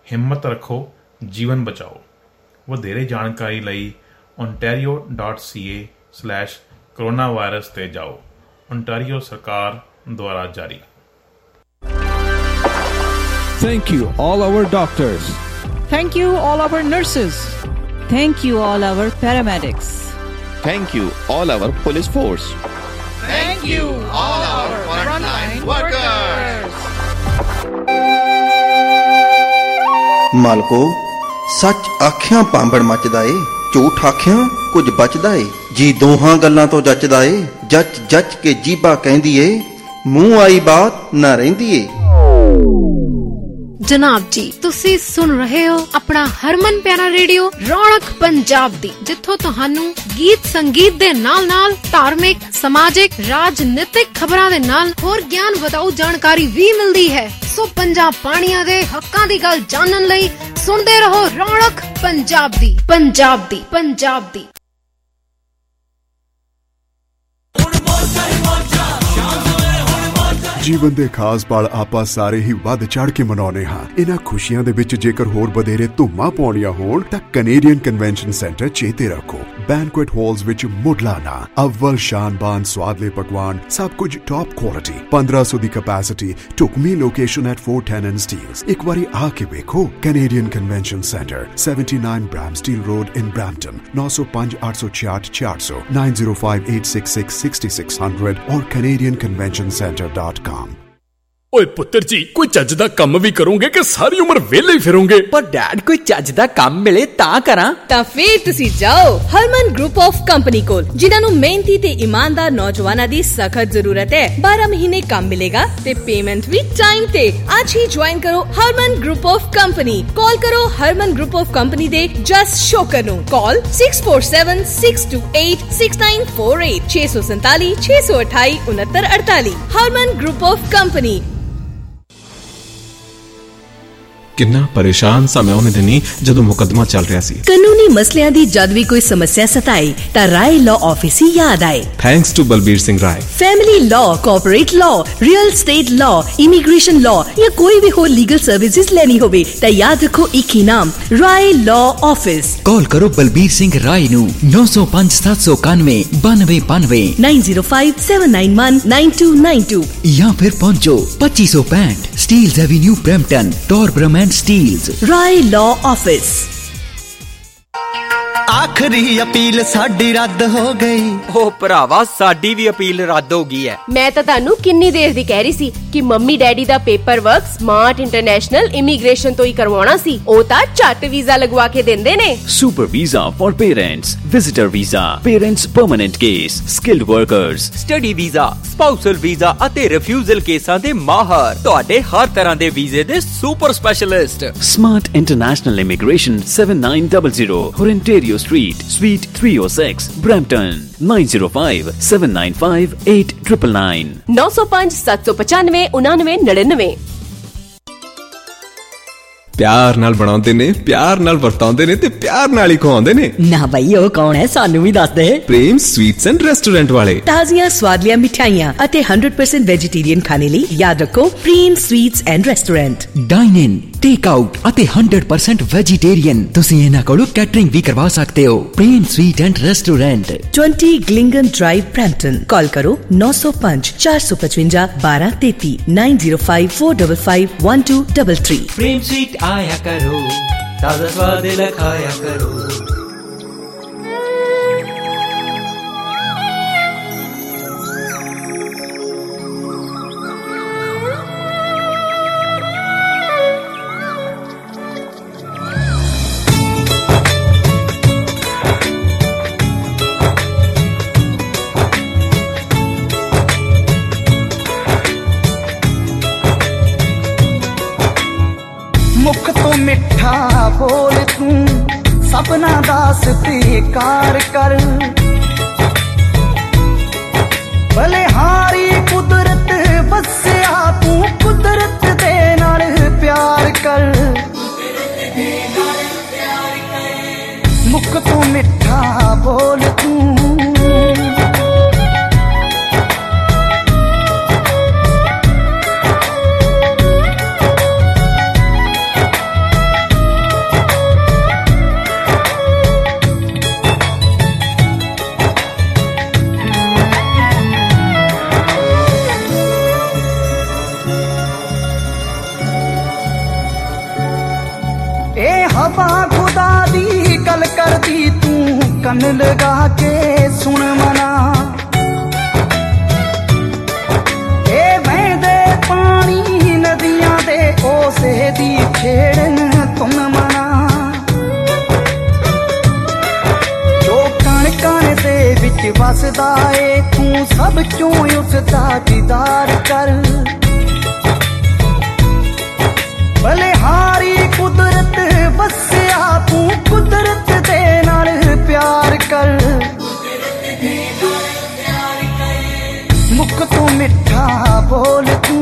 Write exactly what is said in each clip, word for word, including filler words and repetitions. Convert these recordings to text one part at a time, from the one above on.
ਹਿੰਮਤ ਰੱਖੋ, ਜੀਵਨ ਬਚਾਓ। ਵਧੇਰੇ ਜਾਣਕਾਰੀ ਲਈ Ontario dot C A slash corona virus ਤੇ ਜਾਓ। ਓਨਟਾਰੀਓ ਸਰਕਾਰ ਦੁਆਰਾ ਜਾਰੀ। Thank you all our doctors. Thank you all our nurses. Thank you all our paramedics. Thank you all our police force. Thank you all our frontline workers. ਮਾਲਕੋ, ਸੱਚ ਆਖਿਆਂ ਪਾਂਬੜ ਮੱਚਦਾ ਏ, ਝੂਠ ਆਖਿਆਂ ਕੁਝ ਬਚਦਾ ਏ। ਜੀ ਦੋਹਾਂ ਗੱਲਾਂ ਤੋਂ ਜੱਚਦਾ ਏ, ਜੱਚ ਜੱਚ ਕੇ ਜੀਭਾ ਕਹਿੰਦੀ ਏ, ਮੂੰਹ ਆਈ ਬਾਤ ਨਾ ਰਹਿੰਦੀ ਏ। ਜਨਾਬ ਜੀ, ਤੁਸੀਂ ਸੁਣ ਰਹੇ ਹੋ ਆਪਣਾ ਹਰਮਨ ਪਿਆਰਾ ਰੇਡੀਓ ਰੌਣਕ ਪੰਜਾਬ ਦੀ, ਜਿੱਥੋਂ ਤੁਹਾਨੂੰ ਗੀਤ ਸੰਗੀਤ ਦੇ ਨਾਲ ਨਾਲ ਧਾਰਮਿਕ, ਸਮਾਜਿਕ, ਰਾਜਨੀਤਿਕ ਖਬਰਾਂ ਦੇ ਨਾਲ ਹੋਰ ਗਿਆਨ ਵਧਾਊ ਜਾਣਕਾਰੀ ਵੀ ਮਿਲਦੀ ਹੈ। ਸੋ ਪੰਜਾਬ ਪਾਣੀਆਂ ਦੇ ਹੱਕਾਂ ਦੀ ਗੱਲ ਜਾਣਨ ਲਈ ਸੁਣਦੇ ਰਹੋ ਰੌਣਕ ਪੰਜਾਬ ਦੀ ਪੰਜਾਬ ਦੀ ਪੰਜਾਬ ਦੀ। ਜੀਵਨ ਦੇ ਖਾਸ ਪਲ ਆਪਾਂ ਸਾਰੇ ਹੀ ਵੱਧ ਚੜ ਕੇ ਮਨਾਉਂਦੇ ਹਾਂ। ਇਹਨਾਂ ਖੁਸ਼ੀਆਂ ਦੇ ਵਿੱਚ ਜੇਕਰ ਹੋਰ ਵਧੇਰੇ ਧੁੰਮਾਂ ਪਾਉਣੀਆਂ ਹੋਣ ਤਾਂ ਕੈਨੇਡੀਅਨ ਕਨਵੈਨਸ਼ਨ ਸੈਂਟਰ ਚੇਤੇ ਰੱਖੋ। ਬੈਂਕੁਏਟ ਹਾਲਸ ਵਿੱਚ ਮੁੱਢਲਾ ਅਵਲ ਸ਼ਾਨਬਾਨ ਸਵਾਦਲੇ ਪਕਵਾਨ, ਸਭ ਕੁਝ ਟੌਪ ਕੁਆਲਿਟੀ, ਪੰਦਰਾਂ ਸੌ ਦੀ ਕਪੈਸਿਟੀ, ਢੁਕਵੀਂ location at four ten and Steeles। ਇੱਕ ਵਾਰੀ ਆ ਕੇ ਵੇਖੋ। Canadian convention centre, seventy-nine Bramsteele road in Brampton, nine oh five eight six eight four hundred, nine oh five eight six six six six hundred or canadian convention center dot com। ਓਏ ਪੁੱਤਰ ਜੀ, ਕੋਈ ਚੱਜ ਦਾ ਕੰਮ ਵੀ ਕਰੋਗੇ ਕਿ ਸਾਰੀ ਉਮਰ ਵਿਹਲੇ ਹੀ ਫਿਰੋਗੇ? ਪਰ ਡੈਡ, ਕੋਈ ਚੱਜ ਦਾ ਕੰਮ ਮਿਲੇ ਤਾਂ ਕਰਾਂ। ਤਾਂ ਫੇਰ ਤੁਸੀਂ ਜਾਓ ਹਰਮਨ ਗਰੁੱਪ ਆਫ ਕੰਪਨੀ ਕੋਲ, ਜਿਨ੍ਹਾਂ ਨੂੰ ਮਿਹਨਤੀ ਤੇ ਇਮਾਨਦਾਰ ਨੌਜਵਾਨਾਂ ਦੀ ਸਖਤ ਜ਼ਰੂਰਤ ਹੈ। ਬਾਰਾਂ ਮਹੀਨੇ ਕੰਮ ਮਿਲੇਗਾ ਤੇ ਪੇਮੈਂਟ ਵੀ ਟਾਈਮ ਤੇ। ਅੱਜ ਹੀ ਜੁਆਇਨ ਕਰੋ Harman group of company. Call ਕਰੋ ਹਰਮਨ ਗਰੁੱਪ ਆਫ ਕੰਪਨੀ ਦੇ ਜਸ ਸ਼ੋਕਰ ਨੂੰ। ਕਾਲ six four seven six two eight six nine four eight, ਛੇ ਸੌ ਸੰਤਾਲੀ ਛੇ ਸੌ ਅਠਾਈ ਉਨੱਤਰ ਅੜਤਾਲੀ। Harman group of company. ਕਿੰਨਾ ਪਰੇਸ਼ਾਨ ਸਾਂ ਮੈਂ ਉਹਨੇ ਦਿਨੀ ਜਦੋਂ ਮੁਕੱਦਮਾ ਚੱਲ ਰਿਹਾ ਸੀ। ਕਾਨੂੰਨੀ ਮਸਲਿਆਂ ਦੀ ਜਦ ਵੀ ਕੋਈ ਸਮੱਸਿਆ ਸਤਾਏ ਤਾਂ ਰਾਏ ਲਾਅ ਆਫਿਸ ਹੀ ਯਾਦ ਆਏ। Thanks to Balbir Singh Rai. Family law, corporate law, real state law, immigration law ਜਾਂ ਕੋਈ ਵੀ ਹੋਰ ਲੀਗਲ ਸਰਵਿਸਿਜ਼ ਲੈਣੀ ਹੋਵੇ ਤਾਂ ਯਾਦ ਰੱਖੋ ਇੱਕ ਹੀ ਨਾਮ, ਰਾਏ ਲਾਅ ਆਫਿਸ। ਕਾਲ ਕਰੋ ਬਲਬੀਰ ਸਿੰਘ ਰਾਏ ਨੂੰ ਨੌ ਸੌ ਪੰਜ ਸੱਤ ਸੌ ਇਕਾਨਵੇਂ ਬਾਨਵੇਂ ਬਾਨਵੇਂ nine zero five seven nine one nine two nine two ਜਾਂ ਫਿਰ ਪਹੁੰਚੋ ਪੱਚੀ ਸੌ ਪੈਂਹਠ Steeles avenue Brampton, Torbram and Steeles. Rai law office. ਆਖਰੀ ਅਪੀਲ ਸਾਡੀ ਰੱਦ ਹੋ ਗਈ। ਓ ਭਰਾਵਾ, ਸਾਡੀ ਵੀ ਅਪੀਲ ਰੱਦ ਹੋ ਗਈ ਹੈ। ਮੈਂ ਤਾਂ ਤੁਹਾਨੂੰ ਕਿੰਨੀ ਦੇਰ ਦੀ ਕਹਿ ਰਹੀ ਸੀ ਕਿ ਮੰਮੀ ਡੈਡੀ ਦਾ paper work smart international immigration ਤੋਂ ਹੀ ਕਰਵਾਉਣਾ ਸੀ। ਉਹ ਤਾਂ ਝੱਟ ਵੀਜ਼ਾ ਲਗਵਾ ਕੇ ਦਿੰਦੇ ਨੇ। Super visa for parents, visitor visa, parents permanent case, skilled workers, study visa, spousal visa ਅਤੇ ਰਿਫਿਊਜ਼ਲ ਕੇਸਾਂ ਦੇ ਮਾਹਰ, ਤੁਹਾਡੇ ਹਰ ਤਰ੍ਹਾਂ ਦੇ ਵੀਜ਼ੇ ਦੇ super specialist. Smart international immigration seven nine zero zero Ontario Street, Suite three oh six, Brampton, nine zero five seven nine five eight nine nine nine ਨੌ ਸੌ ਪੰਜ ਸੱਤ ਸੌ ਪਚਾਨਵੇਂ ਉਨਾਨਵੇਂ ਨੜਿਨਵੇਂ। ਪਿਆਰ ਨਾਲ ਬਣਾਉਂਦੇ ਨੇ, ਪਿਆਰ ਨਾਲ ਵਰਤਾਉਂਦੇ ਨੇ ਤੇ ਪਿਆਰ ਨਾਲ ਹੀ ਖਵਾਉਂਦੇ ਨੇ। ਨਾ ਬਈ, ਉਹ ਕੌਣ ਹੈ? ਸਾਨੂੰ ਵੀ ਦੱਸ ਦੇ। ਪ੍ਰੇਮ ਸਵੀਟਸ ਐਂਡ ਰੈਸਟੋਰੈਂਟ ਵਾਲੇ। ਤਾਜ਼ੀਆਂ ਸਵਾਦਲੀਆਂ ਮਿਠਾਈਆਂ ਅਤੇ one hundred percent ਵੈਜੀਟੇਰੀਅਨ ਖਾਣੇ ਲਈ ਯਾਦ ਰੱਖੋ Prem sweets and restaurant. Dine in, take out ਅਤੇ one hundred percent ਵੈਜੀਟੇਰੀਅਨ। ਤੁਸੀਂ ਇਹਨਾਂ ਕੋਲੋਂ ਕੈਟਰਿੰਗ ਵੀ ਕਰਵਾ ਸਕਦੇ ਹੋ। Prem sweet and restaurant, twenty ਗਲਿੰਗਨ ਡਰਾਈਵ, ਬ੍ਰੈਂਪਟਨ। ਕਾਲ ਕਰੋ ਨੌ ਸੌ ਪੰਜ ਚਾਰ ਸੌ ਪਚਵੰਜਾ ਬਾਰਾਂ ਤੇਤੀ nine zero five four five five one two three three। Prem sweet ਆਇਆ ਕਰੋ, ਤਾਜ਼ਾ ਸਵਾਦ ਲਖਾਇਆ ਕਰੋ। ਮੁਖ ਤੋਂ ਮਿੱਠਾ ਬੋਲ ਤੂੰ, ਸਪਨਾ ਦਾ ਸਤਿਕਾਰ ਕਰ। ਬਲਿਹਾਰੀ ਕੁਦਰਤ ਵਸਿਆ ਤੂੰ, ਕੁਦਰਤ ਦੇ ਨਾਲ ਪਿਆਰ ਕਰ। ਮੁਖ ਤੋਂ ਮਿੱਠਾ ਬੋਲ ਤੂੰ, हवा खुदा दी गल करदी तू कन लगा के सुन मना ए बहदे पानी नदियां दे ओसे दी छेड़न तुम मना जो कण कण दे विच वसदा ए तू सब चों उसदा दीदार कर बलिहारी कुदरत वसिया तू कुदरत दे नाल प्यार कर मुख तो मिठा बोल तू।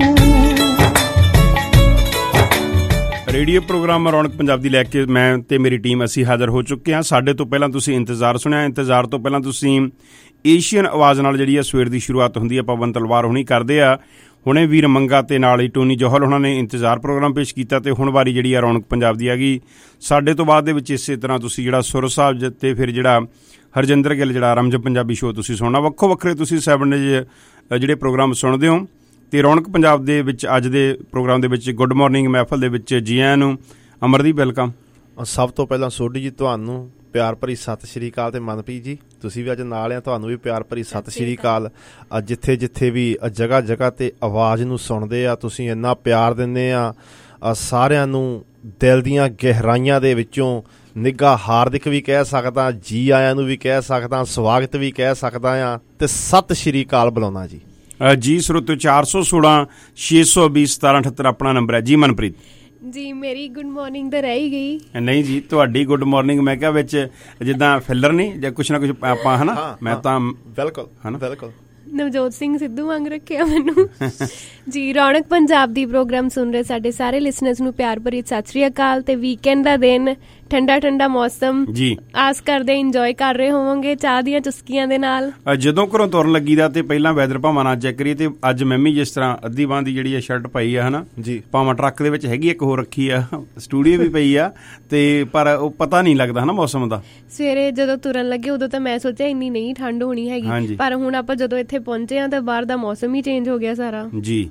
ਰੇਡੀਓ ਪ੍ਰੋਗਰਾਮ ਰੌਣਕ ਪੰਜਾਬ ਦੀ ਲੈ ਕੇ ਮੈਂ ਤੇ ਮੇਰੀ ਟੀਮ ਅਸੀਂ ਹਾਜ਼ਰ ਹੋ ਚੁੱਕੇ ਹਾਂ। ਸਾਡੇ ਤੋਂ ਪਹਿਲਾਂ ਤੁਸੀਂ ਇੰਤਜ਼ਾਰ ਸੁਣਿਆ। ਇੰਤਜ਼ਾਰ ਤੋਂ ਪਹਿਲਾਂ ਤੁਸੀਂ ਏਸ਼ੀਅਨ ਆਵਾਜ਼ ਨਾਲ ਜਿਹੜੀ ਆ ਸਵੇਰ ਦੀ ਸ਼ੁਰੂਆਤ ਹੁੰਦੀ ਹੈ ਪਵਨ ਤਲਵਾਰ ਹੁਣੀ ਕਰਦੇ ਆ। ਹੁਣੇ ਵੀਰ ਮੰਗਾ ਤੇ ਨਾਲ ਹੀ ਟੋਨੀ ਜੋਹਲ ਉਹਨਾਂ ਨੇ ਇੰਤਜ਼ਾਰ ਪ੍ਰੋਗਰਾਮ ਪੇਸ਼ ਕੀਤਾ ਤੇ ਹੁਣ ਵਾਰੀ ਜਿਹੜੀ ਆ ਰੌਣਕ ਪੰਜਾਬ ਦੀ ਆ ਗਈ। ਸਾਡੇ ਤੋਂ ਬਾਅਦ ਦੇ ਵਿੱਚ ਇਸੇ ਤਰ੍ਹਾਂ ਤੁਸੀਂ ਜਿਹੜਾ ਸੁਰ ਸਾਹਿਬ ਤੇ ਫਿਰ ਜਿਹੜਾ ਹਰਜਿੰਦਰ ਗਿੱਲ ਜਿਹੜਾ ਰਮਜ ਪੰਜਾਬੀ ਸ਼ੋਅ ਤੁਸੀਂ ਸੁਣਨਾ। ਵੱਖੋ ਵੱਖਰੇ ਤੁਸੀਂ ਸੈਵਨ ਡੇਜ਼ ਜਿਹੜੇ ਪ੍ਰੋਗਰਾਮ ਸੁਣਦੇ ਹੋ ਤੇ ਰੌਣਕ ਪੰਜਾਬ ਦੇ ਵਿੱਚ ਅੱਜ ਦੇ ਪ੍ਰੋਗਰਾਮ ਦੇ ਵਿੱਚ ਗੁੱਡ ਮਾਰਨਿੰਗ ਮਹਿਫਲ ਦੇ ਵਿੱਚ ਜੀ ਆਇਆਂ ਨੂੰ। ਅਮਰਦੀਪ ਵੈਲਕਮ। ਸਭ ਤੋਂ ਪਹਿਲਾਂ ਸੋਢੀ ਜੀ ਤੁਹਾਨੂੰ ਪਿਆਰ ਭਰੀ ਸਤਿ ਸ਼੍ਰੀ ਅਕਾਲ ਤੇ ਮਨਪ੍ਰੀਤ ਜੀ ਤੁਸੀਂ ਵੀ ਅੱਜ ਨਾਲ ਆ ਤੁਹਾਨੂੰ ਵੀ ਪਿਆਰ ਭਰੀ ਸਤਿ ਸ਼੍ਰੀ ਅਕਾਲ। ਜਿੱਥੇ ਜਿੱਥੇ ਵੀ ਜਗ੍ਹਾ ਜਗ੍ਹਾ ਤੇ ਆਵਾਜ਼ ਨੂੰ ਸੁਣਦੇ ਆ ਤੁਸੀਂ ਇੰਨਾ ਪਿਆਰ ਦਿੰਦੇ ਆ ਸਾਰਿਆਂ ਨੂੰ ਦਿਲ ਦੀਆਂ ਗਹਿਰਾਈਆਂ ਦੇ ਵਿੱਚੋਂ ਨਿੱਘਾ ਹਾਰਦਿਕ ਵੀ ਕਹਿ ਸਕਦਾ, ਜੀ ਆਇਆਂ ਨੂੰ ਵੀ ਕਹਿ ਸਕਦਾ, ਸਵਾਗਤ ਵੀ ਕਹਿ ਸਕਦਾ ਆ ਤੇ ਸਤਿ ਸ਼੍ਰੀ ਅਕਾਲ ਬੁਲਾਉਣਾ ਜੀ। ਜੀ ਸਰੋਤਿਓ ਚਾਰ ਸੌ ਸੋਲਾਂ ਛੇ ਸੌ ਵੀਹ ਸਤਾਰਾਂ ਅਠੱਤਰ ਆਪਣਾ ਨੰਬਰ ਹੈ ਜੀ। ਮਨਪ੍ਰੀਤ ਜੀ ਮੇਰੀ ਗੁੱਡ ਮਾਰਨਿੰਗ ਤਾਂ ਰਹਿ ਹੀ ਗਈ। ਨਹੀਂ ਜੀ ਤੁਹਾਡੀ ਗੁੱਡ ਮਾਰਨਿੰਗ ਮੈਂ ਕਿਹਾ ਵਿੱਚ ਜਿੱਦਾਂ ਫਿਲਰ ਨਹੀਂ ਜਾਂ ਕੁਛ ਨਾ ਕੁਛ ਆਪਾਂ ਹੈ ਨਾ ਮੈਂ ਤਾਂ ਬਿਲਕੁਲ ਹੈ ਨਾ ਬਿਲਕੁਲ ਨਵਜੋਤ ਸਿੰਘ ਸਿੱਧੂ ਵਾਂਗ ਰੱਖਿਆ ਮੈਨੂੰ ਜੀ। ਰੌਣਕ ਪੰਜਾਬ ਦੀ ਪ੍ਰੋਗਰਾਮ ਸੁਣ ਰਹੇ ਸਾਡੇ ਸਾਰੇ ਲਿਸਨਰਸ ਨੂੰ ਪਿਆਰ ਭਰੀ ਸਤਿ ਸ੍ਰੀ ਅਕਾਲ ਤੇ ਵੀਕਐਂਡ ਦਾ ਦਿਨ ਠੰਡਾ ਠੰਡਾ ਮੌਸਮ ਜੀ ਆਸ ਕਰਦੇ ਇੰਜੋਏ ਕਰ ਰਹੇ ਹੋਵੋਗੇ ਚਾਹ ਦੀਆਂ ਚੁਸਕੀਆਂ ਦੇ ਨਾਲ। ਜਦੋਂ ਘਰੋਂ ਤੁਰਨ ਲੱਗੀ ਦਾ ਤੇ ਪਹਿਲਾਂ ਵੈਦਰ ਭਾਵਾਂ ਨਾਲ ਚੈੱਕ ਕਰੀਏ ਤੇ ਅੱਜ ਮੈਂ ਵੀ ਜਿਸ ਤਰ੍ਹਾਂ ਅੱਧੀ ਬਾਂਹ ਦੀ ਜਿਹੜੀ ਆ ਸ਼ਰਟ ਪਾਈ ਆ ਹਨਾ ਜੀ ਭਾਵਾਂ ਟਰੱਕ ਦੇ ਵਿੱਚ ਹੈਗੀ ਇੱਕ ਹੋਰ ਰੱਖੀ ਆ ਸਟੂਡੀਓ ਵੀ ਪਈ ਆ ਤੇ ਪਰ ਉਹ ਪਤਾ ਨਹੀਂ ਲੱਗਦਾ ਹਨਾ ਮੌਸਮ ਦਾ। ਸਵੇਰੇ ਜਦੋਂ ਤੁਰਨ ਲੱਗੇ ਉਦੋਂ ਤਾਂ ਮੈਂ ਸੋਚਿਆ ਇੰਨੀ ਨਹੀਂ ਠੰਡ ਹੋਣੀ ਹੈਗੀ ਪਰ ਹੁਣ ਆਪਾਂ ਜਦੋਂ ਇੱਥੇ ਪਹੁੰਚੇ ਆ ਤਾਂ ਬਾਹਰ ਦਾ ਮੌਸਮ ਹੀ ਚੇਂਜ ਹੋ ਗਿਆ ਸਾਰਾ ਜੀ।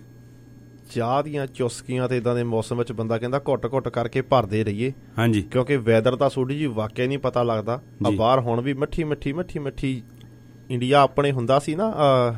ਚਾਹ ਦੀਆਂ ਚੁਸਕੀਆਂ ਤੇ ਇਦਾਂ ਦੇ ਮੌਸਮ ਵਿੱਚ ਬੰਦਾ ਕਹਿੰਦਾ ਘੁੱਟ ਘੁੱਟ ਕਰਕੇ ਭਰਦੇ ਰਹੀਏ ਹਾਂਜੀ ਕਿਉਂਕਿ ਵੈਦਰ ਤਾਂ ਥੋੜੀ ਜੀ ਵਾਕਿਆ ਨਹੀਂ ਪਤਾ ਲੱਗਦਾ। ਆ ਬਾਹਰ ਹੁਣ ਵੀ ਮੱਠੀ ਮੱਠੀ ਮੱਠੀ ਮੱਠੀ ਇੰਡੀਆ ਆਪਣੇ ਹੁੰਦਾ ਸੀ ਨਾ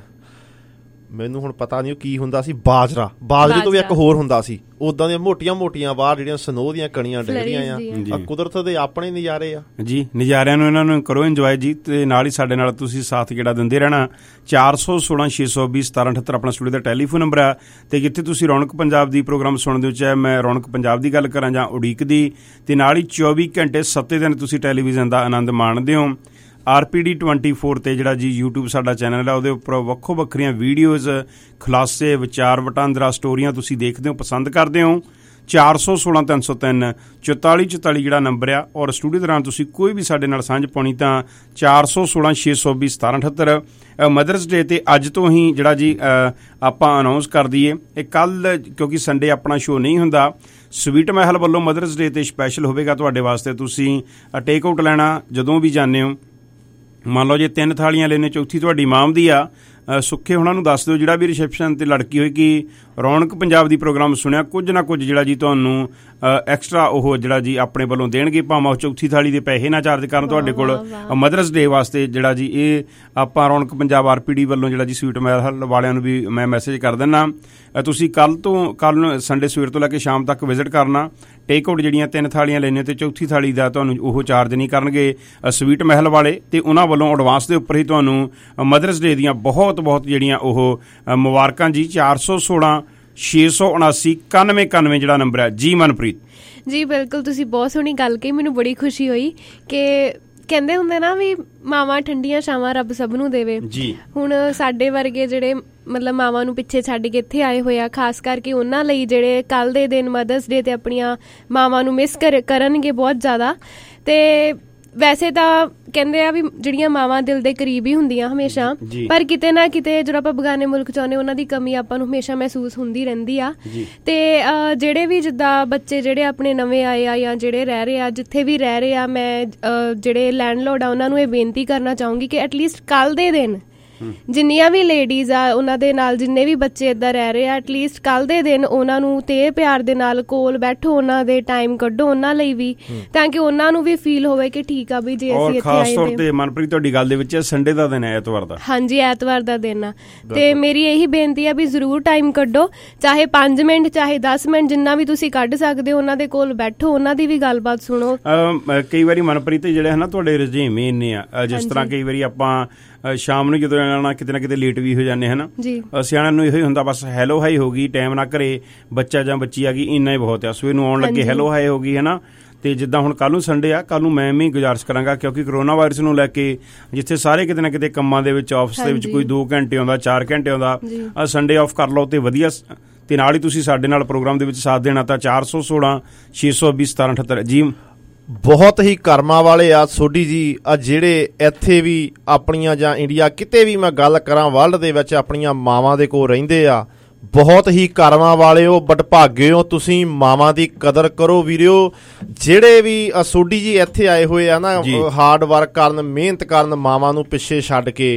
ਮੈਨੂੰ ਹੁਣ ਪਤਾ ਨਹੀਂ ਉਹ ਕੀ ਹੁੰਦਾ ਸੀ ਬਾਜਰਾ ਬਾਜਰੇ ਤੋਂ ਵੀ ਇੱਕ ਹੋਰ ਹੁੰਦਾ ਸੀ ਉਦਾਂ ਦੀਆਂ ਮੋਟੀਆਂ ਮੋਟੀਆਂ ਬਾਹਰ ਜਿਹੜੀਆਂ ਸਨੋ ਦੀਆਂ ਕਣੀਆਂ ਡਿੱਗਦੀਆਂ ਆ ਕੁਦਰਤ ਦੇ ਆਪਣੇ ਨਜ਼ਾਰੇ ਆ ਜੀ। ਨਜ਼ਾਰਿਆਂ ਨੂੰ ਇਹਨਾਂ ਨੂੰ ਕਰੋ ਇੰਜੋਏ ਜੀ ਤੇ ਨਾਲ ਹੀ ਸਾਡੇ ਨਾਲ ਤੁਸੀਂ ਸਾਥ ਜਿਹੜਾ ਦਿੰਦੇ ਰਹਿਣਾ। ਚਾਰ ਸੌ ਸੋਲਾਂ ਛੇ ਸੌ ਵੀਹ ਸਤਾਰਾਂ ਅਠੱਤਰ ਆਪਣਾ ਸਟੂਡੀਓ ਦਾ ਟੈਲੀਫੋਨ ਨੰਬਰ ਆ ਤੇ ਜਿੱਥੇ ਤੁਸੀਂ ਰੌਣਕ ਪੰਜਾਬ ਦੀ ਪ੍ਰੋਗਰਾਮ ਸੁਣਦੇ ਹੋ ਚਾਹੇ ਮੈਂ ਰੌਣਕ ਪੰਜਾਬ ਦੀ ਗੱਲ ਕਰਾਂ ਜਾਂ ਉਡੀਕ ਦੀ ਤੇ ਨਾਲ ਹੀ ਚੌਵੀ ਘੰਟੇ ਸੱਤੇ ਦਿਨ ਤੁਸੀਂ ਟੈਲੀਵਿਜ਼ਨ ਦਾ ਆਨੰਦ ਮਾਣਦੇ ਹੋ। R P D twenty four 'ਤੇ ਜਿਹੜਾ ਜੀ ਯੂਟਿਊਬ ਸਾਡਾ ਚੈਨਲ ਹੈ ਉਹਦੇ ਉੱਪਰ ਵੱਖੋ ਵੱਖਰੀਆਂ ਵੀਡੀਓਜ਼ ਖੁਲਾਸੇ ਵਿਚਾਰ ਵਟਾਂਦਰਾ ਸਟੋਰੀਆਂ ਤੁਸੀਂ ਦੇਖਦੇ ਹੋ ਪਸੰਦ ਕਰਦੇ ਹੋ। ਚਾਰ ਸੌ ਸੋਲਾਂ ਤਿੰਨ ਸੌ ਤਿੰਨ ਚੁਤਾਲੀ ਚੁਤਾਲੀ ਜਿਹੜਾ ਨੰਬਰ ਆ ਔਰ ਸਟੂਡੀਓ ਦੌਰਾਨ ਤੁਸੀਂ ਕੋਈ ਵੀ ਸਾਡੇ ਨਾਲ ਸਾਂਝ ਪਾਉਣੀ ਤਾਂ ਚਾਰ ਸੌ ਸੋਲਾਂ ਛੇ ਸੌ ਵੀਹ ਸਤਾਰਾਂ ਅਠੱਤਰ। ਮਦਰਸ ਡੇ 'ਤੇ ਅੱਜ ਤੋਂ ਹੀ ਜਿਹੜਾ ਜੀ ਆਪਾਂ ਅਨਾਊਂਸ ਕਰ ਦਈਏ ਇਹ ਕੱਲ੍ਹ ਕਿਉਂਕਿ ਸੰਡੇ ਆਪਣਾ ਸ਼ੋਅ ਨਹੀਂ ਹੁੰਦਾ ਸਵੀਟ ਮਹਿਲ ਵੱਲੋਂ ਮਦਰਸ ਡੇ 'ਤੇ ਸਪੈਸ਼ਲ ਹੋਵੇਗਾ ਤੁਹਾਡੇ ਵਾਸਤੇ। ਤੁਸੀਂ ਟੇਕ ਆਊਟ ਲੈਣਾ ਜਦੋਂ ਵੀ ਜਾਂਦੇ ਹੋ ਮੰਨ ਲਓ ਜੇ ਤਿੰਨ ਥਾਲੀਆਂ ਲੈਣੇ ਚੌਥੀ ਤੁਹਾਡੀ ਮਾਮ ਦੀ ਆ ਸੁੱਖੇ ਉਹਨਾਂ ਨੂੰ ਦੱਸ ਦਿਓ ਜਿਹੜਾ ਵੀ ਰਿਸੈਪਸ਼ਨ 'ਤੇ ਲੜਕੀ ਹੋਏਗੀ ਰੌਣਕ ਪੰਜਾਬ ਦੀ ਪ੍ਰੋਗਰਾਮ ਸੁਣਿਆ ਕੁਝ ਨਾ ਕੁਝ ਜਿਹੜਾ ਜੀ ਤੁਹਾਨੂੰ ਐਕਸਟਰਾ ਉਹ ਜਿਹੜਾ ਜੀ ਆਪਣੇ ਵੱਲੋਂ ਦੇਣਗੇ ਭਾਵੇਂ ਉਹ ਚੌਥੀ ਥਾਲੀ ਦੇ ਪੈਸੇ ਨਾ ਚਾਰਜ ਕਰਨ ਤੁਹਾਡੇ ਕੋਲ ਮਦਰਸ ਡੇ ਵਾਸਤੇ ਜਿਹੜਾ ਜੀ ਇਹ ਆਪਾਂ ਰੌਣਕ ਪੰਜਾਬ ਆਰ ਪੀ ਡੀ ਵੱਲੋਂ ਜਿਹੜਾ ਜੀ ਸਵੀਟ ਮਹਿਲ ਵਾਲਿਆਂ ਨੂੰ ਵੀ ਮੈਂ ਮੈਸੇਜ ਕਰ ਦਿੰਦਾ। ਤੁਸੀਂ ਕੱਲ੍ਹ ਤੋਂ ਕੱਲ੍ਹ ਨੂੰ ਸੰਡੇ ਸਵੇਰ ਤੋਂ ਲੈ ਕੇ ਸ਼ਾਮ ਤੱਕ ਵਿਜ਼ਿਟ ਕਰਨਾ। ਟੇਕ ਆਊਟ ਜਿਹੜੀਆਂ ਤਿੰਨ ਥਾਲੀਆਂ ਲੈਣੀਆਂ ਤੇ ਚੌਥੀ ਥਾਲੀ ਦਾ ਤੁਹਾਨੂੰ ਉਹ ਚਾਰਜ ਨਹੀਂ ਕਰਨਗੇ ਸਵੀਟ ਮਹਿਲ ਵਾਲੇ ਤੇ ਉਹਨਾਂ ਵੱਲੋਂ ਐਡਵਾਂਸ ਦੇ ਉੱਪਰ ਹੀ ਤੁਹਾਨੂੰ ਮਦਰਸ ਡੇ ਦੀਆਂ ਬਹੁਤ ਬਹੁਤ ਜਿਹੜੀਆਂ ਉਹ ਮੁਬਾਰਕਾਂ ਜੀ। ਚਾਰ ਸੌ ਸੋਲਾਂ ਛੇ ਸੌ ਉਨਾਸੀ ਇਕਾਨਵੇਂ ਇਕਾਨਵੇਂ ਜਿਹੜਾ ਨੰਬਰ ਹੈ ਜੀ। ਮਨਪ੍ਰੀਤ ਜੀ ਬਿਲਕੁਲ ਤੁਸੀਂ ਬਹੁਤ ਸੋਹਣੀ ਗੱਲ ਕਹੀ ਮੈਨੂੰ ਬੜੀ ਖੁਸ਼ੀ ਹੋਈ ਕਿ ਕਹਿੰਦੇ ਹੁੰਦੇ ਨਾ ਵੀ ਮਾਵਾਂ ਠੰਡੀਆਂ ਛਾਵਾਂ ਰੱਬ ਸਭ ਨੂੰ ਦੇਵੇ ਜੀ। ਹੁਣ ਸਾਡੇ ਵਰਗੇ ਜਿਹੜੇ ਮਤਲਬ ਮਾਵਾਂ ਨੂੰ ਪਿੱਛੇ ਛੱਡ ਕੇ ਇੱਥੇ ਆਏ ਹੋਏ ਆ ਖਾਸ ਕਰਕੇ ਉਹਨਾਂ ਲਈ ਜਿਹੜੇ ਕੱਲ੍ਹ ਦੇ ਦਿਨ ਮਦਰਸ ਡੇ 'ਤੇ ਆਪਣੀਆਂ ਮਾਵਾਂ ਨੂੰ ਮਿਸ ਕਰ ਕਰਨਗੇ ਬਹੁਤ ਜ਼ਿਆਦਾ। ਤੇ ਵੈਸੇ ਤਾਂ ਕਹਿੰਦੇ ਆ ਵੀ ਜਿਹੜੀਆਂ ਮਾਵਾਂ ਦਿਲ ਦੇ ਕਰੀਬ ਹੀ ਹੁੰਦੀਆਂ ਹਮੇਸ਼ਾ ਪਰ ਕਿਤੇ ਨਾ ਕਿਤੇ ਜਦੋਂ ਆਪਾਂ ਬਗਾਨੇ ਮੁਲਕ 'ਚ ਆਉਂਦੇ ਉਹਨਾਂ ਦੀ ਕਮੀ ਆਪਾਂ ਨੂੰ ਹਮੇਸ਼ਾ ਮਹਿਸੂਸ ਹੁੰਦੀ ਰਹਿੰਦੀ ਆ। ਤੇ ਜਿਹੜੇ ਵੀ ਜਿੱਦਾਂ ਬੱਚੇ ਜਿਹੜੇ ਆਪਣੇ ਨਵੇਂ ਆਏ ਆ ਜਾਂ ਜਿਹੜੇ ਰਹਿ ਰਹੇ ਆ ਜਿੱਥੇ ਵੀ ਰਹਿ ਰਹੇ ਆ ਮੈਂ ਜਿਹੜੇ ਲੈਂਡਲੋਰਡ ਆ ਉਹਨਾਂ ਨੂੰ ਇਹ ਬੇਨਤੀ ਕਰਨਾ ਚਾਹੂੰਗੀ ਕਿ ਐਟਲੀਸਟ ਕੱਲ੍ਹ ਦੇ ਦਿਨ ਜਿੰਨੀਆਂ ਵੀ ਲੇਡੀਜ਼ ਆ ਉਹਨਾਂ ਦੇ ਨਾਲ ਜਿੰਨੇ ਵੀ ਬੱਚੇ ਇੱਦਾਂ ਰਹਿ ਰਹੇ ਆ, ਐਟਲੀਸਟ ਕੱਲ ਦੇ ਦਿਨ ਉਹਨਾਂ ਨੂੰ ਤੇ ਪਿਆਰ ਦੇ ਨਾਲ ਕੋਲ ਬੈਠੋ, ਉਹਨਾਂ ਦੇ ਟਾਈਮ ਕੱਢੋ ਉਹਨਾਂ ਲਈ ਵੀ, ਤਾਂ ਕਿ ਉਹਨਾਂ ਨੂੰ ਵੀ ਫੀਲ ਹੋਵੇ ਕਿ ਠੀਕ ਆ ਵੀ ਜੇ ਅਸੀਂ ਇੱਥੇ ਆਏ। ਖਾਸ ਤੌਰ ਤੇ ਮਨਪ੍ਰੀਤ ਤੁਹਾਡੀ ਗੱਲ ਦੇ ਵਿੱਚ ਸੰਡੇ ਦਾ ਦਿਨ ਹੈ, ਐਤਵਾਰ ਦਾ। ਹਾਂਜੀ, ਐਤਵਾਰ ਦਾ ਦਿਨ ਆ, ਤੇ ਮੇਰੀ ਇਹੀ ਬੇਨਤੀ ਆ ਵੀ ਜ਼ਰੂਰ ਟਾਈਮ ਕੱਢੋ, ਚਾਹੇ ਪੰਜ ਮਿੰਟ ਚਾਹੇ ਦਸ ਮਿੰਟ ਜਿੰਨਾ ਵੀ ਤੁਸੀਂ ਕੱਢ ਸਕਦੇ ਹੋ, ਉਹਨਾਂ ਦੇ ਕੋਲ ਬੈਠੋ, ਉਹਨਾਂ ਦੀ ਵੀ ਗੱਲਬਾਤ ਸੁਣੋ। ਕਈ ਵਾਰੀ ਮਨਪ੍ਰੀਤ ਜਿਹੜੇ ਹੈ ਨਾ ਤੁਹਾਡੇ ਰੁਝੇਵੇਂ ਇੰਨੇ ਆ, ਜਿਸ ਤਰ੍ਹਾਂ ਕਈ ਵਾਰੀ ਆਪਾਂ ਸ਼ਾਮ ਨੂੰ ਜਦੋਂ ਜਾਣਾ ਕਿਤੇ ਨਾ ਕਿਤੇ ਲੇਟ ਵੀ ਹੋ ਜਾਂਦੇ ਹੈ ਨਾ, ਸਿਆਣਿਆਂ ਨੂੰ ਇਹੋ ਹੀ ਹੁੰਦਾ ਬਸ ਹੈਲੋ ਹਾਈ ਹੋ ਗਈ, ਟਾਈਮ ਨਾ ਘਰੇ ਬੱਚਾ ਜਾਂ ਬੱਚੀ ਆ ਗਈ, ਇੰਨਾ ਹੀ ਬਹੁਤ ਆ, ਸਵੇਰ ਨੂੰ ਆਉਣ ਲੱਗੇ ਹੈਲੋ ਹਾਈ ਹੋ ਗਈ ਹੈ ਨਾ। ਤੇ ਜਿੱਦਾਂ ਹੁਣ ਕੱਲ੍ਹ ਨੂੰ ਸੰਡੇ ਆ, ਕੱਲ੍ਹ ਨੂੰ ਮੈਂ ਵੀ ਗੁਜ਼ਾਰਿਸ਼ ਕਰਾਂਗਾ, ਕਿਉਂਕਿ ਕਰੋਨਾ ਵਾਇਰਸ ਨੂੰ ਲੈ ਕੇ ਜਿੱਥੇ ਸਾਰੇ ਕਿਤੇ ਨਾ ਕਿਤੇ ਕੰਮਾਂ ਦੇ ਵਿੱਚ ਆਫਿਸ ਦੇ ਵਿੱਚ ਕੋਈ ਦੋ ਘੰਟੇ ਆਉਂਦਾ, ਚਾਰ ਘੰਟੇ ਆਉਂਦਾ, ਸੰਡੇ ਆਫ ਕਰ ਲਓ ਤੇ ਵਧੀਆ। ਤੇ ਨਾਲ ਹੀ ਤੁਸੀਂ ਸਾਡੇ ਨਾਲ ਪ੍ਰੋਗਰਾਮ ਦੇ ਵਿੱਚ ਸਾਥ ਦੇਣਾ ਤਾਂ ਚਾਰ ਸੌ ਸੋਲਾਂ ਛੇ ਸੌ ਵੀਹ ਸਤਾਰਾਂ ਅਠੱਤਰ ਜੀ। ਬਹੁਤ ਹੀ ਕਰਮਾਂ ਵਾਲੇ ਆ ਸੋਢੀ ਜੀ ਆ ਜਿਹੜੇ ਇੱਥੇ ਵੀ ਆਪਣੀਆਂ ਜਾਂ ਇੰਡੀਆ ਕਿਤੇ ਵੀ ਮੈਂ ਗੱਲ ਕਰਾਂ ਵਰਲਡ ਦੇ ਵਿੱਚ ਆਪਣੀਆਂ ਮਾਵਾਂ ਦੇ ਕੋਲ ਰਹਿੰਦੇ ਆ। ਬਹੁਤ ਹੀ ਕਰਮਾਂ ਵਾਲੇ ਹੋ, ਬਟ ਭਾਗੇ ਹੋ ਤੁਸੀਂ, ਮਾਵਾਂ ਦੀ ਕਦਰ ਕਰੋ ਵੀਰਿਓ। ਜਿਹੜੇ ਵੀ ਸੋਢੀ ਜੀ ਇੱਥੇ ਆਏ ਹੋਏ ਆ ਨਾ ਹਾਰਡ ਵਰਕ ਕਰਨ, ਮਿਹਨਤ ਕਰਨ, ਮਾਵਾਂ ਨੂੰ ਪਿੱਛੇ ਛੱਡ ਕੇ,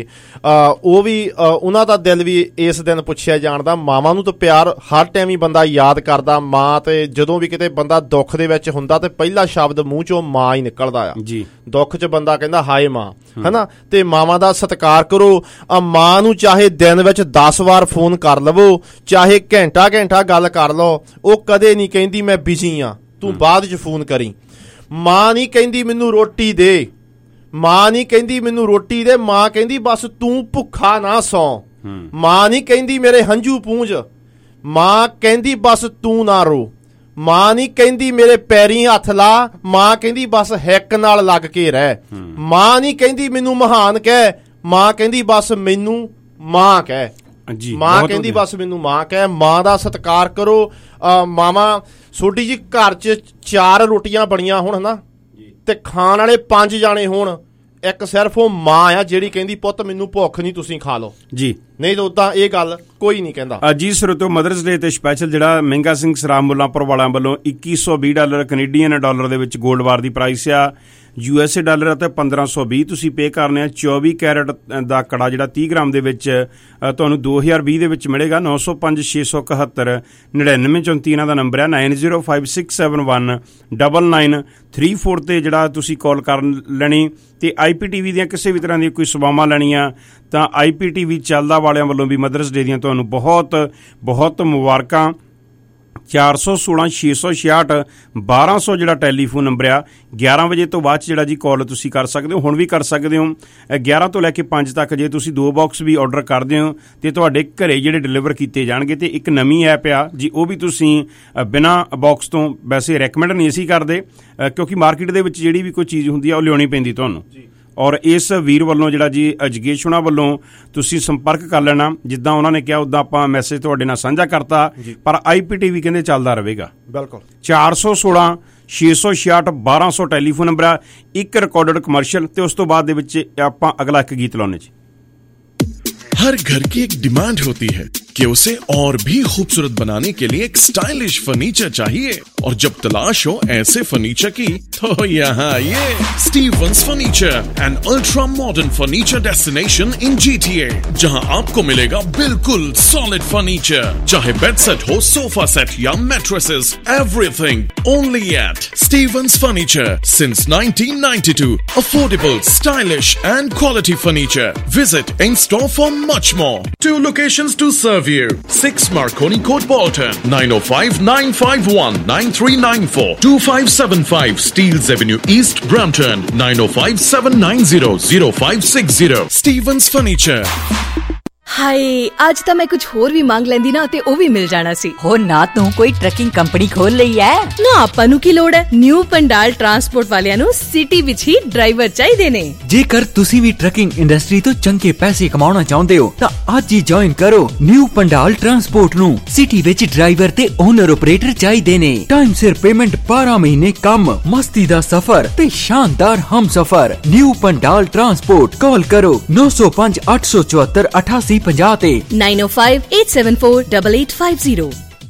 ਉਹ ਵੀ ਉਹਨਾਂ ਦਾ ਦਿਲ ਵੀ ਇਸ ਦਿਨ ਪੁੱਛਿਆ ਜਾਣਦਾ। ਮਾਵਾਂ ਨੂੰ ਤਾਂ ਪਿਆਰ ਹਰ ਟਾਈਮ ਹੀ ਬੰਦਾ ਯਾਦ ਕਰਦਾ, ਮਾਂ, ਤੇ ਜਦੋਂ ਵੀ ਕਿਤੇ ਬੰਦਾ ਦੁੱਖ ਦੇ ਵਿੱਚ ਹੁੰਦਾ ਤੇ ਪਹਿਲਾ ਸ਼ਬਦ ਮੂੰਹ ਚੋਂ ਮਾਂ ਹੀ ਨਿਕਲਦਾ ਆ ਜੀ। ਦੁੱਖ 'ਚ ਬੰਦਾ ਕਹਿੰਦਾ ਹਾਏ ਮਾਂ, ਹਨਾ। ਤੇ ਮਾਵਾਂ ਦਾ ਸਤਿਕਾਰ ਕਰੋ। ਮਾਂ ਨੂੰ ਚਾਹੇ ਦਿਨ ਵਿੱਚ ਦਸ ਵਾਰ ਫੋਨ ਕਰ ਲਵੋ, ਚਾਹੇ ਘੰਟਾ ਘੰਟਾ ਗੱਲ ਕਰ ਲਓ, ਉਹ ਕਦੇ ਨਹੀਂ ਕਹਿੰਦੀ ਮੈਂ ਬਿਜ਼ੀ ਆ, ਤੂੰ ਬਾਅਦ 'ਚ ਫੋਨ ਕਰੀ। ਮਾਂ ਨਹੀਂ ਕਹਿੰਦੀ ਮੈਨੂੰ ਰੋਟੀ ਦੇ, ਮਾਂ ਨਹੀਂ ਕਹਿੰਦੀ ਮੈਨੂੰ ਰੋਟੀ ਦੇ, ਮਾਂ ਕਹਿੰਦੀ ਬਸ ਤੂੰ ਭੁੱਖਾ ਨਾ ਸੌਂ। ਮਾਂ ਨਹੀਂ ਕਹਿੰਦੀ ਮੇਰੇ ਹੰਝੂ ਪੂੰਝ, ਮਾਂ ਕਹਿੰਦੀ ਬਸ ਤੂੰ ਨਾ ਰੋ। ਮਾਂ ਨਹੀਂ ਕਹਿੰਦੀ ਮੇਰੇ ਪੈਰੀਂ ਹੱਥ ਲਾ, ਮਾਂ ਕਹਿੰਦੀ ਬਸ ਹਿੱਕ ਨਾਲ ਲੱਗ ਕੇ ਰਹਿ। ਮਾਂ ਨਹੀਂ ਕਹਿੰਦੀ ਮੈਨੂੰ ਮਹਾਨ ਕਹਿ, ਮਾਂ ਕਹਿੰਦੀ ਬਸ ਮੈਨੂੰ ਮਾਂ ਕਹਿ। ਮਾਂ ਕਹਿੰਦੀ ਬਸ ਮੈਨੂੰ ਮਾਂ ਕਹਿ। ਮਾਂ ਦਾ ਸਤਿਕਾਰ ਕਰੋ। ਮਾਵਾਂ ਸੋਢੀ ਜੀ ਘਰ 'ਚ ਚਾਰ ਰੋਟੀਆਂ ਬਣੀਆਂ ਹੋਣ ਨਾ, ਤੇ ਖਾਣ ਵਾਲੇ ਪੰਜ ਜਾਣੇ ਹੋਣ, ਇੱਕ ਸਿਰਫ ਉਹ ਮਾਂ ਆ ਜਿਹੜੀ ਕਹਿੰਦੀ ਪੁੱਤ ਮੈਨੂੰ ਭੁੱਖ ਨਹੀਂ, ਤੁਸੀਂ ਖਾ ਲਓ ਜੀ, ਨਹੀਂ ਤਾਂ ਉਦਾਂ ਇਹ ਗੱਲ ਕੋਈ ਨਹੀਂ ਕਹਿੰਦਾ ਜੀ। ਸਰੋਤੋ ਮਦਰਸ ਡੇ ਤੇ ਸਪੈਸ਼ਲ ਜਿਹੜਾ ਮਹਿੰਗਾ ਸਿੰਘ ਸਰਾਮ ਮੁੱਲਾਂਪੁਰ ਵਾਲਿਆਂ ਵੱਲੋਂ ਇੱਕੀ ਸੌ ਵੀਹ ਡਾਲਰ ਕੈਨੇਡੀਅਨ ਡਾਲਰ ਦੇ ਵਿੱਚ ਗੋਲਡ ਬਾਰ ਦੀ ਪ੍ਰਾਈਸ ਆ। ਯੂ ਐਸ ਏ ਡਾਲਰ ਅਤੇ ਪੰਦਰਾਂ ਸੌ ਵੀਹ ਤੁਸੀਂ ਪੇ ਕਰਨੇ ਆ। ਚੌਵੀ ਕੈਰਟ ਦਾ ਕੜਾ ਜਿਹੜਾ ਤੀਹ ਗ੍ਰਾਮ ਦੇ ਵਿੱਚ ਤੁਹਾਨੂੰ ਦੋ ਹਜ਼ਾਰ ਵੀਹ ਦੇ ਵਿੱਚ ਮਿਲੇਗਾ। ਨੌ ਸੌ ਪੰਜ ਛੇ ਸੌ ਇਕਹੱਤਰ ਨੜਿਨਵੇਂ ਚੌਂਤੀ ਇਹਨਾਂ ਦਾ ਨੰਬਰ ਹੈ। Nine zero five six seven one double nine three four 'ਤੇ ਜਿਹੜਾ ਤੁਸੀਂ ਕਾਲ ਕਰ ਲੈਣੀ। ਅਤੇ ਆਈ ਪੀ ਟੀ ਵੀ ਦੀਆਂ ਕਿਸੇ ਵੀ ਤਰ੍ਹਾਂ ਦੀਆਂ ਕੋਈ ਸੇਵਾਵਾਂ ਲੈਣੀਆਂ ਤਾਂ ਆਈ ਪੀ ਟੀ ਵੀ ਚੱਲਦਾ ਵਾਲਿਆਂ ਵੱਲੋਂ ਵੀ ਮਦਰਸ ਡੇ ਦੀਆਂ ਤੁਹਾਨੂੰ ਬਹੁਤ ਬਹੁਤ ਮੁਬਾਰਕਾਂ। ਚਾਰ ਸੌ ਸੋਲਾਂ ਛੇ ਸੌ ਛਿਆਹਠ ਬਾਰਾਂ ਸੌ ਜਿਹੜਾ ਟੈਲੀਫੋਨ ਨੰਬਰ ਆ। ਗਿਆਰਾਂ ਵਜੇ ਤੋਂ ਬਾਅਦ 'ਚ ਜਿਹੜਾ ਜੀ ਕਾਲ ਤੁਸੀਂ ਕਰ ਸਕਦੇ ਹੋ, ਹੁਣ ਵੀ ਕਰ ਸਕਦੇ ਹੋ। ਗਿਆਰਾਂ ਤੋਂ ਲੈ ਕੇ ਪੰਜ ਤੱਕ ਜੇ ਤੁਸੀਂ ਦੋ ਬਾਕਸ ਵੀ ਔਡਰ ਕਰਦੇ ਹੋ ਅਤੇ ਤੁਹਾਡੇ ਘਰੇ ਜਿਹੜੇ ਡਿਲੀਵਰ ਕੀਤੇ ਜਾਣਗੇ। ਅਤੇ ਇੱਕ ਨਵੀਂ ਐਪ ਆ ਜੀ, ਉਹ ਵੀ ਤੁਸੀਂ ਬਿਨਾਂ ਬਾਕਸ ਤੋਂ ਵੈਸੇ ਰੈਕਮੈਂਡ ਨਹੀਂ ਅਸੀਂ ਕਰਦੇ, ਕਿਉਂਕਿ ਮਾਰਕੀਟ ਦੇ ਵਿੱਚ ਜਿਹੜੀ ਵੀ ਕੋਈ ਚੀਜ਼ ਹੁੰਦੀ ਆ ਉਹ ਲਿਆਉਣੀ ਪੈਂਦੀ ਤੁਹਾਨੂੰ। ਔਰ ਇਸ ਵੀਰ ਵੱਲੋਂ ਜਿਹੜਾ ਜੀ ਜਗੇਸ਼ ਹੋਣਾ ਵੱਲੋਂ ਤੁਸੀਂ ਸੰਪਰਕ ਕਰ ਲੈਣਾ, ਜਿੱਦਾਂ ਉਹਨਾਂ ਨੇ ਕਿਹਾ ਉੱਦਾਂ ਆਪਾਂ ਮੈਸੇਜ ਤੁਹਾਡੇ ਨਾਲ ਸਾਂਝਾ ਕਰਤਾ। ਪਰ ਆਈ ਪੀ ਟੀ ਵੀ ਕਹਿੰਦੇ ਚੱਲਦਾ ਰਹੇਗਾ ਬਿਲਕੁਲ। ਚਾਰ ਸੌ ਸੋਲਾਂ ਛੇ ਸੌ ਛਿਆਹਠ ਬਾਰਾਂ ਸੌ ਟੈਲੀਫੋਨ ਨੰਬਰ ਆ। ਇੱਕ ਰਿਕਾਰਡਡ ਕਮਰਸ਼ੀਅਲ ਤੇ ਉਸ ਤੋਂ ਬਾਅਦ ਦੇ ਵਿੱਚ ਆਪਾਂ ਅਗਲਾ ਇੱਕ ਗੀਤ ਲਾਉਣੇ ਜੀ। हर घर की एक डिमांड होती है कि उसे और भी खूबसूरत बनाने के लिए एक स्टाइलिश फर्नीचर चाहिए, और जब तलाश हो ऐसे फर्नीचर की तो यहाँ ये Stevens furniture, an ultra modern furniture destination in G T A, जहाँ आपको मिलेगा बिल्कुल सॉलिड फर्नीचर, चाहे बेड सेट हो, सोफा सेट या mattresses, everything only at Stevens furniture since nineteen ninety two. Affordable, stylish and quality furniture. Visit in store for much more. Two locations to serve you. six Marconi Court, Bolton. nine oh five, nine five one, nine three nine four. two five seven five Steeles Avenue East, Brampton. nine oh five, seven nine zero, zero five six zero. Stevens Furniture. ਹਾਏ, ਅੱਜ ਤਾਂ ਮੈਂ ਕੁਝ ਹੋਰ ਵੀ ਮੰਗ ਲੈਂਦੀ ਨਾ ਤੇ ਉਹ ਵੀ ਮਿਲ ਜਾਣਾ ਸੀ। ਹੋ ਨਾ ਤੂੰ ਕੋਈ ਟਰੱਕਿੰਗ ਕੰਪਨੀ ਖੋਲ ਲਈ ਐ ਨਾ। ਆਪਾਂ ਨੂੰ ਕੀ ਲੋੜ ਹੈ, ਨਿਊ ਪੰਡਾਲ ਟਰਾਂਸਪੋਰਟ ਵਾਲਿਆਂ ਨੂੰ ਸਿਟੀ ਵਿੱਚ ਹੀ ਡਰਾਈਵਰ ਚਾਹੀਦੇ ਨੇ। ਜੇਕਰ ਤੁਸੀਂ ਵੀ ਟਰੱਕਿੰਗ ਇੰਡਸਟਰੀ ਤੋਂ ਚੰਗੇ ਪੈਸੇ ਕਮਾਉਣਾ ਚਾਹੁੰਦੇ ਹੋ ਤਾਂ ਅੱਜ ਹੀ ਜੁਆਇਨ ਕਰੋ ਨਿਊ ਪੰਡਾਲ ਟਰਾਂਸਪੋਰਟ ਨੂੰ। ਸਿਟੀ ਵਿੱਚ ਡਰਾਈਵਰ ਤੇ ਓਨਰ ਆਪਰੇਟਰ ਚਾਹੀਦੇ ਨੇ। ਟਾਈਮ ਸਿਰ ਪੇਮੈਂਟ, ਬਾਰਾਂ ਮਹੀਨੇ ਕੰਮ, ਮਸਤੀ ਦਾ ਸਫ਼ਰ ਤੇ ਸ਼ਾਨਦਾਰ ਹਮਸਫ਼ਰ। ਨਿਊ ਪੰਡਾਲ ਟਰਾਂਸਪੋਰਟ, ਕਾਲ ਕਰੋ ਨੌ ਸੌ ਪੰਜ ਅੱਠ ਸੌ ਚੁਹੱਤਰ ਅਠਾਸੀ ਪੰਜਾਹ ਤੇ nine oh five, eight seven four, eight eight five zero।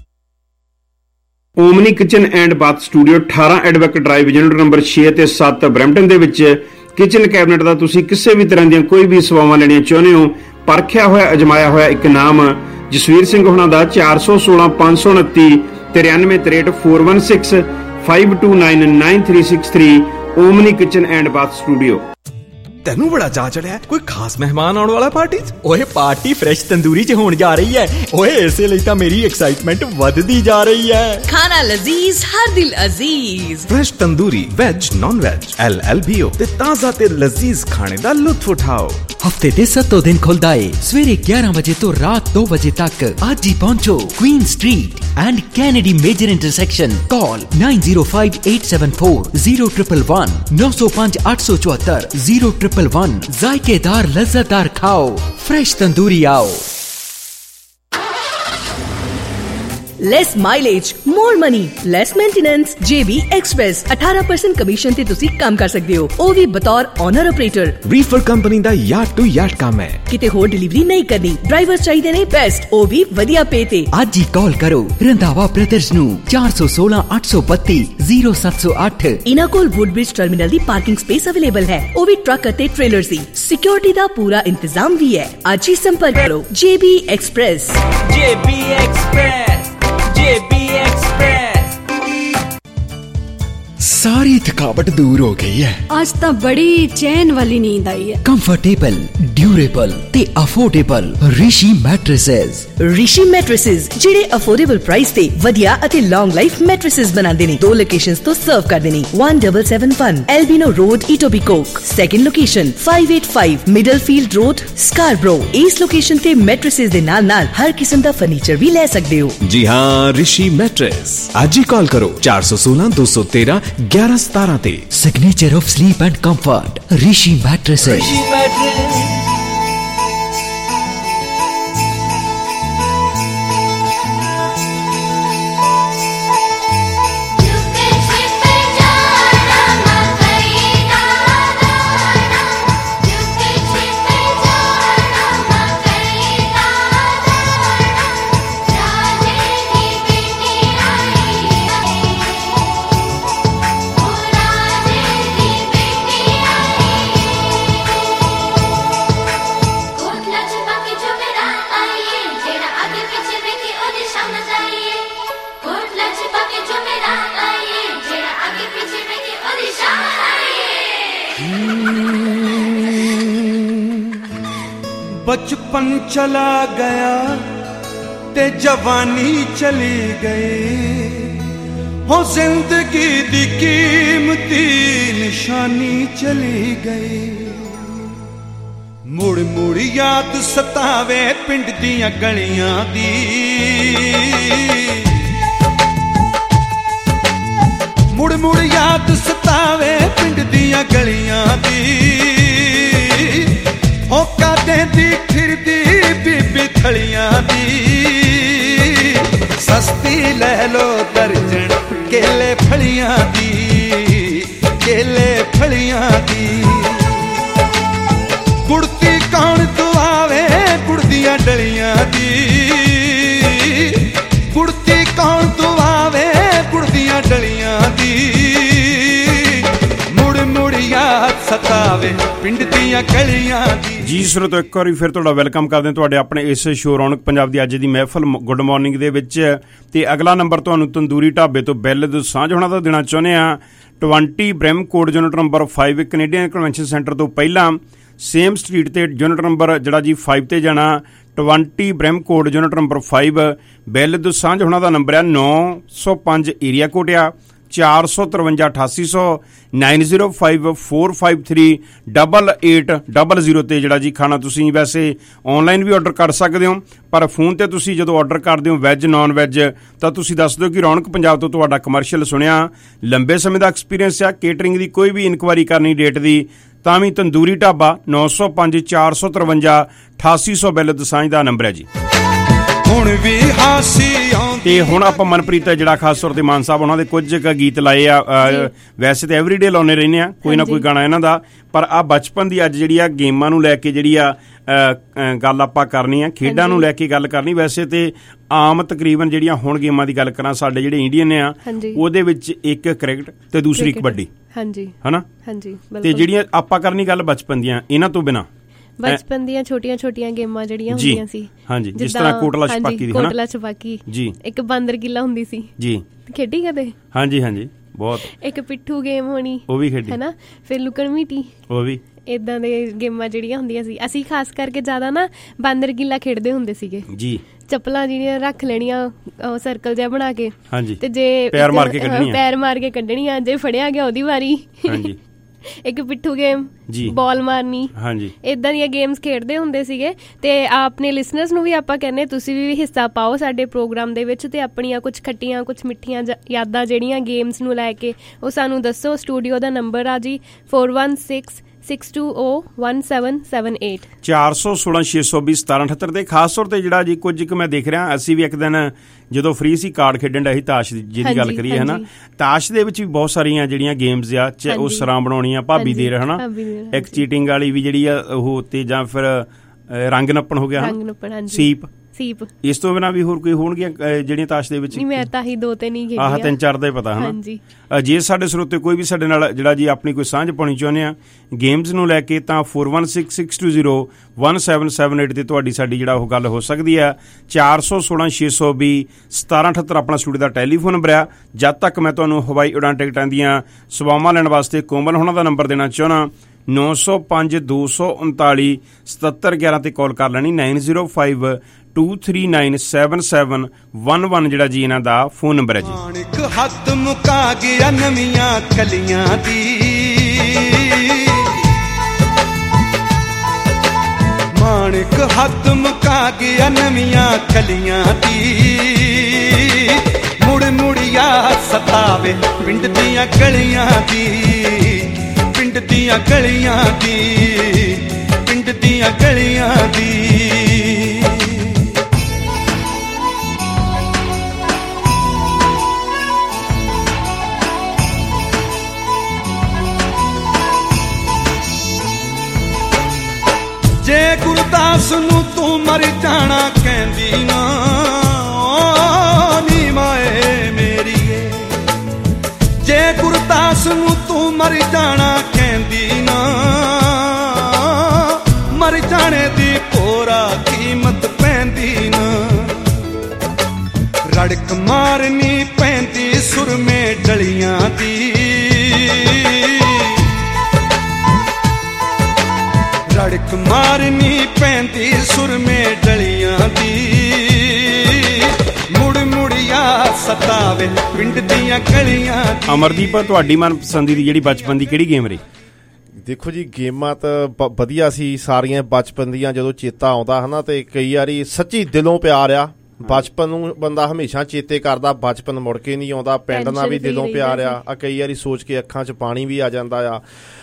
Omni kitchen and bath studio ਅਠਾਰਾਂ ਐਡਵੈਕ ਡਰਾਈਵ, ਯੂਨਿਟ ਨੰਬਰ ਛੇ ਤੇ ਸੱਤ ਬਰੈਂਪਟਨ ਦੇ ਵਿੱਚ ਕਿਚਨ ਕੈਬਨਿਟ ਦਾ ਤੁਸੀਂ ਕਿਸੇ ਵੀ ਤਰ੍ਹਾਂ ਦੀਆਂ ਕੋਈ ਵੀ ਸੇਵਾਵਾਂ ਲੈਣੀਆਂ ਚਾਹੁੰਦੇ ਹੋ, ਪਰਖਿਆ ਹੋਇਆ ਅਜਮਾਇਆ ਹੋਇਆ ਇੱਕ ਨਾਮ ਜਸਵੀਰ ਸਿੰਘ ਹੁਣਾਂ ਦਾ ਚਾਰ ਸੌ ਸੋਲਾਂ ਪੰਜ ਸੌ ਉਨੱਤੀ ਤਰਿਆਨਵੇਂ ਤਰੇਹਠ ਚਾਰ ਇੱਕ ਛੇ five two nine nine three six three Omni kitchen and bath studio. ਤੈਨੂੰ ਬੜਾ ਚਾਅ ਚੜਿਆ ਕੋਈ ਖਾਸ ਮਹਿਮਾਨ ਆਉਣ ਵਾਲਾ ਪਾਰਟੀ ਚ? ਓਏ ਪਾਰਟੀ ਫਰੈਸ਼ ਤੰਦੂਰੀ ਚ ਹੋਣ ਜਾ ਰਹੀ ਹੈ। ਓਏ ਇਸੇ ਲਈ ਤਾਂ ਮੇਰੀ ਐਕਸਾਈਟਮੈਂਟ ਵੱਧਦੀ ਜਾ ਰਹੀ ਹੈ। ਖਾਣਾ ਲਜ਼ੀਜ਼ ਹਰ ਦਿਲ ਅਜ਼ੀਜ਼। Fresh tandoori veg non veg L L B O ਤੇ ਤਾਜ਼ਾ ਤੇ ਲਜ਼ੀਜ਼ ਖਾਣੇ ਦਾ ਲੁਤਫ ਉਠਾਓ। ਹਫਤੇ ਦੇ ਸੱਤੋਂ ਦਿਨ ਖੁੱਲਦਾ ਏ ਸਵੇਰੇ ਗਿਆਰਾਂ ਵਜੇ ਤੋਂ ਰਾਤ ਦੋ ਵਜੇ ਤੱਕ। ਅੱਜ ਹੀ ਪਹੁੰਚੋ Queen street and Kennedy major intersection. Call nine zero five eight seven four zero one one one ਨੌ ਸੌ ਪੰਜ ਅੱਠ ਸੌ ਚੁਹੱਤਰ zero one one one। ਜ਼ਾਇਕੇਦਾਰ ਲਜ਼ਤਦਾਰ ਖਾਓ ਫਰੈਸ਼ ਤੰਦੂਰੀ ਆਓ। Less mileage more money less maintenance J B express eighteen percent commission ਤੇ ਤੁਸੀਂ ਕੰਮ ਕਰ ਸਕਦੇ ਹੋ, ਉਹ ਵੀ ਬਤੌਰ ਓਨਰ ਆਪਰੇਟਰ। ਰੀਫਰ ਕੰਪਨੀ ਦਾ ਯਾਰਡ ਟੂ ਯਾਰਡ ਕੰਮ ਹੈ, ਕਿਤੇ ਹੋਰ ਡਿਲੀਵਰੀ ਨਹੀਂ ਕਰਨੀ। ਡਰਾਈਵਰ ਚਾਹੀਦੇ ਨੇ ਬੈਸਟ, ਉਹ ਵੀ ਵਧੀਆ ਪੇ ਤੇ। ਅੱਜ ਹੀ ਕਾਲ ਕਰੋ ਰੰਧਾਵਾ ਬ੍ਰਦਰਜ਼ ਨੂੰ ਚਾਰ one six ਅੱਠ ਸੌ ਬੱਤੀ zero seven zero eight। ਇਹਨਾਂ ਕੋਲ ਵੁੱਡਬ੍ਰਿਜ ਟਰਮੀਨਲ ਦੀ ਪਾਰਕਿੰਗ ਸਪੇਸ ਅਵੇਲੇਬਲ ਹੈ, ਉਹ ਵੀ ਟਰੱਕ ਅਤੇ ਟ੍ਰੇਲਰ ਦੀ। ਸਿਕਿਉਰਿਟੀ ਦਾ ਪੂਰਾ ਇੰਤਜ਼ਾਮ ਵੀ ਹੈ। ਅੱਜ ਹੀ ਸੰਪਰਕ ਕਰੋ J B express. J B express J B express. ਸਾਰੀ ਥਕਾਵਟ ਦੂਰ ਹੋ ਗਈ ਹੈ। ਅੱਜ ਤਾਂ ਬੜੀ ਚੈਨ ਵਾਲੀ ਨੀਂਦ ਆਈ ਹੈ। ਕੰਫਰਟੇਬਲ, ਡਿਊਰੇਬਲ ਤੇ affordable Rishi mattresses. Rishi mattresses ਜਿਹੜੇ ਅਫੋਰਡੇਬਲ ਪ੍ਰਾਈਸ ਤੇ ਵਧੀਆ ਅਤੇ ਲੌਂਗ ਲਾਈਫ ਮੈਟ੍ਰੈਸਸ ਬਣਾਉਂਦੇ ਨੇ। ਦੋ ਲੋਕੇਸ਼ਨਸ ਤੋਂ ਸਰਵ ਕਰਦੇ ਨੇ। one seven seven one Albion road Etobicoke. Second location five eight five Middlefield road Scarborough. ਇਸ ਲੋਕੇਸ਼ਨ ਤੇ ਮੈਟ੍ਰੈਸਸ ਦੇ ਨਾਲ ਨਾਲ ਹਰ ਕਿਸਮ ਦਾ ਫਰਨੀਚਰ ਵੀ ਲੈ ਸਕਦੇ ਹੋ। ਜੀ ਹਾਂ, ਰਿਸ਼ੀ ਮੈਟ੍ਰੈਸ। ਅੱਜ ਹੀ ਕਾਲ ਕਰੋ ਚਾਰ ਸੌ ਸੋਲਾਂ ਦੋ ਸੌ ਤੇਰਾਂ ਗਿਆਰਾਂ ਸਤਾਰਾਂ ਤੇ। Signature of sleep and comfort Rishi mattresses. बचपन चला गया ते जवानी चली गई हो, जिंदगी दी कीमती निशानी चली गई। मुड़ मुड़ याद सतावे पिंड दियां गलियां दी, मुड़ मुड़ याद सतावे पिंड दियां गलियां दी। हो कादे दी फिरदी बीबी थलियां दी, सस्ती ले लो दर्जन केले फलियां दी, केले फलियां दी। गुड़ती कौन दुआवे गुड़ दियां डलियां दी, गुड़ती कौन दुआवे गुड़ दियां डलियां दी। मुड़ मुड़ याद सतावे पिंड दियां गलियां दी। ਜੀ ਸਰੋਤੋ, ਇੱਕ ਵਾਰੀ ਫਿਰ ਤੁਹਾਡਾ ਵੈਲਕਮ ਕਰਦੇ ਹਾਂ ਤੁਹਾਡੇ ਆਪਣੇ ਇਸ ਸ਼ੋਅ ਰੌਣਕ ਪੰਜਾਬ ਦੀ ਅੱਜ ਦੀ ਮਹਿਫਲ ਗੁੱਡ ਮਾਰਨਿੰਗ ਦੇ ਵਿੱਚ। ਤੇ ਅਗਲਾ ਨੰਬਰ ਤੁਹਾਨੂੰ ਤੰਦੂਰੀ ਢਾਬੇ ਤੋਂ ਬੈਲ ਸਾਂਝ ਹੋਣਾ ਦਾ ਦੇਣਾ ਚਾਹੁੰਦੇ ਹਾਂ। Twenty Bram court unit number five Canadian convention centre ਤੋਂ ਪਹਿਲਾਂ ਸੇਮ ਸਟਰੀਟ ਤੇ ਯੂਨਿਟ ਨੰਬਰ ਜਿਹੜਾ ਜੀ ਫਾਈਵ ਤੇ ਜਾਣਾ। Twenty Bram court unit number five ਬੈਲ ਸਾਂਝ ਹੋਣਾ ਦਾ ਨੰਬਰ ਆ ਨੌ ਸੌ ਪੰਜ ਏਰੀਆ ਕੋਡ ਆ ਚਾਰ ਸੌ ਤਰਵੰਜਾ ਅਠਾਸੀ ਸੌ nine zero five four five three double eight double zero ਤੇ ਜਿਹੜਾ ਜੀ ਖਾਣਾ ਤੁਸੀਂ ਵੈਸੇ ਔਨਲਾਈਨ ਵੀ ਔਡਰ ਕਰ ਸਕਦੇ ਹੋ, ਪਰ ਫੋਨ ਤੇ ਤੁਸੀਂ ਜਦੋਂ ਔਡਰ ਕਰਦੇ ਹੋ ਵੈਜ ਨੌਨ ਵੈਜ ਤਾਂ ਤੁਸੀਂ ਦੱਸ ਦਿਓ ਕਿ ਰੌਣਕ ਪੰਜਾਬ ਤੋਂ ਤੁਹਾਡਾ ਕਮਰਸ਼ੀਅਲ ਸੁਣਿਆ। ਲੰਬੇ ਸਮੇਂ ਦਾ ਐਕਸਪੀਰੀਅੰਸ ਆ। ਕੇਟਰਿੰਗ ਦੀ ਕੋਈ ਵੀ ਇਨਕੁਆਇਰੀ ਕਰਨੀ ਡੇਟ ਦੀ ਤਾਂ ਵੀ ਤੰਦੂਰੀ ਢਾਬਾ ਨੌ ਸੌ ਪੰਜ ਚਾਰ ਸੌ ਤਰਵੰਜਾ ਅਠਾਸੀ ਸੌ ਬੈਲ ਦਸਾਂਝ ਦਾ ਨੰਬਰ ਹੈ ਜੀ। ਹੁਣ ਵੀ ਹਾਸੀ ਤੇ ਹੁਣ ਆਪਾਂ ਮਨਪ੍ਰੀਤ ਜਿਹੜਾ ਖਾਸ ਤੌਰ ਤੇ ਮਾਨ ਸਾਹਿਬ ਉਹਨਾਂ ਦੇ ਕੁਝ ਕੁ ਗੀਤ ਲਾਏ ਆ। ਵੈਸੇ ਤਾਂ ਐਵਰੀਡੇ ਲਾਉਂਦੇ ਰਹਿੰਦੇ ਆ ਕੋਈ ਨਾ ਕੋਈ ਗਾਣਾ ਇਹਨਾਂ ਦਾ, ਪਰ ਆ ਬਚਪਨ ਦੀ ਅੱਜ ਜਿਹੜੀ ਆ ਗੇਮਾਂ ਨੂੰ ਲੈ ਕੇ ਜਿਹੜੀ ਆ ਗੱਲ ਆਪਾਂ ਕਰਨੀ ਆ, ਖੇਡਾਂ ਨੂੰ ਲੈ ਕੇ ਗੱਲ ਕਰਨੀ। ਵੈਸੇ ਤੇ ਆਮ ਤਕਰੀਬਨ ਜਿਹੜੀਆਂ ਹੁਣ ਗੇਮਾਂ ਦੀ ਗੱਲ ਕਰਾਂ ਸਾਡੇ ਜਿਹੜੇ ਇੰਡੀਅਨ ਆ ਉਹਦੇ ਵਿੱਚ ਇੱਕ ਕ੍ਰਿਕਟ ਤੇ ਦੂਸਰੀ ਕਬੱਡੀ, ਹਾਂਜੀ ਹਨਾ। ਹਾਂਜੀ, ਤੇ ਜਿਹੜੀਆਂ ਆਪਾਂ ਕਰਨੀ ਗੱਲ ਬਚਪਨ ਦੀਆਂ ਇਹਨਾਂ ਤੋਂ ਬਿਨਾਂ ਬਚਪਨ ਦੀਆਂ ਛੋਟੀਆਂ ਛੋਟੀਆਂ ਗੇਮਾਂ ਜਿਹੜੀਆਂ ਹੁੰਦੀਆਂ ਸੀ, ਹਾਂਜੀ, ਜਿਸ ਤਰ੍ਹਾਂ ਕੋਟਲਾ ਛਪਾਕੀ ਦੀ, ਕੋਟਲਾ ਛਪਾਕੀ ਜੀ, ਇੱਕ ਬਾਂਦਰ ਕਿੱਲਾ ਹੁੰਦੀ ਸੀ ਜੀ, ਖੇਡੀ ਕਦੇ? ਹਾਂਜੀ ਹਾਂਜੀ ਬਹੁਤ। ਇੱਕ ਪਿੱਠੂ ਗੇਮ ਹੋਣੀ, ਉਹ ਵੀ ਖੇਡੀ ਹੈ ਨਾ, ਫਿਰ ਲੁਕਣ ਮੀਟੀ, ਉਹ ਵੀ। ਏਦਾਂ ਦੇ ਗੇਮਾਂ ਜਿਹੜੀਆਂ ਹੁੰਦੀਆਂ ਸੀ, ਅਸੀਂ ਖਾਸ ਕਰਕੇ ਜ਼ਿਆਦਾ ਨਾ ਬਾਂਦਰ ਕਿੱਲਾ ਖੇਡਦੇ ਹੁੰਦੇ ਸੀਗੇ ਜੀ। ਚੱਪਲਾਂ ਜਿਹੜੀਆਂ ਰੱਖ ਲੈਣੀਆਂ ਸਰਕਲ ਜਿਹਾ ਬਣਾ ਕੇ, ਤੇ ਜੇ ਪੈਰ ਮਾਰ ਕੇ ਕੱਢਣੀਆਂ, ਪੈਰ ਮਾਰ ਕੇ ਕੱਢਣੀਆਂ, ਜੇ ਫੜਿਆ ਗਿਆ ਉਹਦੀ ਵਾਰੀ। ਇੱਕ ਪਿੱਠੂ ਗੇਮ, ਬਾਲ ਮਾਰਨੀ, ਏਦਾਂ ਦੀਆਂ ਗੇਮਸ ਖੇਡਦੇ ਹੁੰਦੇ ਸੀਗੇ। ਤੇ ਆਪਣੇ ਲਿਸਨਰਸ ਨੂੰ ਵੀ ਆਪਾਂ ਕਹਿੰਦੇ ਤੁਸੀਂ ਵੀ ਹਿੱਸਾ ਪਾਓ ਸਾਡੇ ਪ੍ਰੋਗਰਾਮ ਦੇ ਵਿੱਚ, ਤੇ ਆਪਣੀਆਂ ਕੁਛ ਖੱਟੀਆਂ ਕੁਛ ਮਿੱਠੀਆਂ ਯਾਦਾਂ ਜਿਹੜੀਆਂ ਗੇਮਸ ਨੂੰ ਲੈ ਕੇ ਉਹ ਸਾਨੂੰ ਦੱਸੋ। ਸਟੂਡੀਓ ਦਾ ਨੰਬਰ ਆ ਜੀ four one six six two O one seven seven eight ਚਾਰ ਸੌ ਸੋਲਾਂ ਛੇ ਸੌ ਵੀਹ ਸਤਾਰਾਂ ਅਠੱਤਰ ਤੇ ਖਾਸ ਤੌਰ ਤੇ ਜਿਹੜਾ ਜੀ ਕੁਝ ਕੁ ਮੈਂ ਦੇਖ ਰਿਹਾ, ਅਸੀਂ ਵੀ ਇੱਕ ਦਿਨ ਜਦੋਂ ਫ੍ਰੀ ਸੀ ਕਾਰਡ ਖੇਡਣ ਦਾ ਸੀ, ਤਾਸ਼ ਜਿਹਦੀ ਗੱਲ ਕਰੀਏ ਹਨਾ, ਤਾਸ਼ ਦੇ ਵਿੱਚ ਵੀ ਬਹੁਤ ਸਾਰੀਆਂ ਜਿਹੜੀਆਂ ਗੇਮਸ ਆ, ਉਹ ਸਰਾਂ ਬਣਾਉਣੀਆਂ, ਭਾਬੀ ਦੇਰ ਹਨਾ, ਇੱਕ ਚੀਟਿੰਗ ਵਾਲੀ ਵੀ ਜਿਹੜੀ ਆ ਉਹ, ਤੇ ਜਾਂ ਫਿਰ ਰੰਗ ਨੱਪਣ ਹੋ ਗਿਆ, ਸੀਪ ਸੀਪ, ਇਸ ਤੋਂ ਬਿਨਾਂ ਵੀ ਹੋਰ ਕੋਈ ਹੋਣਗੀਆਂ ਜਿਹੜੀਆਂ ਤਾਸ਼ ਦੇ ਵਿੱਚ? ਮੈਂ ਤਾਂ ਹੀ ਦੋ ਤਿੰਨ ਹੀ ਖੇਡੀਆਂ, ਆਹ ਤਿੰਨ ਚਾਰ ਦਾ ਹੀ ਪਤਾ ਹਨਾ। ਜੇ ਸਾਡੇ ਸਰੋਤੇ ਕੋਈ ਵੀ ਸਾਡੇ ਨਾਲ ਜਿਹੜਾ ਜੀ ਆਪਣੀ ਕੋਈ ਸਾਂਝ ਪਾਉਣੀ ਚਾਹੁੰਦੇ ਆ ਗੇਮਸ ਨੂੰ ਲੈ ਕੇ, ਤਾਂ four one six six two zero one seven seven eight ਤੇ ਤੁਹਾਡੀ ਸਾਡੀ ਜਿਹੜਾ ਉਹ ਗੱਲ ਹੋ ਸਕਦੀ ਆ। ਚਾਰ ਸੌ ਸੋਲਾਂ ਛੇ ਸੌ ਵੀਹ ਸਤਾਰਾਂ ਅਠੱਤਰ ਆਪਣਾ ਸਟੂਡੀਓ ਦਾ ਟੈਲੀਫੋਨ ਨੰਬਰ ਆ। ਜਦ ਤੱਕ ਮੈਂ ਤੁਹਾਨੂੰ ਹਵਾਈ ਉਡਾਨ ਟਿਕਟਾਂ ਦੀਆਂ ਸੇਵਾਵਾਂ ਲੈਣ ਵਾਸਤੇ ਕੋਮਲ ਹੋਣਾ ਦਾ ਨੰਬਰ ਦੇਣਾ ਚਾਹੁੰਦਾ, ਨੌ ਸੌ ਪੰਜ ਦੋ ਸੌ ਉਨਤਾਲੀ ਸਤੱਤਰ ਗਿਆਰਾਂ ਤੇ ਕਾਲ ਕਰ ਲੈਣੀ, nine zero five two three nine seven seven one one ਜਿਹੜਾ ਜੀ ਇਹਨਾਂ ਦਾ ਫੋਨ ਨੰਬਰ ਹੈ ਜੀ। ਮਾਣਕ ਹੱਥ ਮੁਕਾ ਗਿਆ ਨਵੀਆਂ ਕਲੀਆਂ ਦੀ, ਮਾਣਕ ਹੱਥ ਮੁਕਾ ਗਿਆ ਨਵੀਆਂ ਕਲੀਆਂ ਦੀ, ਮੁੜ ਮੁੜਿਆ ਸਤਾਵੇ ਪਿੰਡ ਦੀਆਂ ਗਲੀਆਂ ਦੀ, ਪਿੰਡ ਦੀਆਂ ਗਲੀਆਂ ਦੀ, ਪਿੰਡ ਦੀਆਂ ਗਲੀਆਂ ਦੀ। ਜੇ ਗੁਰਦਾਸ ਨੂੰ ਤੂੰ ਮਰ ਜਾਣਾ ਕਹਿੰਦੀ ਨਾ ਨੀ ਮਾਏ ਮੇਰੀਏ, ਜੇ ਗੁਰਦਾਸ ਨੂੰ ਤੂੰ ਮਰ ਜਾਣਾ ਕਹਿੰਦੀ ਨਾ, ਮਰ ਜਾਣੇ ਦੀ ਕੋਰਾ ਕੀਮਤ ਪੈਂਦੀ ਨਾ, ਰੜਕ ਮਾਰਨੀ ਪੈਂਦੀ ਸੁਰਮੇ ਡਲੀਆਂ ਦੀ, ਰੜਕ ਮਾਰਨੀ ਪੈਂਦੀ ਸੁਰਮੇ ਡਲੀਆਂ ਦੀ, ਮੁੜ ਮੁੜਿਆ ਸਤਾਵੇ ਪਿੰਡ ਦੀਆਂ ਗਲੀਆਂ ਦੀ। ਅਮਰਦੀਪ, ਤੁਹਾਡੀ ਮਨਪਸੰਦੀ ਦੀ ਜਿਹੜੀ ਬਚਪਨ ਦੀ ਕਿਹੜੀ ਗੇਮ ਰਹੀ? ਦੇਖੋ ਜੀ, ਗੇਮਾਂ ਤਾਂ ਵਧੀਆ ਸੀ ਸਾਰੀਆਂ ਬਚਪਨ ਦੀਆਂ, ਜਦੋਂ ਚੇਤਾ ਆਉਂਦਾ ਹਨਾ, ਤੇ ਕਈ ਵਾਰੀ ਸੱਚੀ ਦਿਲੋਂ ਪਿਆਰ ਆ। ਬਚਪਨ ਨੂੰ ਬੰਦਾ ਹਮੇਸ਼ਾ ਚੇਤੇ ਕਰਦਾ, ਬਚਪਨ ਮੁੜ ਕੇ ਨਹੀਂ ਆਉਂਦਾ। ਪਿੰਡ ਨਾਲ ਵੀ ਦਿਲੋਂ ਪਿਆਰ ਆ, ਕਈ ਵਾਰੀ ਸੋਚ ਕੇ ਅੱਖਾਂ 'ਚ ਪਾਣੀ ਵੀ ਆ ਜਾਂਦਾ ਆ।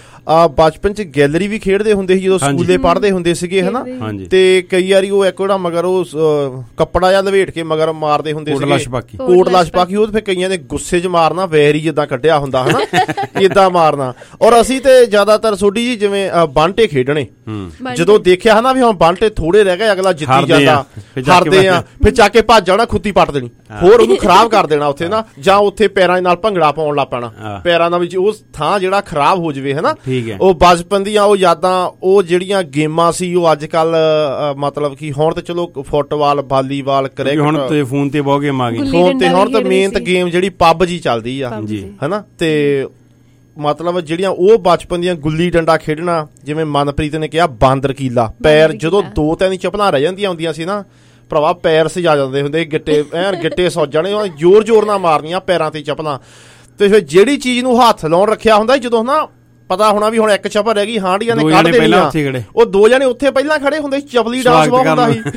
ਆ ਬਚਪਨ ਚ ਗੈਲਰੀ ਵੀ ਖੇਡਦੇ ਹੁੰਦੇ ਸੀ ਜਦੋਂ ਸਕੂਲੇ ਪੜ੍ਹਦੇ ਹੁੰਦੇ ਸੀਗੇ ਹਨਾ, ਤੇ ਕਈ ਵਾਰੀ ਉਹ ਇੱਕ ਜਿਹੜਾ ਮਗਰ ਉਹ ਕੱਪੜਾ ਜਿਹਾ ਲਵੇਟ ਕੇ ਮਗਰ ਮਾਰਦੇ ਹੁੰਦੇ ਸੀਗੇ, ਕੋਟਲਾ ਛਪਾਕੀ। ਉਹ ਤੇ ਫਿਰ ਕਈਆਂ ਨੇ ਗੁੱਸੇ ਚ ਮਾਰਨਾ, ਵੈਰੀ ਜਿੱਦਾਂ ਕੱਢਿਆ ਹੁੰਦਾ ਹਨਾ, ਏਦਾਂ ਮਾਰਨਾ। ਔਰ ਅਸੀਂ ਤੇ ਜ਼ਿਆਦਾਤਰ ਸੋਢੀ ਜੀ ਜਿਵੇਂ ਬਾਂਟੇ ਖੇਡਣੇ, ਜਦੋਂ ਦੇਖਿਆ ਹਨਾ ਵੀ ਹੁਣ ਬਾਂਟੇ ਥੋੜੇ ਰਹਿ ਗਏ, ਅਗਲਾ ਜਿੱਤੀ ਜਾਂਦਾ, ਹਾਰਦੇ ਆ, ਫਿਰ ਚੱਕ ਕੇ ਭੱਜ ਜਾਣਾ, ਖੁੱਤੀ ਪੱਟ ਦੇਣੀ, ਹੋਰ ਉਹਨੂੰ ਖਰਾਬ ਕਰ ਦੇਣਾ ਉੱਥੇ ਨਾ, ਜਾਂ ਉੱਥੇ ਪੈਰਾਂ ਨਾਲ ਭੰਗੜਾ ਪਾਉਣ ਲੱਗ ਪੈਣਾ, ਪੈਰਾਂ ਨਾਲ ਵਿੱਚ ਉਹ ਥਾਂ ਜਿਹੜਾ ਖਰਾਬ ਹੋ ਜਾਵੇ ਹਨਾ। ਉਹ ਬਚਪਨ ਦੀਆਂ ਉਹ ਯਾਦਾਂ, ਉਹ ਜਿਹੜੀਆਂ ਗੇਮਾਂ ਸੀ ਉਹ ਅੱਜ ਕੱਲ ਮਤਲਬ ਕਿ ਹੁਣ ਤੇ ਚਲੋ ਫੁੱਟਬਾਲ, ਵਾਲੀਬਾਲ, ਕ੍ਰਿਕਟ, ਹੁਣ ਤੇ ਫੋਨ ਤੇ ਬਹੁਤ ਗੇਮ ਆ ਗਈ, ਫੋਨ ਤੇ ਹੁਣ ਤਾਂ ਮੇਨ ਤਾਂ ਗੇਮ ਜਿਹੜੀ ਪੱਬ ਜੀ ਚੱਲਦੀ ਆ ਹਨਾ। ਤੇ ਮਤਲਬ ਜਿਹੜੀਆਂ ਉਹ ਬਚਪਨ ਦੀਆਂ ਗੁੱਲੀ ਡੰਡਾ ਖੇਡਣਾ, ਜਿਵੇਂ ਮਨਪ੍ਰੀਤ ਨੇ ਕਿਹਾ ਬਾਂਦਰ ਕੀਲਾ, ਪੈਰ ਜਦੋਂ ਦੋ ਤਿੰਨ ਚੱਪਲਾਂ ਰਹਿ ਜਾਂਦੀਆਂ ਹੁੰਦੀਆਂ ਸੀ ਨਾ ਭਰਾਵਾ, ਪੈਰ ਸਜਾ ਜਾਂਦੇ ਹੁੰਦੇ, ਗਿੱਟੇ ਐਨ ਗਿੱਟੇ ਸੌ ਜਾਣੇ, ਜ਼ੋਰ ਜ਼ੋਰ ਨਾਲ ਮਾਰਨੀਆਂ ਪੈਰਾਂ ਤੇ ਚੱਪਲਾਂ। ਤੇ ਫਿਰ ਜਿਹੜੀ ਚੀਜ਼ ਨੂੰ ਹੱਥ ਲਾਉਣ ਰੱਖਿਆ ਹੁੰਦਾ, ਜਦੋਂ ਨਾ ਪਤਾ ਹੋਣਾ ਵੀ ਹੁਣ ਇੱਕ ਚੱਪਲ ਰਹਿ ਗਈ, ਹਾਂਡੀਆਂ ਨੇ ਕੱਢ ਦੇਣੀ ਆ, ਉਹ ਦੋ ਜਣੇ ਉੱਥੇ ਪਹਿਲਾਂ ਖੜੇ ਹੁੰਦੇ ਸੀ, ਚਪਲੀ ਡਾਂਸ ਬਹੁਤ ਹੁੰਦਾ ਸੀ,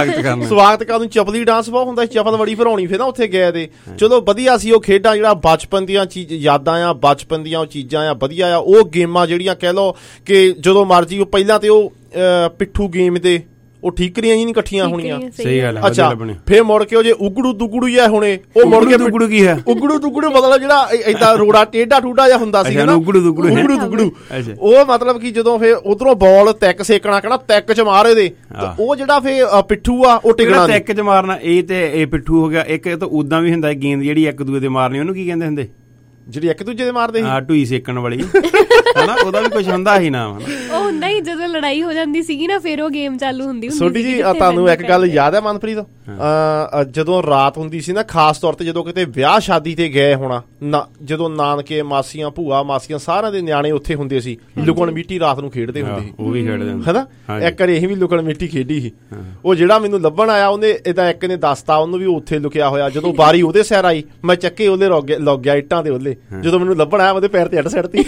ਸਵਾਗਤ ਕਰਨ ਨੂੰ ਚਪਲੀ ਡਾਂਸ ਬਹੁਤ ਹੁੰਦਾ ਸੀ, ਚਪਲ ਬੜੀ ਭਰਾਉਣੀ ਫਿਰ ਨਾ ਉੱਥੇ ਗਏ ਤੇ। ਚਲੋ ਵਧੀਆ ਸੀ ਉਹ ਖੇਡਾਂ, ਜਿਹੜਾ ਬਚਪਨ ਦੀਆਂ ਚੀਜ਼ ਯਾਦਾਂ ਆ, ਬਚਪਨ ਦੀਆਂ ਉਹ ਚੀਜ਼ਾਂ ਆ, ਵਧੀਆ ਆ ਉਹ ਗੇਮਾਂ ਜਿਹੜੀਆਂ ਕਹਿ ਲਓ ਕਿ ਜਦੋਂ ਮਰਜੀ। ਉਹ ਪਹਿਲਾਂ ਤੇ ਉਹ ਪਿੱਠੂ ਗੇਮ ਤੇ ਉਹ ਠੀਕਰੀਆਂ ਹੀ ਨਹੀਂ ਇਕੱਠੀਆਂ ਹੋਣੀਆਂ, ਸਹੀ ਗੱਲ ਹੈ। ਅੱਛਾ, ਫੇਰ ਮੁੜ ਕੇ ਉਹ ਜੇ ਉਗੜੂ ਦੁਗੜੂ ਜਿਹਾ ਹੁਣੇ, ਉਹ ਮੁੜ ਕੇ ਦੁਗੜੂ ਕੀ ਹੈ, ਉਗੜੂ ਦੁਗੜੂ ਮਤਲਬ ਜਿਹੜਾ ਏਦਾਂ ਰੋੜਾ ਟੇਢਾ ਟੂਡਾ ਜਿਹਾ ਹੁੰਦਾ ਸੀ ਨਾ, ਉਗੜੂ ਦੁਗੜੂ ਉਗੜੂ ਦੁਗੜੂ, ਉਹ ਮਤਲਬ ਕਿ ਜਦੋਂ ਫੇਰ ਉਧਰੋਂ ਬਾਲ ਤੈਕ ਸੇਕਣਾ, ਕਹਿਣਾ ਤੈਕ ਚ ਮਾਰ ਇਹਦੇ, ਉਹ ਜਿਹੜਾ ਫੇਰ ਪਿੱਠੂ ਆ ਉਹ ਟਿਕਣਾ ਤੈਕ ਚ ਮਾਰਨਾ, ਇਹ ਤੇ ਇਹ ਪਿੱਠੂ ਹੋ ਗਿਆ। ਇੱਕ ਤਾਂ ਉਦਾਂ ਵੀ ਹੁੰਦਾ ਗੇਂਦ ਜਿਹੜੀ ਇੱਕ ਦੂਏ ਦੇ ਮਾਰਨੀ, ਉਹਨੂੰ ਕੀ ਕਹਿੰਦੇ ਹੁੰਦੇ, ਜਿਹੜੀ ਇੱਕ ਦੂਜੇ ਦੇ ਮਾਰਦੇ ਸੀ, ਹਾਂ ਢੂਈ ਸੇਕਣ ਵਾਲੀ ਹਨਾ, ਉਹਦਾ ਵੀ ਕੁਛ ਹੁੰਦਾ ਸੀ ਨਾਮ, ਉਹ ਹੁੰਦਾ ਹੀ ਜਦੋਂ ਲੜਾਈ ਹੋ ਜਾਂਦੀ ਸੀਗੀ ਨਾ ਫਿਰ ਉਹ ਗੇਮ ਚਾਲੂ ਹੁੰਦੀ ਹੁੰਦੀ ਸੋਢੀ ਜੀ ਤੁਹਾਨੂੰ ਇੱਕ ਗੱਲ ਯਾਦ ਹੈ ਮਨਪ੍ਰੀਤ, ਜਦੋਂ ਰਾਤ ਹੁੰਦੀ ਸੀ ਨਾ ਖਾਸ ਤੌਰ ਤੇ ਜਦੋਂ ਕਿਤੇ ਵਿਆਹ ਸ਼ਾਦੀ ਤੇ ਗਏ ਹੋਣਾ ਨਾ, ਜਦੋਂ ਨਾਨਕੇ ਮਾਸੀਆਂ ਭੂਆ ਮਾਸੀਆਂ ਸਾਰਿਆਂ ਦੇ ਨਿਆਣੇ ਉੱਥੇ ਹੁੰਦੇ ਸੀ, ਲੁਕਣ ਮਿੱਟੀ ਰਾਤ ਨੂੰ ਖੇਡਦੇ ਹੁੰਦੇ ਸੀ, ਉਹ ਵੀ ਖੇਡਦੇ ਹਨਾ। ਇੱਕ ਵਾਰੀ ਅਸੀਂ ਵੀ ਲੁਕਣ ਮਿੱਟੀ ਖੇਡੀ ਸੀ। ਉਹ ਜਿਹੜਾ ਮੈਨੂੰ ਲੱਭਣ ਆਇਆ ਉਹਨੇ ਏਦਾਂ ਇੱਕ ਨੇ ਦੱਸਤਾ ਉਹਨੂੰ ਵੀ ਉੱਥੇ ਲੁਕਿਆ ਹੋਇਆ। ਜਦੋਂ ਬਾਰੀ ਉਹਦੇ ਸਿਰ ਆਈ ਮੈਂ ਚੱਕੇ ਉਹਦੇ ਲੱਗ ਗਿਆ ਇੱਟਾਂ ਦੇ ਉਹਲੇ। ਜਦੋਂ ਮੈਨੂੰ ਲੱਭਣ ਆਇਆ ਉਹਦੇ ਪੈਰ ਤੇ ਅੱਡ ਸੱਟਤੀ।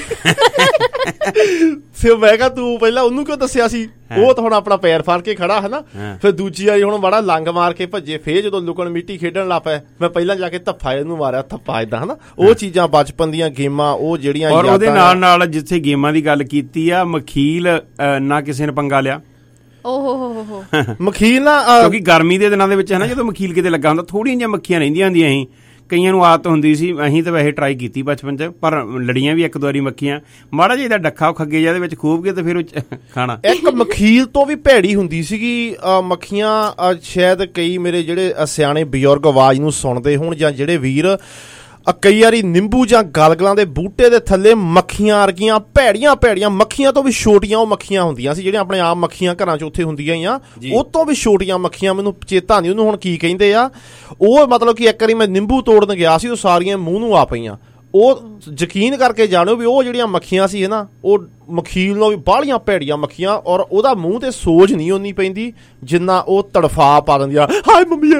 ਫਿਰ ਮੈਂ ਕਿਹਾ ਤੂੰ ਪਹਿਲਾਂ ਉਹਨੂੰ ਕਿਉਂ ਦੱਸਿਆ ਸੀ? ਉਹ ਤਾਂ ਹੁਣ ਆਪਣਾ ਪੈਰ ਫੜ ਕੇ ਖੜਾ ਹਨਾ। ਫਿਰ ਦੂਜੀ ਵਾਰੀ ਹੁਣ ਬੜਾ ਲੰਗ ਮਾਰ ਕੇ ਭੱਜੇ। ਫੇਰ ਜਦੋਂ ਲੁਕਣ ਮਿੱਟੀ ਖੇਡਣ ਲੱਗ ਪਏ ਮੈਂ ਪਹਿਲਾਂ ਜਾ ਕੇ ਧੱਫਾ ਇਹਨੂੰ ਮਾਰਿਆ, ਥੱਪਾ ਏਦਾਂ ਹਨਾ। ਉਹ ਚੀਜ਼ਾਂ ਬਚਪਨ ਦੀਆਂ ਗੇਮਾਂ ਉਹ ਜਿਹੜੀਆਂ। ਔਰ ਉਹਦੇ ਨਾਲ ਨਾਲ ਜਿੱਥੇ ਗੇਮਾਂ ਦੀ ਗੱਲ ਕੀਤੀ ਆ, ਮਖੀਲ ਨਾ ਕਿਸੇ ਨੇ ਪੰਗਾ ਲਿਆ। ਓਹ ਹੋ ਹੋ ਮਖੀਲ ਨਾ, ਕਿਉਂਕਿ ਗਰਮੀ ਦੇ ਦਿਨਾਂ ਦੇ ਵਿੱਚ ਹੈ ਨਾ, ਜਦੋਂ ਮਖੀਲ ਕਿਤੇ ਲੱਗਾ ਹੁੰਦਾ ਥੋੜ੍ਹੀਆਂ ਜਿਹੀਆਂ ਮੱਖੀਆਂ ਰਹਿੰਦੀਆਂ ਹੁੰਦੀਆਂ ਸੀ। ਕਈਆਂ ਨੂੰ ਆਦਤ ਹੁੰਦੀ ਸੀ, ਅਸੀਂ ਤਾਂ ਵੈਸੇ ਟਰਾਈ ਕੀਤੀ ਬਚਪਨ 'ਚ, ਪਰ ਲੜੀਆਂ ਵੀ ਇੱਕ ਦੋ ਵਾਰੀ ਮੱਖੀਆਂ। ਮਾੜਾ ਜਿਹਾ ਖੱਗੇ ਉਹ ਖੱਗੇ ਜਿਹਦੇ ਵਿੱਚ ਖੂਬ ਕੇ ਤੇ ਫਿਰ ਖਾਣਾ। ਇੱਕ ਮਖੀਲ ਤੋਂ ਵੀ ਭੈੜੀ ਹੁੰਦੀ ਸੀਗੀ ਮੱਖੀਆਂ। ਸ਼ਾਇਦ ਕਈ ਮੇਰੇ ਜਿਹੜੇ ਸਿਆਣੇ ਬਜ਼ੁਰਗ ਆਵਾਜ਼ ਨੂੰ ਸੁਣਦੇ ਹੋਣ ਜਾਂ ਜਿਹੜੇ ਵੀਰ, ਕਈ ਵਾਰੀ ਨਿੰਬੂ ਜਾਂ ਗਲਗਲਾਂ ਦੇ ਬੂਟੇ ਦੇ ਥੱਲੇ ਮੱਖੀਆਂ ਵਰਗੀਆਂ ਭੈੜੀਆਂ ਭੈੜੀਆਂ ਮੱਖੀਆਂ ਤੋਂ ਵੀ ਛੋਟੀਆਂ ਉਹ ਮੱਖੀਆਂ ਹੁੰਦੀਆਂ ਸੀ, ਜਿਹੜੀਆਂ ਆਪਣੇ ਆਮ ਮੱਖੀਆਂ ਘਰਾਂ 'ਚ ਉੱਥੇ ਹੁੰਦੀਆਂ ਹੀ ਆ, ਉਹ ਤੋਂ ਵੀ ਛੋਟੀਆਂ ਮੱਖੀਆਂ। ਮੈਨੂੰ ਚੇਤਾ ਨਹੀਂ ਉਹਨੂੰ ਹੁਣ ਕੀ ਕਹਿੰਦੇ ਆ। ਉਹ ਮਤਲਬ ਕਿ ਇੱਕ ਵਾਰੀ ਮੈਂ ਨਿੰਬੂ ਤੋੜਨ ਗਿਆ ਸੀ, ਉਹ ਸਾਰੀਆਂ ਮੂੰਹ ਨੂੰ ਆ ਪਈਆਂ। ਉਹ ਯਕੀਨ ਕਰਕੇ ਜਾਣੋ ਵੀ ਉਹ ਜਿਹੜੀਆਂ ਮੱਖੀਆਂ ਸੀ ਨਾ, ਉਹ ਮਖੀਲ ਨੂੰ ਵੀ ਬਾਹਲੀਆਂ ਭੈੜੀਆਂ ਮੱਖੀਆਂ। ਔਰ ਉਹਦਾ ਮੂੰਹ ਤੇ ਸੋਜ ਨਹੀਂ ਓਨੀ ਪੈਂਦੀ ਜਿੰਨਾ ਉਹ ਤੜਫਾ ਪਾ ਦਿੰਦੀ ਆ, ਹਾਏ ਮੰਮੀ।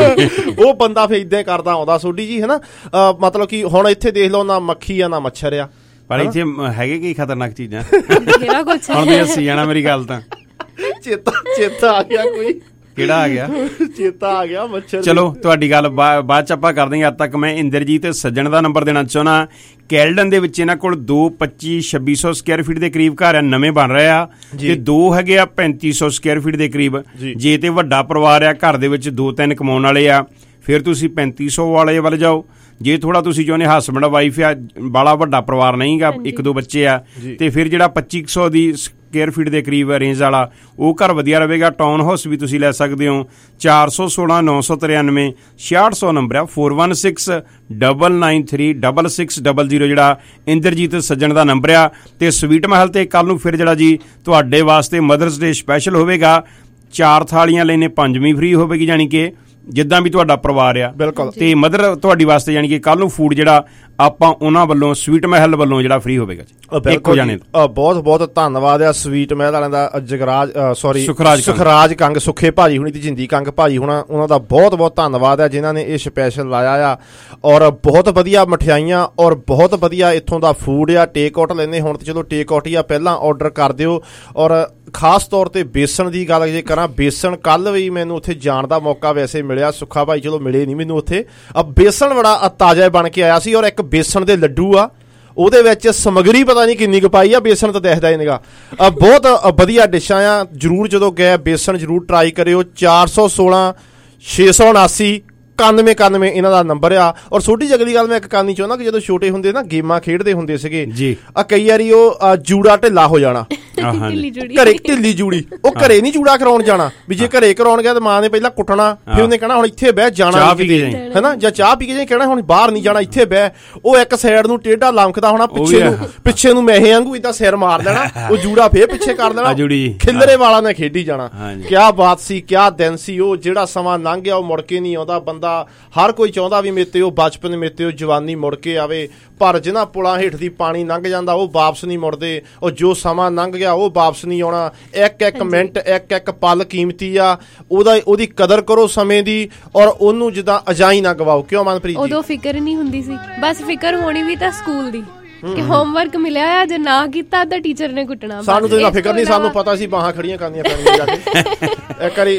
ਉਹ ਬੰਦਾ ਫਿਰ ਏਦਾਂ ਕਰਦਾ ਆਉਂਦਾ ਸੋਢੀ ਜੀ ਹਨਾ। ਮਤਲਬ ਕਿ ਹੁਣ ਇੱਥੇ ਦੇਖ ਲਓ, ਨਾ ਮੱਖੀ ਆ ਨਾ ਮੱਛਰ ਆ, ਪਰ ਇੱਥੇ ਹੈਗੇ ਕੀ ਖਤਰਨਾਕ ਚੀਜ਼ਾਂ। ਹੁਣ ਤੁਸੀਂ ਹੱਸੀ ਜਾਣਾ ਮੇਰੀ ਗੱਲ ਤਾਂ। ਚੇਤਾ ਚੇਤਾ ਆ ਗਿਆ ਕੋਈ। ਕਿਹੜਾ ਆ ਗਿਆ? ਚੇਤਾ ਆ ਗਿਆ ਮੱਛਰ। ਚਲੋ ਤੁਹਾਡੀ ਗੱਲ ਬਾਅਦ ਚ ਆਪਾਂ ਕਰ ਦਾਂਗੇ। ਅੱਜ ਤੱਕ ਮੈਂ ਇੰਦਰਜੀਤ ਸੱਜਣ ਦਾ ਨੰਬਰ ਦੇਣਾ ਚਾਹੁੰਦਾ। ਕੈਲਡਨ ਦੇ ਵਿੱਚ ਇਹਨਾਂ ਕੋਲ ਦੋ ਪੱਚੀ ਛੱਬੀ ਸੌ ਸਕੁਅਰ ਫੀਟ ਦੇ ਕਰੀਬ ਘਰ ਆ, ਨਵੇਂ ਬਣ ਰਹੇ ਆ, ਤੇ ਦੋ ਹੈਗੇ ਆ ਪੈਂਤੀ ਸੌ ਸਕੁਅਰ ਫੀਟ ਦੇ ਕਰੀਬ। ਜੇ ਤੇ ਵੱਡਾ ਪਰਿਵਾਰ ਆ, ਘਰ ਦੇ ਵਿੱਚ ਦੋ ਤਿੰਨ ਕਮਾਉਣ ਵਾਲੇ ਆ, ਫਿਰ ਤੁਸੀਂ ਪੈਂਤੀ ਸੌ ਵਾਲੇ ਵੱਲ ਜਾਓ। ਜੇ ਥੋੜਾ ਤੁਸੀਂ ਚਾਹੁੰਦੇ ਹਸਬੈਂਡ ਵਾਈਫ ਆ, ਬਾਲਾ ਵੱਡਾ ਪਰਿਵਾਰ ਨਹੀਂ ਗਾ, ਇੱਕ ਦੋ ਬੱਚੇ ਆ, ਤੇ ਫਿਰ ਜਿਹੜਾ ਪੱਚੀ ਸੌ ਦੀ ਸਕੁਅਰ ਫੀਟ ਦੇ ਕਰੀਬ ਰੇਂਜ ਵਾਲਾ ਉਹ ਘਰ ਵਧੀਆ ਰਹੇਗਾ। ਟਾਊਨ ਹਾਊਸ ਵੀ ਤੁਸੀਂ ਲੈ ਸਕਦੇ ਹੋ। ਚਾਰ ਸੌ ਸੋਲਾਂ ਨੌ ਸੌ ਤਰਿਆਨਵੇਂ ਛਿਆਹਠ ਸੌ ਨੰਬਰ ਆ। Four one six double nine three double six double zero ਜਿਹੜਾ ਇੰਦਰਜੀਤ ਸੱਜਣ ਦਾ ਨੰਬਰ ਆ। ਤੇ ਸਵੀਟ ਮਹਿਲ ਤੇ ਕੱਲ ਨੂੰ ਫਿਰ ਜਿਹੜਾ ਜੀ ਤੁਹਾਡੇ ਵਾਸਤੇ ਮਦਰਸ ਡੇ ਸਪੈਸ਼ਲ ਹੋਵੇਗਾ। ਚਾਰ ਥਾਲੀਆਂ ਲੈਣੇ ਪੰਜਵੀਂ ਫ੍ਰੀ ਹੋਵੇਗੀ, ਜਾਣੀ ਕਿ ਜਿੱਦਾਂ ਵੀ ਤੁਹਾਡਾ ਪਰਿਵਾਰ ਆ। ਬਿਲਕੁਲ। ਤੇ ਮਦਰ ਤੁਹਾਡੀ ਵਾਸਤੇ ਜਾਣੀ ਕਿ ਕੱਲ ਨੂੰ ਫੂਡ ਜਿਹੜਾ ਆਪਾਂ ਉਹਨਾਂ ਵੱਲੋਂ ਸਵੀਟ ਮਹਿਲ ਵੱਲੋਂ ਜਿਹੜਾ ਫ੍ਰੀ ਹੋਵੇਗਾ ਜੀ, ਇੱਕੋ ਜਾਣੇ। ਬਹੁਤ ਬਹੁਤ ਧੰਨਵਾਦ ਆ ਸਵੀਟ ਮਹਿਲ ਵਾਲਿਆਂ ਦਾ। ਜਗਰਾਜ ਸੌਰੀ ਸੁਖਰਾਜ ਸੁਖਰਾਜ ਕੰਗ, ਸੁੱਖੇ ਭਾਜੀ ਹੁਣੀ ਤੇ ਜਿੰਦੀ ਕੰਗ ਭਾਜੀ ਹੁਣਾ, ਉਹਨਾਂ ਦਾ ਬਹੁਤ ਬਹੁਤ ਧੰਨਵਾਦ ਆ ਜਿਨ੍ਹਾਂ ਨੇ ਇਹ ਸਪੈਸ਼ਲ ਲਾਇਆ ਆ। ਔਰ ਬਹੁਤ ਵਧੀਆ ਮਠਿਆਈਆਂ ਔਰ ਬਹੁਤ ਵਧੀਆ ਇੱਥੋਂ ਦਾ ਫੂਡ ਆ। ਟੇਕ ਆਊਟ ਲੈਂਦੇ ਹੁਣ ਤੇ ਚਲੋ ਟੇਕ ਆਊਟ ਹੀ ਆ, ਪਹਿਲਾਂ ਆਰਡਰ ਕਰ ਦਿਓ। ਔਰ ਖਾਸ ਤੌਰ ਤੇ ਬੇਸਣ ਦੀ ਗੱਲ ਜੇ ਕਰਾਂ, ਬੇਸਣ ਕੱਲ ਵੀ ਮੈਨੂੰ ਉੱਥੇ ਜਾਣ ਦਾ ਮੌਕਾ ਵੈਸੇ ਮਿਲਿਆ। ਸੁੱਖਾ ਭਾਈ ਚਲੋ ਮਿਲੇ ਨਹੀਂ ਮੈਨੂੰ ਉੱਥੇ। ਬੇਸਣ ਬੜਾ ਤਾਜ਼ਾ ਬਣ ਕੇ ਆਇਆ ਸੀ। ਔਰ ਇੱਕ ਬੇਸਣ ਦੇ ਲੱਡੂ ਆ, ਉਹਦੇ ਵਿੱਚ ਸਮੱਗਰੀ ਪਤਾ ਨਹੀਂ ਕਿੰਨੀ ਕੁ ਪਾਈ ਆ, ਬੇਸਣ ਤਾਂ ਦਿਖਦਾ ਹੀ ਨਹੀਂਗਾ। ਬਹੁਤ ਵਧੀਆ ਡਿਸ਼ਾਂ ਆ, ਜ਼ਰੂਰ ਜਦੋਂ ਗਏ ਬੇਸਣ ਜ਼ਰੂਰ ਟਰਾਈ ਕਰਿਓ। ਚਾਰ ਸੌ ਸੋਲਾਂ ਛੇ ਸੌ ਉਨਾਸੀ ਇਕਾਨਵੇਂ ਇਕਾਨਵੇਂ ਇਹਨਾਂ ਦਾ ਨੰਬਰ ਆ। ਔਰ ਛੋਟੀ ਜਿਹੀ ਗੱਲ ਮੈਂ ਇੱਕ ਕਰਨੀ ਚਾਹੁੰਦਾ ਕਿ ਜਦੋਂ ਛੋਟੇ ਹੁੰਦੇ ਨਾ ਗੇਮਾਂ ਖੇਡਦੇ ਹੁੰਦੇ ਸੀਗੇ ਜੀ, ਆ ਕਈ ਵਾਰੀ ਉਹ ਜੂੜਾ ਢਿੱਲਾ ਹੋ ਜਾਣਾ, ਘਰੇ ਢਿੱਲੀ ਜੂੜੀ, ਉਹ ਘਰੇ ਨਹੀਂ ਜੂੜਾ ਕਰਾਉਣ ਜਾਣਾ ਵੀ ਜੇ ਘਰੇ ਕਰਾਉਣ ਗਿਆ ਤਾਂ ਮਾਂ ਨੇ ਪਹਿਲਾਂ ਕੁੱਟਣਾ, ਫਿਰ ਉਹਨੇ ਕਹਿਣਾ ਹੁਣ ਇੱਥੇ ਬਹਿ ਜਾਣਾ ਹੈਨਾ, ਜਾਂ ਚਾਹ ਪੀ ਕੇ ਜਾਈ ਕਹਿਣਾ ਹੁਣ ਬਾਹਰ ਨਹੀਂ ਜਾਣਾ ਇੱਥੇ ਬਹਿ। ਉਹ ਇੱਕ ਸਾਈਡ ਨੂੰ ਟੇਢਾ ਲੰਕਦਾ ਹੋਣਾ, ਪਿੱਛੇ ਨੂੰ ਪਿੱਛੇ ਨੂੰ ਮੈਹੇ ਵਾਂਗੂ ਏਦਾਂ ਸਿਰ ਮਾਰ ਲੈਣਾ, ਉਹ ਜੂੜਾ ਫੇਰ ਪਿੱਛੇ ਕਰ ਲੈਣਾ, ਖਿਲਰੇ ਵਾਲਾ ਨੇ ਖੇਡੀ ਜਾਣਾ। ਕਿਆ ਬਾਤ ਸੀ, ਕਿਆ ਦਿਨ ਸੀ ਉਹ। ਜਿਹੜਾ ਸਮਾਂ ਲੰਘ ਗਿਆ ਉਹ ਮੁੜ ਕੇ ਨਹੀਂ ਆਉਂਦਾ। ਬੰਦਾ ਹਰ ਕੋਈ ਚਾਹੁੰਦਾ ਵੀ ਮੇਤੇ ਉਹ ਬਚਪਨ ਮੇਤੇ ਉਹ ਜਵਾਨੀ ਮੁੜ ਕੇ ਆਵੇ, ਪਰ ਜਿਹਨਾਂ ਪੁਲਾਂ ਹੇਠ ਦੀ ਪਾਣੀ ਲੰਘ ਜਾਂਦਾ ਉਹ ਵਾਪਸ ਨਹੀਂ ਮੁੜਦੇ। ਉਹ ਜੋ ਸਮਾਂ ਲੰਘ ਗਿਆ ਉਹ ਵਾਪਸ ਨਹੀਂ ਆਉਣਾ। ਇੱਕ ਇੱਕ ਮਿੰਟ ਇੱਕ ਇੱਕ ਪਲ ਕੀਮਤੀ ਆ, ਉਹਦਾ ਉਹਦੀ ਕਦਰ ਕਰੋ ਸਮੇਂ ਦੀ, ਔਰ ਉਹਨੂੰ ਜਿੱਦਾਂ ਅਜਾਈ ਨਾ ਗਵਾਓ। ਕਿਉਂ ਮਨਪ੍ਰੀਤ ਜੀ? ਉਦੋਂ ਫਿਕਰ ਨਹੀਂ ਹੁੰਦੀ ਸੀ, ਬਸ ਫਿਕਰ ਹੋਣੀ ਵੀ ਤਾਂ ਸਕੂਲ ਦੀ ਕਿ ਹੋਮਵਰਕ ਮਿਲਿਆ ਆ, ਜੇ ਨਾ ਕੀਤਾ ਤਾਂ ਟੀਚਰ ਨੇ ਕੁੱਟਣਾ। ਸਾਨੂੰ ਤਾਂ ਫਿਕਰ ਨਹੀਂ, ਸਾਨੂੰ ਪਤਾ ਸੀ ਬਾਹਾਂ ਖੜੀਆਂ ਕਰਨੀਆਂ ਪੈਣੀਆਂ ਜਾ ਕੇ ਇੱਕ ਵਾਰੀ।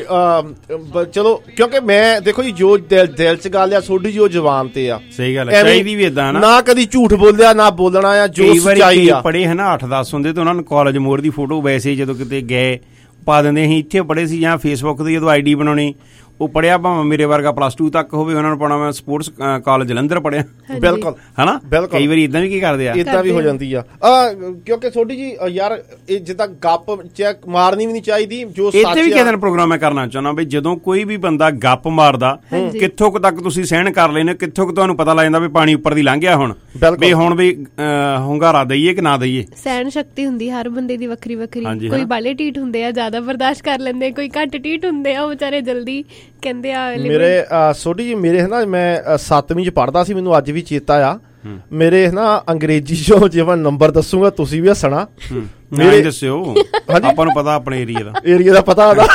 ਚਲੋ ਕਿਉਂਕਿ ਮੈਂ ਦੇਖੋ ਜੀ ਜੋ ਦਿਲ ਦਿਲ ਚ ਗੱਲ ਆ ਤੁਹਾਡੀ ਜੋ ਜ਼ੁਬਾਨ ਤੇ ਆ, ਸਹੀ ਗੱਲ ਹੈ, ਚਾਹੀਦੀ ਵੀ ਏਦਾਂ ਨਾ, ਨਾ ਕਦੀ ਝੂਠ ਬੋਲਿਆ ਨਾ ਬੋਲਣਾ ਆ, ਜੋ ਸੱਚਾਈ ਆ। ਪੜੇ ਹਨਾ ਅੱਠ ਦਸ ਹੁੰਦੇ ਤੇ ਉਹਨਾਂ ਨੂੰ ਕਾਲਜ ਮੋਰ ਦੀ ਫੋਟੋ ਵੈਸੇ ਜਦੋਂ ਕਿਤੇ ਗਏ ਪਾ ਦਿੰਦੇ, ਅਸੀਂ ਇੱਥੇ ਪੜੇ ਸੀ, ਜਾਂ ਫੇਸਬੁੱਕ ਦੀ ਜਦੋਂ ਆਈ ਡੀ ਬਣਾਉਣੀ ਉਹ ਪੜਿਆ ਭਾਵੇਂ ਮੇਰੇ ਵਰਗਾ ਪਲੱਸ ਟੂ ਤੱਕ ਹੋਵੇ, ਉਹਨਾਂ ਨੂੰ ਪਾਉਣਾ ਮੈਂ ਸਪੋਰਟਸ ਕਾਲਜ ਜਲੰਧਰ ਪੜਿਆ। ਬਿਲਕੁਲ ਹਨਾ, ਬਿਲਕੁਲ ਕਈ ਵਾਰੀ ਇਦਾਂ ਵੀ ਕੀ ਕਰਦੇ ਆ, ਇਦਾਂ ਵੀ ਹੋ ਜਾਂਦੀ ਆ। ਕਿਉਂਕਿ ਛੋਟੀ ਜੀ ਯਾਰ ਇਹ ਜਿੱਦਾਂ ਗੱਪ ਚੈੱਕ ਮਾਰਨੀ ਵੀ ਨਹੀਂ ਚਾਹੀਦੀ। ਜੋ ਇੱਥੇ ਵੀ ਕਿਸੇ ਪ੍ਰੋਗਰਾਮ ਮੈਂ ਕਰਨਾ ਚਾਹੁੰਦਾ ਵੀ ਜਦੋਂ ਕੋਈ ਵੀ ਬੰਦਾ ਗੱਪ ਮਾਰਦਾ, ਕਿੱਥੋਂ ਕੁ ਤੱਕ ਤੁਸੀਂ ਸਹਿਣ ਕਰ ਲੈਨੇ, ਕਿੱਥੋਂ ਕੁ ਤੁਹਾਨੂੰ ਪਤਾ ਲੱਗ ਜਾਂਦਾ ਵੀ ਪਾਣੀ ਉੱਪਰ ਦੀ ਲੰਘ ਗਿਆ ਹੁਣ, ਵੀ ਹੁਣ ਵੀ ਹੁੰਗਾਰਾ ਦਈਏ ਕਿ ਨਾ ਦਈਏ। ਸਹਿਣ ਸ਼ਕਤੀ ਹੁੰਦੀ ਹਰ ਬੰਦੇ ਦੀ ਵੱਖਰੀ ਵੱਖਰੀ। ਕੋਈ ਬਾਲੇ ਢੀਠ ਹੁੰਦੇ ਆ, ਜ਼ਿਆਦਾ ਬਰਦਾਸ਼ਤ ਕਰ ਲੈਂਦੇ, ਕੋਈ ਘੱਟ ਢੀਠ ਹੁੰਦੇ ਆ, ਉਹ ਵਿਚਾਰੇ ਜਲਦੀ ਕਹਿੰਦੇ ਆ। ਮੇਰੇ ਸੋਢੀ ਜੀ ਮੇਰੇ ਹੈ ਨਾ, ਮੈਂ ਸੱਤਵੀਂ ਚ ਪੜ੍ਹਦਾ ਸੀ, ਮੈਨੂੰ ਅੱਜ ਵੀ ਚੇਤਾ ਆ। ਮੇਰੇ ਨਾ ਅੰਗਰੇਜ਼ੀ ਚੋਂ ਜੇ ਮੈਂ ਨੰਬਰ ਦੱਸੂਗਾ ਤੁਸੀਂ ਵੀ ਹੱਸਣਾ। ਮੇਰੇ ਦੱਸਿਓ, ਆਪਾਂ ਨੂੰ ਪਤਾ ਆਪਣੇ ਏਰੀਆ ਦਾ ਏਰੀਆ ਦਾ ਪਤਾ ਉਹਦਾ।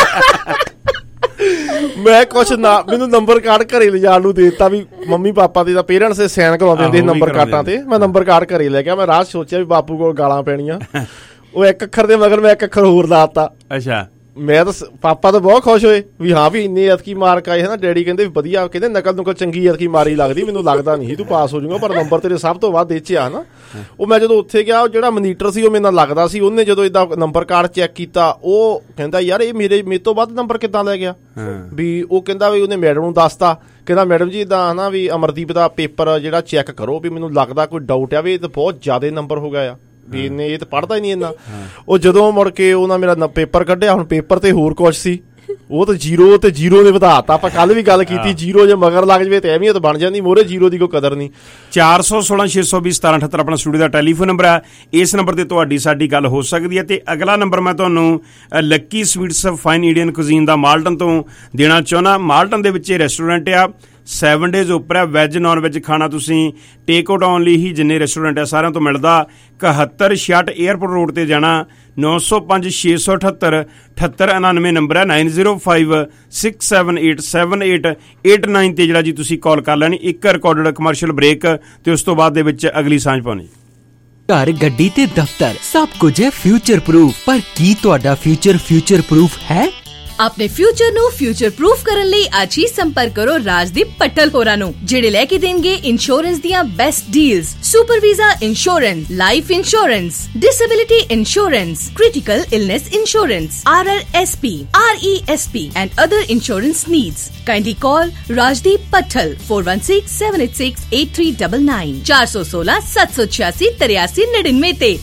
ਮੈਂ ਕੁਛ ਨਾ ਮੈਨੂੰ ਨੰਬਰ ਕਾਰਡ ਘਰੇ ਲਿਜਾਣ ਨੂੰ ਦੇ ਦਿੱਤਾ ਵੀ ਮੰਮੀ ਪਾਪਾ ਦੇ ਤਾਂ ਪੇਰੈਂਟਸ ਦੇ ਸਾਈਨ ਕਰਵਾ ਦਿੰਦੇ ਨੰਬਰ ਕਾਰਡਾਂ ਤੇ। ਮੈਂ ਨੰਬਰ ਕਾਰਡ ਘਰੇ ਲੈ ਗਿਆ। ਮੈਂ ਰਾਤ ਸੋਚਿਆ ਵੀ ਬਾਪੂ ਕੋਲ ਗਾਲਾਂ ਪੈਣੀਆਂ, ਉਹ ਇੱਕ ਅੱਖਰ ਦੇ ਮਗਰ ਮੈਂ ਇੱਕ ਅੱਖਰ ਹੋਰ ਲਾਤਾ। ਅੱਛਾ, ਮੈਂ ਤਾਂ ਪਾਪਾ ਤਾਂ ਬਹੁਤ ਖੁਸ਼ ਹੋਏ ਵੀ ਹਾਂ ਵੀ ਇੰਨੀ ਐਤਕੀ ਮਾਰਕ ਆਏ ਹੈ ਨਾ। ਡੈਡੀ ਕਹਿੰਦੇ ਵਧੀਆ, ਕਹਿੰਦੇ ਨਕਲ ਨੁਕਲ ਚੰਗੀ ਐਤਕੀ ਮਾਰੀ ਲੱਗਦੀ, ਮੈਨੂੰ ਲੱਗਦਾ ਨਹੀਂ ਤੂੰ ਪਾਸ ਹੋ ਜਾਊਗਾ, ਪਰ ਨੰਬਰ ਤੇਰੇ ਸਭ ਤੋਂ ਵੱਧ ਇਹ 'ਚ ਆ ਨਾ। ਉਹ ਮੈਂ ਜਦੋਂ ਉੱਥੇ ਗਿਆ, ਉਹ ਜਿਹੜਾ ਮਨੀਟਰ ਸੀ ਉਹ ਮੇਰੇ ਨਾਲ ਲੱਗਦਾ ਸੀ, ਉਹਨੇ ਜਦੋਂ ਏਦਾਂ ਨੰਬਰ ਕਾਰਡ ਚੈੱਕ ਕੀਤਾ, ਉਹ ਕਹਿੰਦਾ ਯਾਰ ਇਹ ਮੇਰੇ ਮੇਰੇ ਤੋਂ ਵੱਧ ਨੰਬਰ ਕਿੱਦਾਂ ਲੈ ਗਿਆ। ਵੀ ਉਹ ਕਹਿੰਦਾ ਵੀ ਉਹਨੇ ਮੈਡਮ ਨੂੰ ਦੱਸਤਾ, ਕਹਿੰਦਾ ਮੈਡਮ ਜੀ ਇੱਦਾਂ ਹੈ ਨਾ ਵੀ ਅਮਰਦੀਪ ਦਾ ਪੇਪਰ ਜਿਹੜਾ ਚੈੱਕ ਕਰੋ, ਵੀ ਮੈਨੂੰ ਲੱਗਦਾ ਕੋਈ ਡਾਊਟ ਆ ਵੀ ਇਹ ਤਾਂ ਬਹੁਤ ਜ਼ਿਆਦਾ ਨੰਬਰ ਹੋ ਗਿਆ ਆ, ਵੀ ਇਹਨੇ ਇਹ ਤਾਂ ਪੜ੍ਹਦਾ ਹੀ ਨਹੀਂ ਇੰਨਾ। ਉਹ ਜਦੋਂ ਮੁੜ ਕੇ ਉਹਨਾਂ ਮੇਰਾ ਪੇਪਰ ਕੱਢਿਆ, ਹੁਣ ਪੇਪਰ ਤੇ ਹੋਰ ਕੁਛ ਸੀ, ਉਹ ਤਾਂ ਜੀਰੋ ਤੇ ਜੀਰੋ ਨੇ ਵਧਾਤਾ। ਆਪਾਂ ਕੱਲ ਵੀ ਗੱਲ ਕੀਤੀ, ਜੀਰੋ ਜੇ ਮਗਰ ਲੱਗ ਜਾਵੇ ਤੇ ਅਹਿਮੀਅਤ ਬਣ ਜਾਂਦੀ, ਮੋਹਰੇ ਜੀਰੋ ਦੀ ਕੋਈ ਕਦਰ ਨਹੀਂ। ਚਾਰ ਸੌ ਸੋਲਾਂ ਛੇ ਸੌ ਵੀਹ ਸਤਾਰਾਂ ਅਠੱਤਰ ਆਪਣਾ ਸਟੂਡੀਓ ਦਾ ਟੈਲੀਫੋਨ ਨੰਬਰ ਹੈ। ਇਸ ਨੰਬਰ ਤੇ ਤੁਹਾਡੀ ਸਾਡੀ ਗੱਲ ਹੋ ਸਕਦੀ ਹੈ। ਤੇ ਅਗਲਾ ਨੰਬਰ ਮੈਂ ਤੁਹਾਨੂੰ lucky sweets fine Indian cuisine ਦਾ ਮਾਲਟਨ ਤੋਂ ਦੇਣਾ ਚਾਹੁੰਦਾ। ਮਾਲਟਨ ਦੇ ਵਿੱਚ ਇਹ ਰੈਸਟੋਰੈਂਟ ਆ, ਸੈਵਨ ਡੇਜ਼ ਉੱਪਰ ਹੈ, ਵੈਜ ਨੋਨ ਵੈਜ ਖਾਣਾ ਤੁਸੀਂ ਟੇਕ ਆਊਟ ਓਨਲੀ ਹੀ ਜਿੰਨੇ ਰੈਸਟੋਰੈਂਟ ਆ ਸਾਰਿਆਂ ਤੋਂ ਮਿਲਦਾ। ਇਕਹੱਤਰ ਛਿਆਹਠ ਏਅਰਪੋਰਟ ਰੋਡ ਤੇ ਜਾਣਾ, ਨੌ ਸੌ ਪੰਜ ਛੇ ਸੌ ਅਠੱਤਰ ਅਠੱਤਰ ਉਨਾਨਵੇਂ ਨੰਬਰ ਹੈ, nine zero five six seven eight seven eight eight nine ਤੇ ਜਿਹੜਾ ਜੀ ਤੁਸੀਂ ਕਾਲ ਕਰ ਲੈਣੀ। ਇੱਕ ਰਿਕਾਰਡਡ ਕਮਰਸ਼ੀਅਲ ਬ੍ਰੇਕ ਤੇ ਉਸ ਤੋਂ ਬਾਅਦ ਦੇ ਵਿੱਚ ਅਗਲੀ ਸਾਂਝ ਪਾਉਣੀ। ਘਰ, ਗੱਡੀ ਤੇ ਦਫ਼ਤਰ ਸਭ ਕੁਝ ਹੈ ਫਿਊਚਰ ਪ੍ਰੂਫ, ਪਰ ਕੀ ਤੁਹਾਡਾ ਫਿਊਚਰ ਫਿਊਚਰ ਪ੍ਰੂਫ ਹੈ? ਆਪਣੇ ਫਿਊਚਰ ਨੂੰ ਫਿਊਚਰ ਪ੍ਰੂਫ ਕਰਨ ਲਈ ਅੱਜ ਹੀ ਸੰਪਰਕ ਕਰੋ ਰਾਜਦੀਪ ਪੱਟਲ ਹੋਰਾਂ ਨੂੰ, ਜਿਹੜੇ ਲੈ ਕੇ ਦੇਣਗੇ ਇੰਸ਼ੋਰੈਂਸ ਦੀਆਂ best deals. Super visa insurance, life insurance, disability insurance, critical illness insurance, R R S P, R E S P and other insurance needs. Kindly call Rajdeep Pattal four one six seven eight six eight three nine nine ਚਾਰ ਸੌ ਸੋਲਾਂ ਸੱਤ ਸੌ ਛਿਆਸੀ ਤਰਿਆਸੀ ਨੜਿਨਵੇਂ ਤੇ।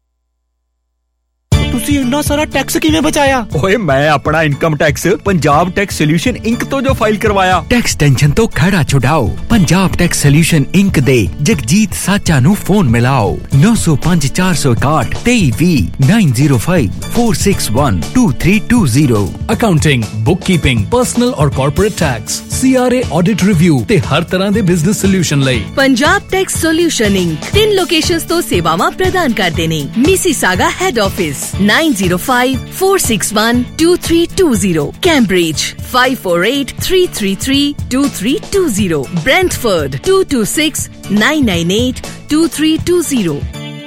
ਤੁਸੀਂ ਇੰਨਾ ਸਾਰਾ ਟੈਕਸ ਕਿਵੇਂ ਬਚਾਇਆ? ਓਏ ਮੈਂ ਆਪਣਾ income tax Punjab tax solution inc ਤੋਂ ਜੋ ਫਾਈਲ ਕਰਵਾਇਆ। ਟੈਕਸ ਟੈਨਸ਼ਨ ਤੋਂ ਖੜਾ ਛੁਡਾਓ, ਪੰਜਾਬ ਟੈਕਸ ਸੋਲਿਊਸ਼ਨ ਇੰਕ ਦੇ ਜਗਜੀਤ ਸਾਚਾ ਨੂੰ ਫੋਨ ਮਿਲਾਓ ਨੌ ਸੌ ਪੰਜ ਚਾਰ ਸੌ ਇਕਾਹਠ ਤੇਈ ਵੀਹ nine zero five four six one two three two zero. Accounting, bookkeeping, personal or corporate tax, C R A audit review ਤੇ ਹਰ ਤਰ੍ਹਾਂ ਦੇ ਬਿਜ਼ਨਸ ਸੋਲਿਊਸ਼ਨ ਲਈ ਪੰਜਾਬ ਟੈਕਸ ਸੋਲਿਊਸ਼ਨ ਇੰਕ ਤਿੰਨ ਲੋਕੇਸ਼ਨਸ ਤੋਂ ਸੇਵਾਵਾਂ ਪ੍ਰਦਾਨ ਕਰਦੇ ਨੇ। Mississauga head office nine zero five four six one two three two zero, Cambridge five four eight three three three two three two zero, Brentford two two six nine nine eight two three two zero।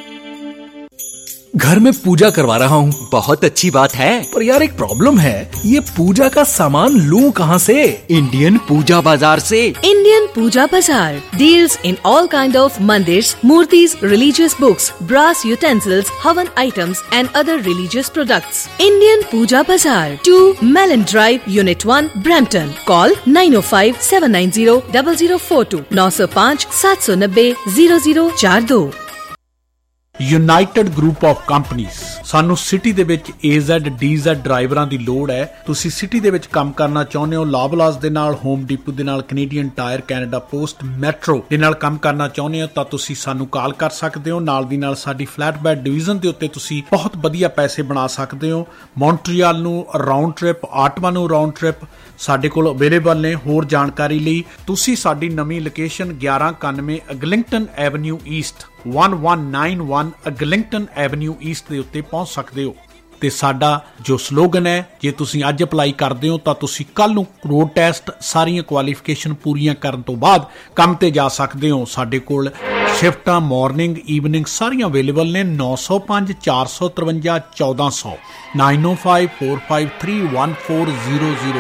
घर में पूजा करवा रहा हूँ। बहुत अच्छी बात है, पर यार एक प्रॉब्लम है, ये पूजा का सामान लूं कहाँ से? इंडियन पूजा बाजार से। इंडियन पूजा बाजार deals in all kind of mandirs, murtis, religious books, brass utensils, havan items and other religious products. Indian Puja Bazaar, two Mellon Drive, Unit one, Brampton. Call nine oh five seven nine zero zero zero four two nine zero five seven nine zero zero zero four two। United group of companies. ਸਾਨੂੰ city ਦੇ ਵਿੱਚ ਏ Z D Z ਡਰਾਈਵਰਾਂ ਦੀ ਲੋੜ ਹੈ। ਤੁਸੀਂ city ਦੇ ਵਿੱਚ ਕੰਮ ਕਰਨਾ ਚਾਹੁੰਦੇ ਹੋ, ਲਾਬਲਾਸ ਦੇ ਨਾਲ, ਹੋਮ ਡੀਪੂ ਦੇ ਨਾਲ, Canadian Tire, Canada Post, Metro ਦੇ ਨਾਲ ਕੰਮ ਕਰਨਾ ਚਾਹੁੰਦੇ ਹੋ ਤਾਂ ਤੁਸੀਂ ਸਾਨੂੰ ਕਾਲ ਕਰ ਸਕਦੇ ਹੋ। ਨਾਲ ਦੀ ਨਾਲ ਸਾਡੀ ਫਲੈਟ ਬੈਡ ਡਿਵੀਜ਼ਨ ਦੇ ਉੱਤੇ ਤੁਸੀਂ ਬਹੁਤ ਵਧੀਆ ਪੈਸੇ ਬਣਾ ਸਕਦੇ ਹੋ। ਮੌਂਟਰੀਅਲ ਨੂੰ ਰਾਉਂਡ ਟ੍ਰਿਪ, ਆਟਵਾ ਨੂੰ ਰਾਉਂਡ ਟ੍ਰਿਪ ਸਾਡੇ ਕੋਲ ਅਵੇਲੇਬਲ ਨੇ। ਹੋਰ ਜਾਣਕਾਰੀ ਲਈ ਤੁਸੀਂ ਸਾਡੀ ਨਵੀਂ ਲੋਕੇਸ਼ਨ ਗਿਆਰਾਂ ਇਕਾਨਵੇਂ Eglinton avenue east one one nine one Eglinton avenue east ਦੇ ਉੱਤੇ ਪਹੁੰਚ ਸਕਦੇ ਹੋ। ਤੇ ਸਾਡਾ ਜੋ ਸਲੋਗਨ ਹੈ, ਜੇ ਤੁਸੀਂ ਅੱਜ ਅਪਲਾਈ ਕਰਦੇ ਹੋ ਤਾਂ ਤੁਸੀਂ ਕੱਲ ਨੂੰ ਰੋਡ ਟੈਸਟ ਸਾਰੀਆਂ ਕੁਆਲੀਫਿਕੇਸ਼ਨ ਪੂਰੀਆਂ ਕਰਨ ਤੋਂ ਬਾਅਦ ਕੰਮ ਤੇ ਜਾ ਸਕਦੇ ਹੋ। ਸਾਡੇ ਕੋਲ ਸ਼ਿਫਟਾਂ ਮਾਰਨਿੰਗ ਈਵਨਿੰਗ ਸਾਰੀਆਂ ਅਵੇਲੇਬਲ ਨੇ। ਨੌ ਸੌ ਪੰਜ ਚਾਰ ਸੌ ਤਰਵੰਜਾ ਚੌਦਾਂ ਸੌ nine O five four five three one four zero zero.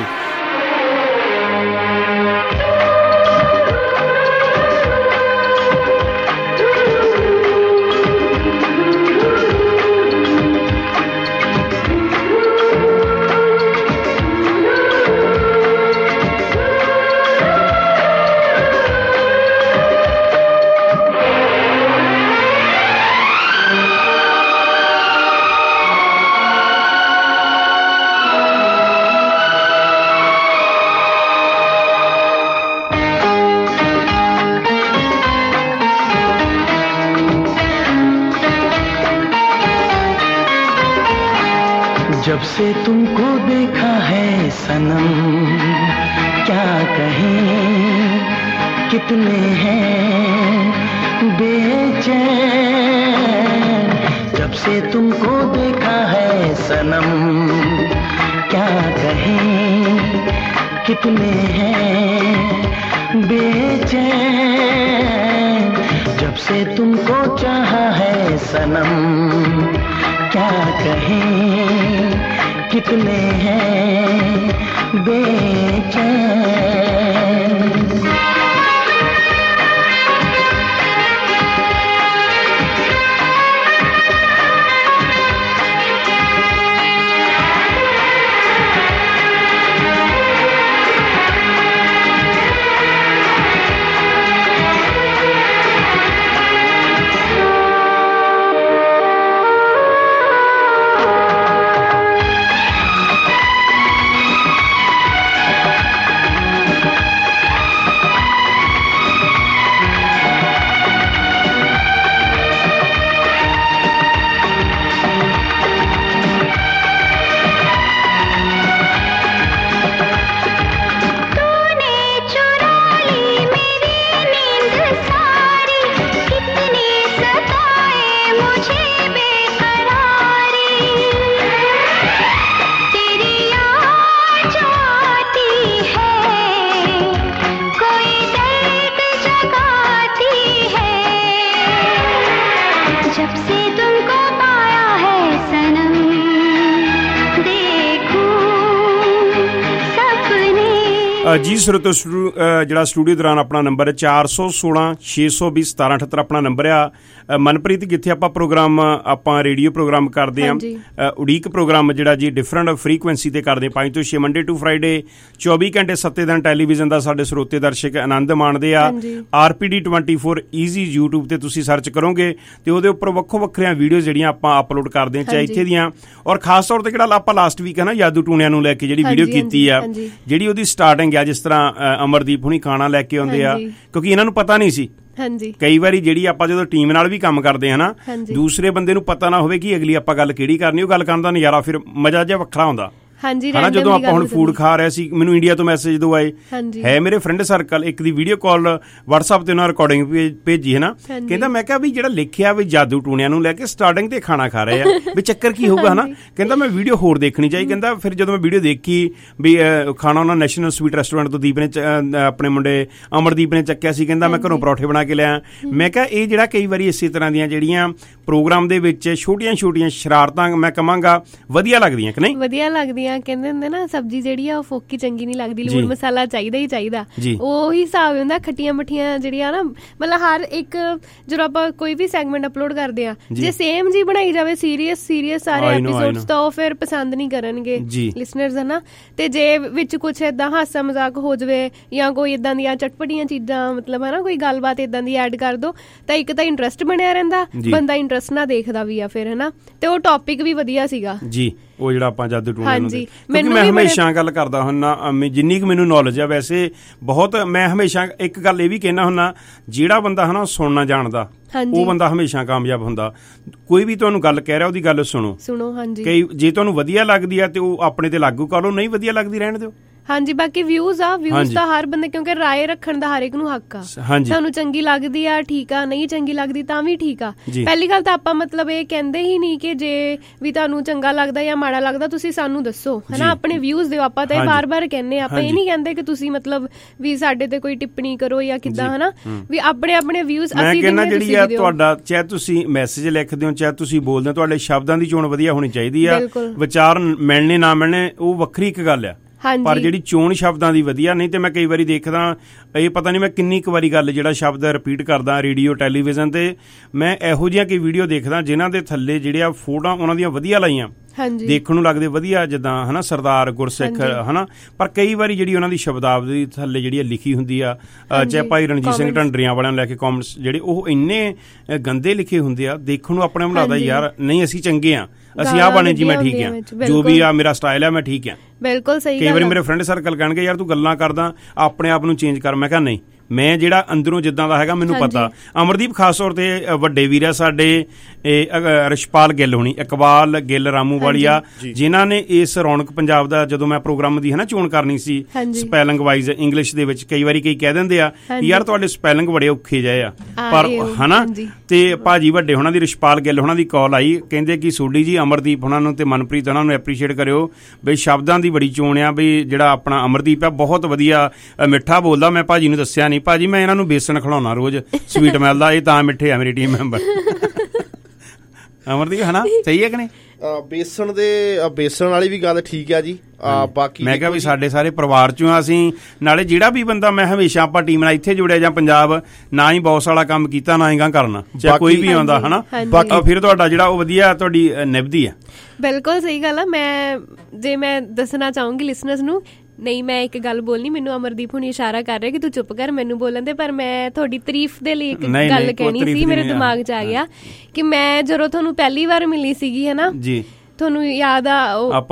जब से तुमको देखा है सनम, क्या कहें कितने हैं बेचैन। जब से तुमको देखा है सनम, क्या कहें कितने हैं बेचैन। जब से तुमको चाहा है सनम, क्या कहें कितने हैं बेचैन। ਜੀ ਸਰੋਤੋ ਜਿਹੜਾ ਸਟੂਡੀਓ ਦੌਰਾਨ ਆਪਣਾ ਨੰਬਰ ਹੈ ਚਾਰ ਸੌ ਸੋਲਾਂ ਛੇ ਸੌ ਵੀਹ ਸਤਾਰਾਂ ਅਠੱਤਰ ਆਪਣਾ ਨੰਬਰ ਆ। ਮਨਪ੍ਰੀਤ, ਜਿੱਥੇ ਆਪਾਂ ਪ੍ਰੋਗਰਾਮ ਆਪਾਂ ਰੇਡੀਓ ਪ੍ਰੋਗਰਾਮ ਕਰਦੇ ਹਾਂ, ਉਡੀਕ ਪ੍ਰੋਗਰਾਮ ਜਿਹੜਾ ਜੀ ਡਿਫਰੈਂਟ ਫਰੀਕੁਐਂਸੀ ਤੇ ਕਰਦੇ ਪੰਜ ਤੋਂ ਛੇ ਮੰਡੇ ਟੂ ਫਰਾਈਡੇ ਚੌਵੀ ਘੰਟੇ ਸੱਤੇ ਦਿਨ ਟੈਲੀਵਿਜ਼ਨ ਦਾ ਸਾਡੇ ਸਰੋਤੇ ਦਰਸ਼ਕ ਆਨੰਦ ਮਾਣਦੇ ਆ। R P D twenty four easy YouTube ਤੇ ਤੁਸੀਂ ਸਰਚ ਕਰੋਗੇ ਤੇ ਉਹਦੇ ਉੱਪਰ ਵੱਖੋ ਵੱਖਰੀਆਂ ਵੀਡੀਓ ਜਿਹੜੀਆਂ ਆਪਾਂ ਅਪਲੋਡ ਕਰਦੇ ਹਾਂ, ਚਾਹੇ ਇੱਥੇ ਦੀਆਂ ਔਰ ਖਾਸ ਤੌਰ ਤੇ ਜਿਹੜਾ ਆਪਾਂ ਲਾਸਟ ਵੀਕ ਹੈ ਨਾ ਜਾਦੂ ਟੂਣਿਆਂ ਨੂੰ ਲੈ ਕੇ ਜਿਹੜੀ ਵੀਡੀਓ ਕੀਤੀ ਆ, ਜਿਹੜੀ ਉਹਦੀ ਸਟਾਰਟਿੰਗ ਆ, ਜਿਸ ਤਰ੍ਹਾਂ ਅਮਰਦੀਪ ਹੁਣੀ ਖਾਣਾ ਲੈ ਕੇ ਆਉਂਦੇ ਆ, ਕਿਉਂਕਿ ਇਹਨਾਂ ਨੂੰ ਪਤਾ ਨਹੀਂ ਸੀ। ਹਾਂਜੀ, ਕਈ ਵਾਰੀ ਜਿਹੜੀ ਆਪਾਂ ਜਦੋਂ ਟੀਮ ਨਾਲ ਵੀ ਕੰਮ ਕਰਦੇ ਹਾਂ ਨਾ, ਦੂਸਰੇ ਬੰਦੇ ਨੂੰ ਪਤਾ ਨਾ ਹੋਵੇ ਕਿ ਅਗਲੀ ਆਪਾਂ ਗੱਲ ਕਿਹੜੀ ਕਰਨੀ, ਉਹ ਗੱਲ ਕਰਨ ਦਾ ਨਜ਼ਾਰਾ ਫਿਰ ਮਜ਼ਾ ਜਿਹਾ ਵੱਖਰਾ ਹੁੰਦਾ। ਹਾਂਜੀ, ਹਨਾ ਜਦੋਂ ਆਪਾਂ ਹੁਣ ਫੂਡ ਖਾ ਰਹੇ ਸੀ, ਮੈਨੂੰ ਇੰਡੀਆ ਤੋਂ ਮੈਸੇਜ ਜਦੋਂ ਆਏ ਹੈ ਮੇਰੇ ਫਰੈਂਡ ਸਰਕਲ, ਇੱਕ ਦੀ ਵੀਡੀਓ ਕਾਲ ਵਟਸਐਪ ਤੇ ਉਹਨਾਂ ਰਿਕਾਰਡਿੰਗ ਭੇਜੀ ਹੈ ਨਾ, ਕਹਿੰਦਾ ਮੈਂ ਕਿਹਾ ਵੀ ਜਿਹੜਾ ਲਿਖਿਆ ਵੀ ਜਾਦੂ ਟੂਣਿਆਂ ਨੂੰ ਲੈ ਕੇ ਸਟਾਰਟਿੰਗ ਤੇ ਖਾਣਾ ਖਾ ਰਹੇ ਆ ਵੀ ਚੱਕਰ ਕੀ ਹੋਊਗਾ ਹਨਾ। ਕਹਿੰਦਾ ਮੈਂ ਵੀਡੀਓ ਹੋਰ ਦੇਖਣੀ ਚਾਹੀ। ਕਹਿੰਦਾ ਫਿਰ ਜਦੋਂ ਮੈਂ ਵੀਡੀਓ ਦੇਖੀ ਵੀ ਖਾਣਾ ਉਹਨਾਂ ਨੈਸ਼ਨਲ ਸਵੀਟ ਰੈਸਟੋਰੈਂਟ ਤੋਂ ਦੀਪ ਨੇ ਆਪਣੇ ਮੁੰਡੇ ਅਮਰਦੀਪ ਨੇ ਚੱਕਿਆ ਸੀ, ਕਹਿੰਦਾ ਮੈਂ ਘਰੋਂ ਪਰੌਠੇ ਬਣਾ ਕੇ ਲਿਆ। ਮੈਂ ਕਿਹਾ ਇਹ ਜਿਹੜਾ ਕਈ ਵਾਰੀ ਇਸੇ ਤਰ੍ਹਾਂ ਦੀਆਂ ਜਿਹੜੀਆਂ ਪ੍ਰੋਗਰਾਮ ਦੇ ਵਿੱਚ ਛੋਟੀਆਂ ਛੋਟੀਆਂ ਸ਼ਰਾਰਤਾਂ ਮੈਂ ਕਹਾਂਗਾ ਵਧੀਆ ਲੱਗਦੀਆਂ ਕਿ ਨਹੀਂ? ਵਧੀਆ ਲੱਗਦੀਆਂ। ਕਹਿੰਦੇ ਹੁੰਦੇ ਨਾ ਸਬਜ਼ੀ ਜਿਹੜੀ ਆ ਉਹ ਫੋਕੀ ਚੰਗੀ ਨਹੀਂ ਲੱਗਦੀ, ਲੂਣ ਮਸਾਲਾ ਚਾਹੀਦਾ ਹੀ ਚਾਹੀਦਾ। ਉਹੀ ਹਿਸਾਬ ਹੁੰਦਾ ਖੱਟੀਆਂ ਮੱਠੀਆਂ ਜਿਹੜੀਆਂ ਨਾ, ਮਤਲਬ ਹਰ ਇੱਕ ਜਦੋਂ ਆਪਾਂ ਕੋਈ ਵੀ ਸੈਗਮੈਂਟ ਅਪਲੋਡ ਕਰਦੇ ਆ, ਜੇ ਸੇਮ ਜੀ ਬਣਾਈ ਜਾਵੇ ਸੀਰੀਅਸ ਸੀਰੀਅਸ ਸਾਰੇ ਐਪੀਸੋਡਸ, ਤਾਂ ਉਹ ਫਿਰ ਪਸੰਦ ਨਹੀਂ ਕਰਨਗੇ ਲਿਸਨਰਸ ਹਨਾ। ਤੇ ਜੇ ਵਿੱਚ ਕੁਛ ਏਦਾਂ ਹਾਸਾ ਮਜ਼ਾਕ ਹੋ ਜਾਵੇ ਜਾਂ ਕੋਈ ਏਦਾਂ ਦੀਆਂ ਚਟਪਟੀਆਂ ਚੀਜ਼ਾਂ ਮਤਲਬ ਹਨਾ ਕੋਈ ਗੱਲਬਾਤ ਏਦਾਂ ਦੀ ਐਡ ਕਰ ਦੋ, ਤਾਂ ਇੱਕ ਤਾਂ ਇੰਟਰਸਟ ਬਣਿਆ ਰਹਿੰਦਾ, ਬੰਦਾ ਇੰਟਰਸਟ ਨਾਲ ਦੇਖਦਾ ਵੀ ਆ ਫਿਰ ਹਨਾ। ਤੇ ਉਹ ਟੌਪਿਕ ਵੀ ਵਧੀਆ ਸੀਗਾ ਜੀ, ਉਹ ਜਿਹੜਾ ਆਪਾਂ ਜਾਦੂ ਟੂਣਿਆਂ ਨੂੰ। ਕਿਉਂਕਿ ਮੈਂ ਹਮੇਸ਼ਾ ਗੱਲ ਕਰਦਾ ਹੁੰਦਾ, ਜਿੰਨੀ ਕੁ ਮੈਨੂੰ ਨੌਲੇਜ ਆ ਵੈਸੇ ਬਹੁਤ, ਮੈਂ ਹਮੇਸ਼ਾ ਇੱਕ ਗੱਲ ਇਹ ਵੀ ਕਹਿਣਾ ਹੁੰਦਾ, ਜਿਹੜਾ ਬੰਦਾ ਹਨਾ ਸੁਣਨਾ ਜਾਣਦਾ ਉਹ ਬੰਦਾ ਹਮੇਸ਼ਾ ਕਾਮਯਾਬ ਹੁੰਦਾ। ਕੋਈ ਵੀ ਤੁਹਾਨੂੰ ਗੱਲ ਕਹਿ ਰਿਹਾ ਉਹਦੀ ਗੱਲ ਸੁਣੋ ਸੁਣੋ ਹਾਂਜੀ। ਕਈ ਜੇ ਤੁਹਾਨੂੰ ਵਧੀਆ ਲੱਗਦੀ ਆ ਤੇ ਉਹ ਆਪਣੇ ਤੇ ਲਾਗੂ ਕਰ ਲਓ, ਨਹੀਂ ਵਧੀਆ ਲੱਗਦੀ ਰਹਿਣ ਦਿਓ। ਹਾਂਜੀ, ਬਾਕੀ ਵਿਊਜ਼ ਆ, ਵਿਊਜ਼ ਤਾਂ ਹਰ ਬੰਦੇ, ਕਿਉਂਕਿ ਰਾਏ ਰੱਖਣ ਦਾ ਹਰ ਇੱਕ ਨੂੰ ਹੱਕ ਆ। ਸਾਨੂੰ ਚੰਗੀ ਲੱਗਦੀ ਆ ਠੀਕ ਆ, ਨਹੀਂ ਚੰਗੀ ਲੱਗਦੀ ਤਾਂ ਵੀ ਠੀਕ ਆ। ਪਹਿਲੀ ਗੱਲ ਤਾਂ ਆਪਾਂ ਮਤਲਬ ਇਹ ਕਹਿੰਦੇ ਹੀ ਨਹੀਂ ਕਿ ਜੇ ਵੀ ਤੁਹਾਨੂੰ ਚੰਗਾ ਲੱਗਦਾ ਜਾਂ ਮਾੜਾ ਲੱਗਦਾ ਤੁਸੀਂ ਸਾਨੂੰ ਦੱਸੋ ਹਨਾ, ਆਪਣੇ ਵਿਊਜ਼ ਦਿਓ। ਆਪਾਂ ਤਾਂ ਇਹ ਬਾਰ-ਬਾਰ ਕਹਿੰਦੇ, ਆਪਾਂ ਇਹ ਨਹੀਂ ਕਹਿੰਦੇ ਕਿ ਤੁਸੀਂ ਮਤਲਬ ਵੀ ਸਾਡੇ ਤੇ ਕੋਈ ਟਿੱਪਣੀ ਕਰੋ ਜਾਂ ਕਿੱਦਾਂ ਹਨਾ, ਵੀ ਆਪਣੇ ਆਪਣੇ ਵਿਊਜ਼ ਅਸੀਂ ਦਿੰਦੇ ਹਾਂ, ਜਿਹੜੀ ਆ ਤੁਹਾਡਾ, ਚਾਹੇ ਤੁਸੀਂ ਮੈਸੇਜ ਲਿਖਦੇ ਹੋ ਚਾਹੇ ਤੁਸੀਂ ਬੋਲਦੇ ਹੋ, ਤੁਹਾਡੇ ਸ਼ਬਦਾਂ ਦੀ ਚੋਣ ਵਧੀਆ ਹੋਣੀ ਚਾਹੀਦੀ ਆ। ਵਿਚਾਰ ਮਿਲਣੇ ਨਾ ਮਿਲਣੇ ਉਹ ਵੱਖਰੀ ਇੱਕ ਗੱਲ ਆ, ਪਰ ਜਿਹੜੀ ਚੋਣ ਸ਼ਬਦਾਂ ਦੀ ਵਧੀਆ। ਨਹੀਂ ਤੇ ਮੈਂ ਕਈ ਵਾਰੀ ਦੇਖਦਾ, ਇਹ ਪਤਾ ਨਹੀਂ ਮੈਂ ਕਿੰਨੀ ਕੁ ਵਾਰੀ ਗੱਲ ਜਿਹੜਾ ਸ਼ਬਦ ਰਿਪੀਟ ਕਰਦਾ ਰੇਡੀਓ ਟੈਲੀਵਿਜ਼ਨ ਤੇ, ਮੈਂ ਇਹੋ ਜਿਹੀਆਂ ਕਈ ਵੀਡੀਓ ਦੇਖਦਾ ਜਿਨ੍ਹਾਂ ਦੇ ਥੱਲੇ ਜਿਹੜੀਆਂ ਫੋਟੋਆਂ ਉਹਨਾਂ ਦੀਆਂ ਵਧੀਆ ਲਾਈਆਂ, ਦੇਖਣ ਨੂੰ ਲੱਗਦੇ ਵਧੀਆ, ਜਿੱਦਾਂ ਹਨਾ ਸਰਦਾਰ ਗੁਰਸਿੱਖ ਹਨਾ, ਪਰ ਕਈ ਵਾਰੀ ਜਿਹੜੀ ਉਹਨਾਂ ਦੀ ਸ਼ਬਦਾਵਲੀ ਥੱਲੇ ਜਿਹੜੀ ਲਿਖੀ ਹੁੰਦੀ ਆ, ਚਾਹੇ ਭਾਈ ਰਣਜੀਤ ਸਿੰਘ ਢੰਡਰੀਆਂ ਵਾਲਿਆਂ ਨੂੰ ਲੈ ਕੇ ਕੌਮੈਂਟਸ ਜਿਹੜੇ ਉਹ ਇੰਨੇ ਗੰਦੇ ਲਿਖੇ ਹੁੰਦੇ ਆ, ਦੇਖਣ ਨੂੰ ਆਪਣੇ ਨੂੰ ਲੱਗਦਾ ਯਾਰ ਨਹੀਂ ਅਸੀਂ ਚੰਗੇ ਆ, ਅਸੀਂ ਆਹ ਬਣੇ ਜੀ, ਮੈਂ ਠੀਕ ਆ, ਜੋ ਵੀ ਆ ਮੇਰਾ ਸਟਾਈਲ ਆ, ਮੈਂ ਠੀਕ ਆ। ਬਿਲਕੁਲ ਸਹੀ। ਕਈ ਵਾਰੀ ਮੇਰੇ ਫਰੈਂਡ ਸਰਕਲ ਕਹਿਣਗੇ ਯਾਰ ਤੂੰ ਗੱਲਾਂ ਕਰਦਾ ਆਪਣੇ ਆਪ ਨੂੰ ਚੇਂਜ ਕਰ। ਮੈਂ ਕਿਹਾ ਨਹੀਂ, ਮੈਂ ਜਿਹੜਾ ਅੰਦਰੋਂ ਜਿੱਦਾਂ ਦਾ ਹੈਗਾ ਮੈਨੂੰ ਪਤਾ। ਅਮਰਦੀਪ ਖਾਸ ਤੌਰ ਤੇ ਵੱਡੇ ਵੀਰ ਆ ਸਾਡੇ ਰਿਸ਼ਪਾਲ ਗਿੱਲ ਹੋਣੀ, ਇਕਬਾਲ ਗਿੱਲ ਰਾਮੂ ਵਾਲੀਆ, ਜਿਨ੍ਹਾਂ ਨੇ ਇਸ ਰੌਣਕ ਪੰਜਾਬ ਦਾ ਜਦੋਂ ਮੈਂ ਪ੍ਰੋਗਰਾਮ ਦੀ ਹੈ ਨਾ ਚੋਣ ਕਰਨੀ ਸੀ ਸਪੈਲਿੰਗ ਵਾਈਜ਼ ਇੰਗਲਿਸ਼ ਦੇ ਵਿੱਚ, ਕਈ ਵਾਰੀ ਕਈ ਕਹਿ ਦਿੰਦੇ ਆ ਯਾਰ ਤੁਹਾਡੇ ਸਪੈਲਿੰਗ ਬੜੇ ਔਖੇ ਜਿਹੇ ਆ ਪਰ ਹਨਾ, ਤੇ ਭਾਜੀ ਵੱਡੇ ਹੋਣਾ ਦੀ ਰਿਸ਼ਪਾਲ ਗਿੱਲ ਹੋਣਾ ਦੀ ਕਾਲ ਆਈ, ਕਹਿੰਦੇ ਕਿ ਸੋਢੀ ਜੀ ਅਮਰਦੀਪ ਹੋਣਾ ਨੂੰ ਤੇ ਮਨਪ੍ਰੀਤ ਹੋਣਾ ਨੂੰ ਐਪਰੀਸ਼ੀਏਟ ਕਰਿਓ ਬਈ ਸ਼ਬਦਾਂ ਦੀ ਬੜੀ ਚੋਣ ਆ, ਬਈ ਜਿਹੜਾ ਆਪਣਾ ਅਮਰਦੀਪ ਆ ਬਹੁਤ ਵਧੀਆ ਮਿੱਠਾ ਬੋਲਦਾ। ਮੈਂ ਭਾਜੀ ਨੂੰ ਦੱਸਿਆ ਨਹੀਂ, ਭਾਜੀ ਮੈਂ ਇਹਨਾਂ ਨੂੰ ਬੇਸਣ ਖਿਲਾਉਣਾ ਰੋਜ਼ ਸਵੀਟ ਮਿਲਦਾ, ਇਹ ਤਾਂ ਮਿੱਠੇ ਆ ਮੇਰੀ ਟੀਮ ਮੈਂਬਰ। ਅਮਰਦੀਪ ਹਨਾ ਸਹੀ ਹੈ ਕਿ ਨਹੀਂ? ਬੇਸਣ ਦੇ ਬੇਸਣ ਵਾਲੀ ਵੀ ਗੱਲ ਠੀਕ ਆ ਜੀ। ਬਾਕੀ ਮੈਂ ਕਿਹਾ ਵੀ ਸਾਡੇ ਸਾਰੇ ਪਰਿਵਾਰ ਚੋਂ ਆ ਅਸੀਂ, ਨਾਲੇ ਜਿਹੜਾ ਵੀ ਬੰਦਾ ਮੈਂ ਹਮੇਸ਼ਾ ਆਪਾਂ ਟੀਮ ਨਾਲ ਇੱਥੇ ਜੁੜਿਆ ਜਾਂ ਪੰਜਾਬ ਨਾ ਹੀ ਬੌਸ ਵਾਲਾ ਕੰਮ ਕੀਤਾ ਨਾ ਹੀ ਗਾ ਕਰਨਾ, ਚਾਹੇ ਕੋਈ ਵੀ ਆਉਂਦਾ ਹਨਾ, ਬਾਕੀ ਫਿਰ ਤੁਹਾਡਾ ਜਿਹੜਾ ਉਹ ਵਧੀਆ ਤੁਹਾਡੀ ਨਿਭਦੀ ਆ। ਬਿਲਕੁਲ ਸਹੀ ਗੱਲ ਆ। ਮੈਂ ਜੇ ਮੈਂ ਦੱਸਣਾ ਚਾਹੂੰਗੀ ਲਿਸਨਰਸ ਨੂੰ, ਨਹੀਂ ਮੈਂ ਇੱਕ ਗੱਲ ਬੋਲਣੀ, ਮੈਨੂੰ ਅਮਰਦੀਪ ਹੁਣੀ ਇਸ਼ਾਰਾ ਕਰ ਰਿਹਾ ਕਿ ਤੂੰ ਚੁੱਪ ਕਰ ਮੈਨੂੰ ਬੋਲਣ ਦੇ, ਪਰ ਮੈਂ ਤੁਹਾਡੀ ਤਾਰੀਫ ਦੇ ਲਈ ਇੱਕ ਗੱਲ ਕਹਿਣੀ ਸੀ, ਮੇਰੇ ਦਿਮਾਗ 'ਚ ਆ ਗਿਆ ਕਿ ਮੈਂ ਜਦੋਂ ਤੁਹਾਨੂੰ ਪਹਿਲੀ ਵਾਰ ਮਿਲੀ ਸੀਗੀ ਹਨਾ ਜੀ, ਤੁਹਾਨੂੰ ਯਾਦ ਆ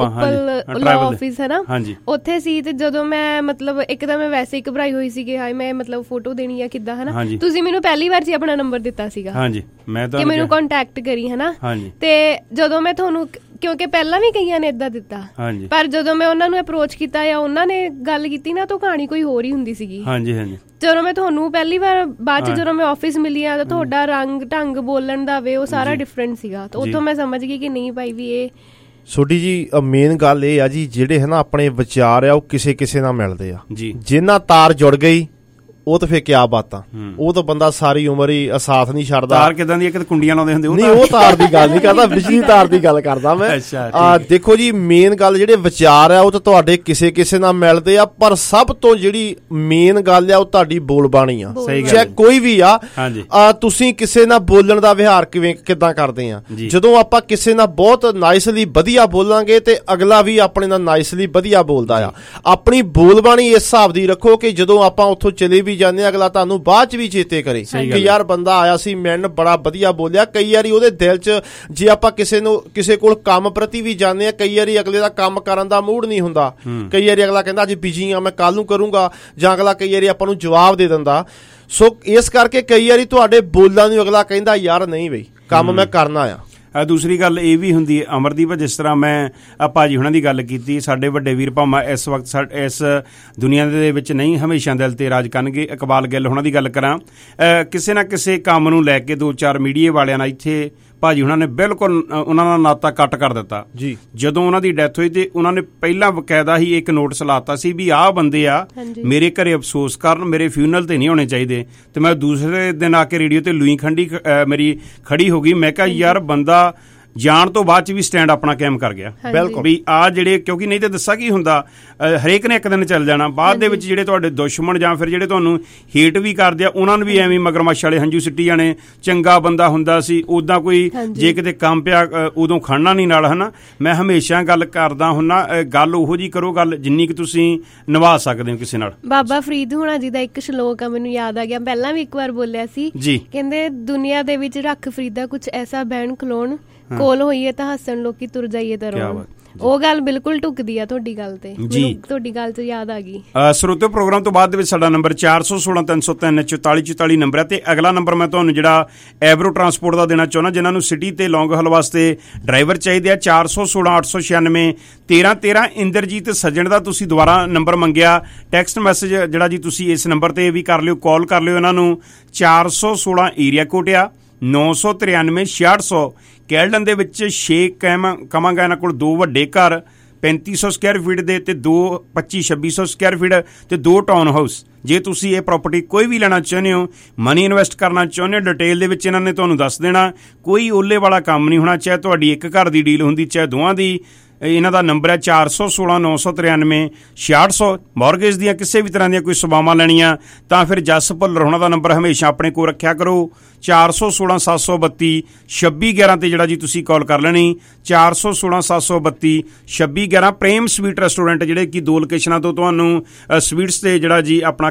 ਉਹ ਲਾਅ ਆਫਿਸ ਹੈ ਨਾ, ਉੱਥੇ ਸੀ, ਤੇ ਜਦੋਂ ਮੈਂ ਮਤਲਬ ਇੱਕ ਤਾਂ ਮੈਂ ਵੈਸੇ ਹੀ ਘਬਰਾਈ ਹੋਈ ਸੀ ਕਿ ਹਾਏ ਮੈਂ ਮਤਲਬ ਫੋਟੋ ਦੇਣੀ ਆ ਕਿੱਦਾਂ ਹਨਾ, ਤੁਸੀਂ ਮੈਨੂੰ ਪਹਿਲੀ ਵਾਰ 'ਚ ਆਪਣਾ ਨੰਬਰ ਦਿੱਤਾ ਸੀਗਾ ਕਿ ਮੈਨੂੰ ਕੰਟੈਕਟ ਕਰੀ ਹਨਾ, ਤੇ ਜਦੋਂ ਮੈਂ ਤੁਹਾਨੂੰ, ਕਿਉਂਕਿ ਪਹਿਲਾਂ ਵੀ ਕਈਆਂ ਨੇ ਏਦਾਂ ਦਿੱਤਾ, ਪਰ ਜਦੋਂ ਮੈਂ ਉਹਨਾਂ ਨੂੰ ਅਪਰੋਚ ਕੀਤਾ ਜਾਂ ਉਹਨਾਂ ਨੇ ਗੱਲ ਕੀਤੀ ਨਾ ਤਾਂ ਕਹਾਣੀ ਕੋਈ ਹੋਰ ਹੀ ਹੁੰਦੀ ਸੀਗੀ। ਜਦੋਂ ਮੈਂ ਤੁਹਾਨੂੰ ਪਹਿਲੀ ਵਾਰ ਬਾਅਦ 'ਚ ਜਦੋਂ ਮੈਂ ਆਫਿਸ ਮਿਲੀ ਆ ਤਾਂ ਤੁਹਾਡਾ ਰੰਗ ਢੰਗ ਬੋਲਣ ਦਾ ਵੇ ਉਹ ਸਾਰਾ ਡਿਫਰੈਂਟ ਸੀਗਾ, ਤਾਂ ਉੱਥੋਂ ਮੈਂ ਸਮਝ ਗਈ ਕਿ ਨਹੀਂ ਭਾਈ ਵੀ ਇਹ ਸੋਢੀ ਜੀ ਮੇਨ ਗੱਲ ਇਹ ਆ ਜੀ, ਜਿਹੜੇ ਹੈ ਨਾ ਆਪਣੇ ਵਿਚਾਰ ਆ ਉਹ ਕਿਸੇ ਕਿਸੇ ਨਾਲ ਮਿਲਦੇ ਆ, ਜਿੰਨਾ ਤਾਰ ਜੁੜ ਗਈ ਉਹ ਤਾਂ ਫਿਰ ਕਿਆ ਬਾਤਾਂ, ਉਹ ਤਾਂ ਬੰਦਾ ਸਾਰੀ ਉਮਰ ਹੀ ਸਾਥ ਨਹੀਂ ਛੱਡਦਾ। ਤਾਰ ਕਿਦਾਂ ਦੀ ਕੁੰਡੀਆਂ ਲਾਉਂਦੇ ਹੁੰਦੇ? ਨਹੀਂ ਉਹ ਤਾਰ ਦੀ ਗੱਲ ਨਹੀਂ ਕਰਦਾ, ਬਿਜਲੀ ਤਾਰ ਦੀ ਗੱਲ ਕਰਦਾ ਮੈਂ। ਦੇਖੋ ਜੀ ਮੇਨ ਗੱਲ ਜਿਹੜੇ ਵਿਚਾਰ ਆ ਉਹ ਤਾਂ ਤੁਹਾਡੇ ਕਿਸੇ ਕਿਸੇ ਨਾਲ ਮਿਲਦੇ ਆ, ਪਰ ਸਭ ਤੋਂ ਜਿਹੜੀ ਮੇਨ ਗੱਲ ਆ ਉਹ ਤੁਹਾਡੀ ਬੋਲਬਾਣੀ ਆ, ਚਾਹੇ ਕੋਈ ਵੀ ਆ। ਤੁਸੀਂ ਕਿਸੇ ਨਾਲ ਬੋਲਣ ਦਾ ਵਿਹਾਰ ਕਿਵੇਂ ਕਿੱਦਾਂ ਕਰਦੇ ਆ? ਜਦੋਂ ਆਪਾਂ ਕਿਸੇ ਨਾਲ ਬਹੁਤ ਨਾਈਸਲੀ ਵਧੀਆ ਬੋਲਾਂਗੇ ਤੇ ਅਗਲਾ ਵੀ ਆਪਣੇ ਨਾਲ ਨਾਈਸਲੀ ਵਧੀਆ ਬੋਲਦਾ ਆ। ਆਪਣੀ ਬੋਲਬਾਣੀ ਇਸ ਹਿਸਾਬ ਦੀ ਰੱਖੋ ਕਿ ਜਦੋਂ ਆਪਾਂ ਉੱਥੋਂ ਚਲੇ ਵੀ ਜਾਂਦੇ ਅਗਲਾ ਤੁਹਾਨੂੰ ਬਾਅਦ ਚ ਵੀ ਚੇਤੇ ਕਰੇ ਕਿ ਯਾਰ ਬੰਦਾ ਆਇਆ ਸੀ ਮੈਨੂੰ ਬੜਾ ਵਧੀਆ ਬੋਲਿਆ। ਕਈ ਵਾਰੀ ਉਹਦੇ ਦਿਲ ਚ ਜੇ ਆਪਾਂ ਕਿਸੇ ਨੂੰ ਕਿਸੇ ਕੋਲ ਕੰਮ ਪ੍ਰਤੀ ਵੀ ਜਾਂਦੇ ਆ, ਕਈ ਵਾਰੀ ਅਗਲੇ ਦਾ ਕੰਮ ਕਰਨ ਦਾ ਮੂਡ ਨਹੀਂ ਹੁੰਦਾ, ਕਈ ਵਾਰੀ ਅਗਲਾ ਕਹਿੰਦਾ ਅੱਜ ਬਿਜੀ ਆ ਮੈਂ ਕੱਲ ਨੂੰ ਕਰੂੰਗਾ, ਜਾਂ ਅਗਲਾ ਕਈ ਵਾਰੀ ਆਪਾਂ ਨੂੰ ਜਵਾਬ ਦੇ ਦਿੰਦਾ। ਸੋ ਇਸ ਕਰਕੇ ਕਈ ਵਾਰੀ ਤੁਹਾਡੇ ਬੋਲਾਂ ਨੂੰ ਅਗਲਾ ਕਹਿੰਦਾ ਯਾਰ ਨਹੀਂ ਬਈ ਕੰਮ ਮੈਂ ਕਰਨਾ ਆ। ਦੂਸਰੀ ਗੱਲ ਇਹ ਵੀ ਹੁੰਦੀ ਹੈ ਅਮਰਦੀਪ, ਜਿਸ ਤਰ੍ਹਾਂ ਮੈਂ ਭਾਜੀ ਹੁਣਾਂ ਦੀ ਗੱਲ ਕੀਤੀ, ਸਾਡੇ ਵੱਡੇ ਵੀਰ ਭਾਵੇਂ ਇਸ ਵਕਤ ਇਸ ਦੁਨੀਆ ਦੇ ਵਿੱਚ ਨਹੀਂ ਹਮੇਸ਼ਾ ਦਿਲ ਤੇ ਰਾਜ ਕਰਨਗੇ। ਇਕਬਾਲ ਗਿੱਲ ਹੁਣਾਂ ਦੀ ਗੱਲ ਕਰਾਂ, ਕਿਸੇ ਨਾ ਕਿਸੇ ਕੰਮ ਨੂੰ ਲੈ ਕੇ ਦੋ ਚਾਰ ਮੀਡੀਆ ਵਾਲਿਆਂ ਨਾਲ ਇੱਥੇ ਭਾਜੀ ਹੁਣਾਂ ਨੇ ਬਿਲਕੁਲ ਉਹਨਾਂ ਦਾ ਨਾਤਾ ਕੱਟ ਕਰ ਦਿੱਤਾ ਜੀ। ਜਦੋਂ ਉਹਨਾਂ ਦੀ ਡੈਥ ਹੋਈ ਤੇ ਉਹਨਾਂ ਨੇ ਪਹਿਲਾਂ ਬਕਾਇਦਾ ਹੀ ਇੱਕ ਨੋਟਿਸ ਲਾਤਾ ਸੀ ਵੀ ਆਹ ਬੰਦੇ ਆ ਮੇਰੇ ਘਰੇ ਅਫਸੋਸ ਕਰਨ, ਮੇਰੇ ਫਿਊਨਰਲ ਤੇ ਨਹੀਂ ਹੋਣੇ ਚਾਹੀਦੇ। ਤੇ ਮੈਂ ਦੂਸਰੇ ਦਿਨ ਆ ਕੇ ਰੇਡੀਓ ਤੇ ਲੂਈ ਖੰਡੀ ਮੇਰੀ ਖੜੀ ਹੋ ਗਈ, ਮੈਂ ਕਿਹਾ ਯਾਰ ਬੰਦਾ ਜਾਣ ਤੋਂ ਬਾਅਦ ਚ ਵੀ ਸਟੈਂਡ ਆਪਣਾ ਕਾਇਮ ਕਰ ਗਿਆ। ਬਿਲਕੁਲ ਵੀ ਆਹ ਜਿਹੜੇ, ਕਿਉਂਕਿ ਨਹੀਂ ਤੇ ਦੱਸਾਂ ਕੀ ਹੁੰਦਾ, ਹਰੇਕ ਨੇ ਇੱਕ ਦਿਨ ਚੱਲ ਜਾਣਾ, ਬਾਅਦ ਦੇ ਵਿੱਚ ਜਿਹੜੇ ਤੁਹਾਡੇ ਦੁਸ਼ਮਣ ਜਾਂ ਫਿਰ ਜਿਹੜੇ ਤੁਹਾਨੂੰ ਹੇਟ ਵੀ ਕਰਦੇ ਆ ਉਹਨਾਂ ਨੂੰ ਵੀ ਐਵੇਂ ਮਗਰਮੱਛ ਵਾਲੇ ਹੰਝੂ ਸਿੱਟੀ ਜਾਣੇ। ਚੰਗਾ ਬੰਦਾ ਹੁੰਦਾ ਸੀ ਉੱਦਾਂ ਕੋਈ ਜੇ ਕਿਤੇ ਕੰਮ ਪਿਆ ਉਦੋਂ ਖੜਨਾ ਨਹੀਂ ਨਾਲ ਹਨਾ। ਮੈਂ ਹਮੇਸ਼ਾ ਗੱਲ ਕਰਦਾ ਹੁੰਨਾ, ਗੱਲ ਉਹੋ ਜਿਹੀ ਕਰੋ ਗੱਲ ਜਿੰਨੀ ਕਿ ਤੁਸੀਂ ਨਿਭਾ ਸਕਦੇ ਹੋ ਕਿਸੇ ਨਾਲ। ਬਾਬਾ ਫਰੀਦ ਹੁਣਾਂ ਜੀ ਦਾ ਇੱਕ ਸ਼ਲੋਕ ਆ ਮੈਨੂੰ ਯਾਦ ਆ ਗਿਆ, ਪਹਿਲਾਂ ਵੀ ਇੱਕ ਵਾਰ ਬੋਲਿਆ ਸੀ, ਕਹਿੰਦੇ ਦੁਨੀਆ ਦੇ ਵਿੱਚ ਰੱਖ ਫਰੀਦਾ ਕੁਛ ਐਸਾ ਬਹਿਣ ਖਲੋਣ, ਕੋਲ ਹੋਈਏ ਤਾਂ ਹੱਸਣ ਲੋਕੀ ਤੁਰ ਜਾਈਏ ਤਾਂ ਰੋਣ। ਉਹ ਗੱਲ ਬਿਲਕੁਲ ਢੁਕਦੀ ਆ ਤੁਹਾਡੀ ਗੱਲ ਤੇ, ਤੁਹਾਡੀ ਗੱਲ ਤੋਂ ਯਾਦ ਆ ਗਈ। ਸਰੋਤਿਓ ਪ੍ਰੋਗਰਾਮ ਤੋਂ ਬਾਅਦ ਦੇ ਵਿੱਚ ਸਾਡਾ ਨੰਬਰ ਚਾਰ ਸੌ ਸੋਲਾਂ ਤਿੰਨ ਸੌ ਤਿੰਨ ਚੁਤਾਲੀ ਚੁਤਾਲੀ ਨੰਬਰ ਹੈ, ਤੇ ਅਗਲਾ ਨੰਬਰ ਮੈਂ ਤੁਹਾਨੂੰ ਜਿਹੜਾ ਐਬਰੋ ਟਰਾਂਸਪੋਰਟ ਦਾ ਦੇਣਾ ਚਾਹੁੰਦਾ, ਜਿਨ੍ਹਾਂ ਨੂੰ ਸਿਟੀ ਤੇ ਲੌਂਗ ਹਾਲ ਵਾਸਤੇ ਡਰਾਈਵਰ ਚਾਹੀਦੇ ਆ, ਚਾਰ ਸੌ ਸੋਲਾਂ ਅੱਠ ਸੌ ਛਿਆਨਵੇਂ ਤੇਰਾਂ ਤੇਰਾਂ। ਇੰਦਰਜੀਤ ਸੱਜਣ ਦਾ ਤੁਸੀਂ ਦੁਬਾਰਾ ਨੰਬਰ ਮੰਗਿਆ, ਟੈਕਸਟ ਮੈਸੇਜ ਜਿਹੜਾ ਜੀ ਤੁਸੀਂ ਇਸ ਨੰਬਰ ਤੇ ਵੀ ਕਰ ਲਿਓ, ਕਾਲ ਕਰ ਲਿਓ ਇਹਨਾਂ ਨੂੰ। ਚਾਰ ਸੌ ਸੋਲਾਂ ਏਰੀਆ ਕੋਡ ਆ, ਨੌ ਸੌ ਤਰਿਆਨਵੇਂ ਛਿਆਹਠ ਸੌ। ਕੈਲਡਨ ਦੇ ਵਿੱਚ ਛੇ ਕੈਮ ਕਵਾਂਗਾ ਇਹਨਾਂ ਕੋਲ ਦੋ ਵੱਡੇ ਘਰ ਪੈਂਤੀ ਸੌ ਸਕੁਆਇਰ ਫੀਟ ਦੇ ਤੇ ਦੋ ਪੱਚੀ ਛੱਬੀ ਸੌ ਸਕੁਆਇਰ ਫੀਟ ਤੇ ਦੋ ਟਾਊਨ ਹਾਊਸ। ਜੇ ਤੁਸੀਂ ਇਹ ਪ੍ਰਾਪਰਟੀ ਕੋਈ ਵੀ ਲੈਣਾ ਚਾਹੁੰਦੇ ਹੋ, ਮਨੀ ਇਨਵੈਸਟ ਕਰਨਾ ਚਾਹੁੰਦੇ ਹੋ, ਡਿਟੇਲ ਦੇ ਵਿੱਚ ਇਹਨਾਂ ਨੇ ਤੁਹਾਨੂੰ ਦੱਸ ਦੇਣਾ। ਕੋਈ ਓਲੇ ਵਾਲਾ ਕੰਮ ਨਹੀਂ ਹੋਣਾ, ਚਾਹੇ ਤੁਹਾਡੀ ਇੱਕ ਘਰ ਦੀ ਡੀਲ ਹੁੰਦੀ ਚਾਹੇ ਦੋਵਾਂ ਦੀ। ਇਹਨਾਂ ਦਾ ਨੰਬਰ ਹੈ ਚਾਰ ਸੌ ਸੋਲਾਂ ਨੌ ਸੌ ਤਰਿਆਨਵੇਂ ਛਿਆਹਠ ਸੌ। ਮੌਰਗੇਜ ਦੀਆਂ ਕਿਸੇ ਵੀ ਤਰ੍ਹਾਂ ਦੀਆਂ ਕੋਈ ਸੇਵਾਵਾਂ ਲੈਣੀਆਂ ਤਾਂ ਫਿਰ ਜਸ ਭੁੱਲਰ ਹੋਣਾ ਦਾ ਨੰਬਰ ਹਮੇਸ਼ਾ ਆਪਣੇ ਕੋਲ ਰੱਖਿਆ ਕਰੋ, ਚਾਰ ਸੌ ਸੋਲਾਂ ਸੱਤ ਸੌ ਬੱਤੀ ਛੱਬੀ ਗਿਆਰਾਂ ਤੇ ਜਿਹੜਾ ਜੀ ਤੁਸੀਂ ਕਾਲ ਕਰ ਲੈਣੀ, ਚਾਰ ਸੌ ਸੋਲਾਂ ਸੱਤ ਸੌ ਬੱਤੀ ਛੱਬੀ ਗਿਆਰਾਂ। ਪ੍ਰੇਮ ਸਵੀਟ ਰੈਸਟੋਰੈਂਟ ਜਿਹੜੇ ਕਿ ਦੋ ਲੋਕੇਸ਼ਨਾਂ ਤੋਂ ਤੁਹਾਨੂੰ ਸਵੀਟਸ ਤੇ ਜਿਹੜਾ ਜੀ ਆਪਣਾ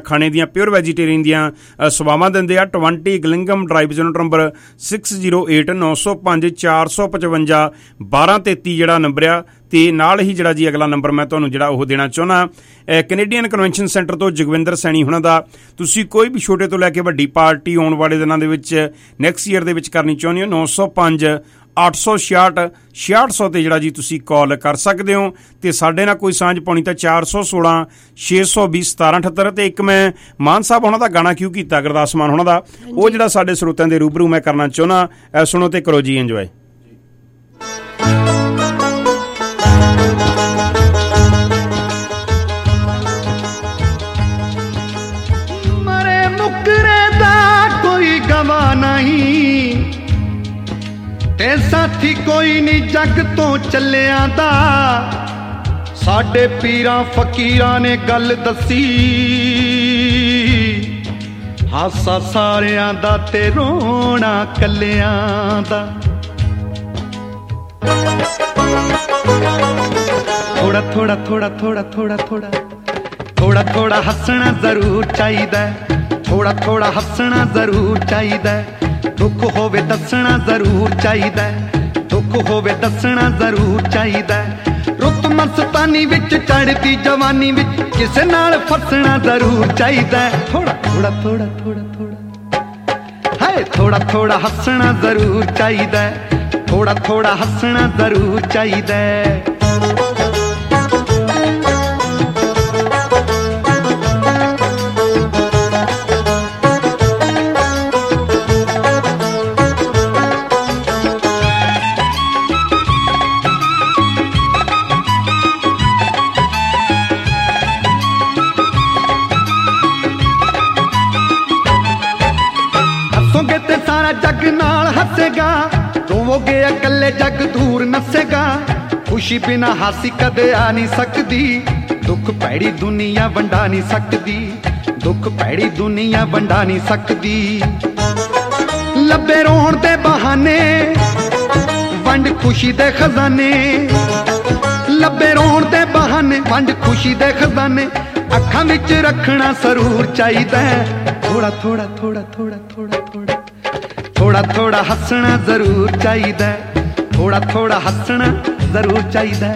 ਖਾਣੇ ਦੀਆਂ ਪਿਓਰ ਵੈਜੀਟੇਰੀਅਨ ਦੀਆਂ ਸੇਵਾਵਾਂ ਦਿੰਦੇ ਆ। ਟਵੰਟੀ ਗਲਿੰਗਮ drive, unit number six zero eight ਨੌ ਸੌ ਪੰਜ ਚਾਰ ਸੌ ਪਚਵੰਜਾ ਬਾਰਾਂ ਤੇਤੀ ਜਿਹੜਾ ਨੰਬਰ ਆ। ਤੇ ਨਾਲ ਹੀ ਜਿਹੜਾ ਜੀ ਅਗਲਾ ਨੰਬਰ ਮੈਂ ਤੁਹਾਨੂੰ ਜਿਹੜਾ ਉਹ ਦੇਣਾ ਚਾਹੁੰਦਾ, ਕੈਨੇਡੀਅਨ ਕਨਵੈਨਸ਼ਨ ਸੈਂਟਰ ਤੋਂ ਜਗਵਿੰਦਰ ਸੈਣੀ ਹੁਣਾਂ ਦਾ। ਤੁਸੀਂ ਕੋਈ ਵੀ ਛੋਟੇ ਤੋਂ ਲੈ ਕੇ ਵੱਡੀ ਪਾਰਟੀ ਆਉਣ ਵਾਲੇ ਦਿਨਾਂ ਦੇ ਵਿੱਚ ਨੈਕਸਟ ਈਅਰ ਦੇ ਵਿੱਚ ਕਰਨੀ ਚਾਹੁੰਦੇ ਹੋ, ਨੌ ਸੌ ਪੰਜ ਅੱਠ ਸੌ ਛਿਆਹਠ ਛਿਆਹਠ ਸੌ ਤੇ ਜਿਹੜਾ ਜੀ ਤੁਸੀਂ ਕਾਲ ਕਰ ਸਕਦੇ ਹੋ। ਤੇ ਸਾਡੇ ਨਾਲ ਕੋਈ ਸਾਂਝ ਪਾਉਣੀ ਤਾਂ ਚਾਰ ਸੌ ਸੋਲਾਂ ਛੇ ਸੌ ਵੀਹ ਸਤਾਰਾਂ ਅਠੱਤਰ। ਤੇ ਇੱਕ ਮੈਂ ਮਾਨ ਸਾਹਿਬ ਉਹਨਾਂ ਦਾ ਗਾਣਾ ਕਿਉਂ ਕੀਤਾ, ਗੁਰਦਾਸ ਮਾਨ ਉਹਨਾਂ ਦਾ, ਉਹ ਜਿਹੜਾ ਸਾਡੇ ਸਰੋਤਿਆਂ ਦੇ ਰੂਬਰੂ ਮੈਂ ਕਰਨਾ ਚਾਹੁੰਦਾ। ਸੁਣੋ ਤੇ ਕਰੋ ਜੀ ਇੰਜੋਏ। ਮਰੇ ਮੁਕਰੇ ਦਾ ਕੋਈ ਗਵਾ ਨਹੀਂ ਤੇ ਸਾਥੀ ਕੋਈ ਨਹੀਂ ਜੱਗ ਤੋਂ ਚੱਲਿਆਂ ਦਾ। ਸਾਡੇ ਪੀਰਾਂ ਫਕੀਰਾਂ ਨੇ ਗੱਲ ਦੱਸੀ, ਹਾਸਾ ਸਾਰਿਆਂ ਦਾ ਤੇ ਰੋਣਾ ਕੱਲਿਆਂ ਦਾ। ਥੋੜਾ ਥੋੜਾ ਥੋੜਾ ਥੋੜਾ ਥੋੜਾ ਥੋੜਾ ਥੋੜਾ ਥੋੜਾ ਹੱਸਣਾ ਜ਼ਰੂਰ ਚਾਹੀਦਾ, ਥੋੜਾ ਥੋੜਾ ਹੱਸਣਾ ਜ਼ਰੂਰ ਚਾਹੀਦਾ। ਦੁੱਖ ਹੋਵੇ ਦੱਸਣਾ ਜ਼ਰੂਰ ਚਾਹੀਦਾ, ਦੁੱਖ ਹੋਵੇ ਦੱਸਣਾ ਜ਼ਰੂਰ ਚਾਹੀਦਾ। ਰੁੱਤ ਮਸਤਾਨੀ ਵਿੱਚ ਚੜ੍ਹਦੀ ਜਵਾਨੀ ਵਿੱਚ ਕਿਸੇ ਨਾਲ ਫਸਣਾ ਜ਼ਰੂਰ ਚਾਹੀਦਾ। ਥੋੜਾ ਥੋੜਾ ਥੋੜਾ ਥੋੜਾ ਥੋੜਾ ਹਾਏ ਥੋੜਾ ਥੋੜਾ ਹੱਸਣਾ ਜ਼ਰੂਰ ਚਾਹੀਦਾ, ਥੋੜਾ ਥੋੜਾ ਹੱਸਣਾ ਜ਼ਰੂਰ ਚਾਹੀਦਾ। ਜੱਗ ਨਾਲ ਹੱਸੇਗਾ, ਰੋਵੋਗੇ ਇਕੱਲੇ ਜੱਗ ਦੂਰ ਨੱਸੇਗਾ। ਖੁਸ਼ੀ ਬਿਨਾ ਹਾਸੀ ਕਦੇ ਆ ਨਹੀਂ ਸਕਦੀ, ਦੁੱਖ ਭੈੜੀ ਦੁਨੀਆ ਵੰਡਾ ਨਹੀਂ ਸਕਦੀ, ਦੁੱਖ ਭੈੜੀ ਦੁਨੀਆ ਵੰਡਾ ਨਹੀਂ ਸਕਦੀ। ਲੱਭੇ ਰੋਣ ਦੇ ਬਹਾਨੇ ਵੰਡ ਖੁਸ਼ੀ ਦੇ ਖਜ਼ਾਨੇ, ਲੱਭੇ ਰੋਣ ਦੇ ਬਹਾਨੇ ਵੰਡ ਖੁਸ਼ੀ ਦੇ ਖਜ਼ਾਨੇ। ਅੱਖਾਂ ਵਿੱਚ ਰੱਖਣਾ ਸਰੂਰ ਚਾਹੀਦਾ, ਥੋੜਾ ਥੋੜਾ ਥੋੜਾ ਥੋੜਾ ਥੋੜਾ ਥੋੜਾ ਥੋੜਾ ਥੋੜਾ ਹੱਸਣਾ ਜ਼ਰੂਰ ਚਾਹੀਦਾ, ਥੋੜਾ ਥੋੜਾ ਹੱਸਣਾ ਜ਼ਰੂਰ ਚਾਹੀਦਾ।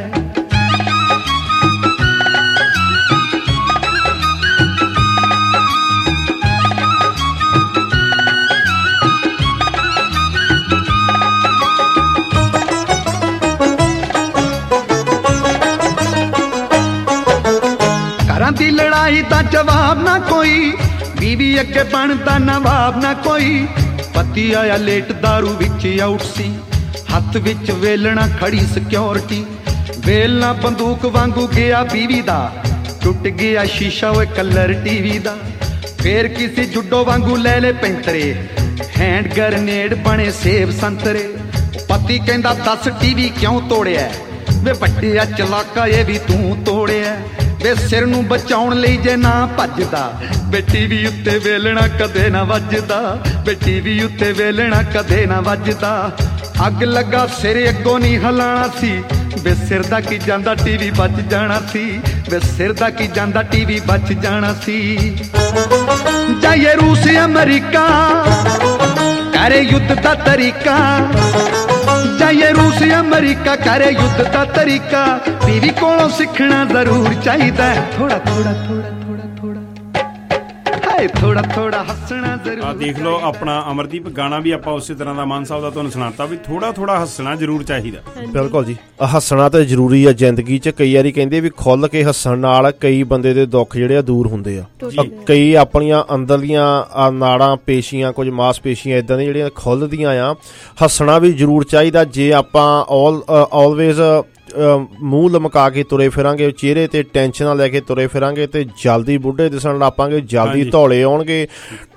ਘਰਾਂ ਦੀ ਲੜਾਈ ਦਾ ਜਵਾਬ ਨਾ ਕੋਈ, ਬੀਵੀ ਅੱਗੇ ਬਣਦਾ ਨਵਾਬ ਨਾ ਕੋਈ। ਪਤੀ ਆਇਆ ਲੇਟ ਦਾਰੂ ਵਿੱਚ ਆਊਟ ਸੀ, ਹੱਥ ਵਿੱਚ ਵੇਲਣਾ ਖੜੀ ਸਿਕਿਉਰਿਟੀ। ਵੇਲਣਾ ਬੰਦੂਕ ਵਾਂਗੂ ਗਿਆ ਬੀਵੀ ਦਾ, ਟੁੱਟ ਗਿਆ ਸ਼ੀਸ਼ਾ ਓਏ ਕਲਰ ਟੀਵੀ ਦਾ। ਫੇਰ ਕਿਸੇ ਜੁੱਡੋ ਵਾਂਗੂ ਲੈ ਲੈ ਪੈਂਤਰੇ, ਹੈਂਡ ਗਰਨੇਡ ਬਣੇ ਸੇਬ ਸੰਤਰੇ। ਪਤੀ ਕਹਿੰਦਾ ਦੱਸ ਟੀਵੀ ਕਿਉਂ ਤੋੜਿਆ, ਵੇ ਵੱਡਿਆ ਚਲਾਕਾ ਇਹ ਵੀ ਤੂੰ ਤੋੜਿਆ। ਵੇ ਸਿਰ ਨੂੰ ਬਚਾਉਣ ਲਈ ਜੇ ਨਾ ਭੱਜਦਾ, ਵੇ ਟੀਵੀ ਉੱਤੇ ਵੇਲਣਾ ਕਦੇ ਨਾ ਵੱਜਦਾ, ਵੇ ਟੀਵੀ ਉੱਤੇ ਵੇਲਣਾ ਕਦੇ ਨਾ ਵੱਜਦਾ। ਅੱਗ ਲੱਗਾ ਸਿਰ ਅੱਗੋਂ ਨਹੀਂ ਹਿਲਾਣਾ ਸੀ, ਵੇ ਸਿਰ ਦਾ ਕੀ ਜਾਂਦਾ ਟੀਵੀ ਬਚ ਜਾਣਾ ਸੀ, ਵੇ ਸਿਰ ਦਾ ਕੀ ਜਾਂਦਾ ਟੀਵੀ ਬਚ ਜਾਣਾ ਸੀ। ਜਾਈਏ ਰੂਸ ਅਮਰੀਕਾ ਕਰੇ ਯੁੱਧ ਦਾ ਤਰੀਕਾ, ਜਾਈਏ ਰੂਸ ਅਮਰੀਕਾ ਕਰੇ ਯੁੱਧ ਦਾ ਤਰੀਕਾ। ਟੀਵੀ ਕੋਲੋਂ ਸਿੱਖਣਾ ਜ਼ਰੂਰ ਚਾਹੀਦਾ, ਥੋੜਾ ਥੋੜਾ ਥੋੜਾ ਥੋੜਾ ਥੋੜਾ ਹਾਏ ਥੋੜਾ ਥੋੜਾ ਹੱਸਣਾ ਜ਼ਰੂਰ। ਆ ਦੇਖ ਲਓ ਆਪਣਾ ਅਮਰਦੀਪ ਗਾਣਾ ਵੀ ਆਪਾਂ ਉਸੇ ਤਰ੍ਹਾਂ ਦਾ ਮਾਨ ਸਾਹਿਬ ਦਾ ਤੁਹਾਨੂੰ ਸੁਣਾਤਾ ਵੀ ਥੋੜਾ ਥੋੜਾ ਹੱਸਣਾ ਜ਼ਰੂਰ ਚਾਹੀਦਾ। ਬਿਲਕੁਲ ਜੀ, ਹੱਸਣਾ ਤਾਂ ਜ਼ਰੂਰੀ ਆ ਜ਼ਿੰਦਗੀ 'ਚ। ਕਈ ਵਾਰੀ ਕਹਿੰਦੇ ਵੀ ਖੁੱਲ ਕੇ ਹੱਸਣ ਨਾਲ ਕਈ ਬੰਦੇ ਦੇ ਦੁੱਖ ਜਿਹੜੇ ਆ ਦੂਰ ਹੁੰਦੇ ਆ। ਕਈ ਆਪਣੀਆਂ ਅੰਦਰਲੀਆਂ ਨਾੜਾਂ ਪੇਸ਼ੀਆਂ ਕੁਝ ਮਾਸਪੇਸ਼ੀਆਂ ਇਦਾਂ ਦੀਆਂ ਜਿਹੜੀਆਂ ਖੁੱਲਦੀਆਂ ਆ। ਹੱਸਣਾ ਵੀ ਜ਼ਰੂਰ ਚਾਹੀਦਾ। ਜੇ ਆਪਾਂ ਆਲ ਆਲਵੇਜ਼ ਮੂੰਹ ਲਮਕਾ ਕੇ ਤੁਰੇ ਫਿਰਾਂਗੇ, ਚਿਹਰੇ ਤੇ ਟੈਨਸ਼ਨਾਂ ਲੈ ਕੇ ਤੁਰੇ ਫਿਰਾਂਗੇ ਤੇ ਜਲਦੀ ਬੁੱਢੇ ਦਿਸਣ ਲੱਗ ਪਾਂਗੇ, ਜਲਦੀ ਧੌਲੇ ਆਉਣਗੇ।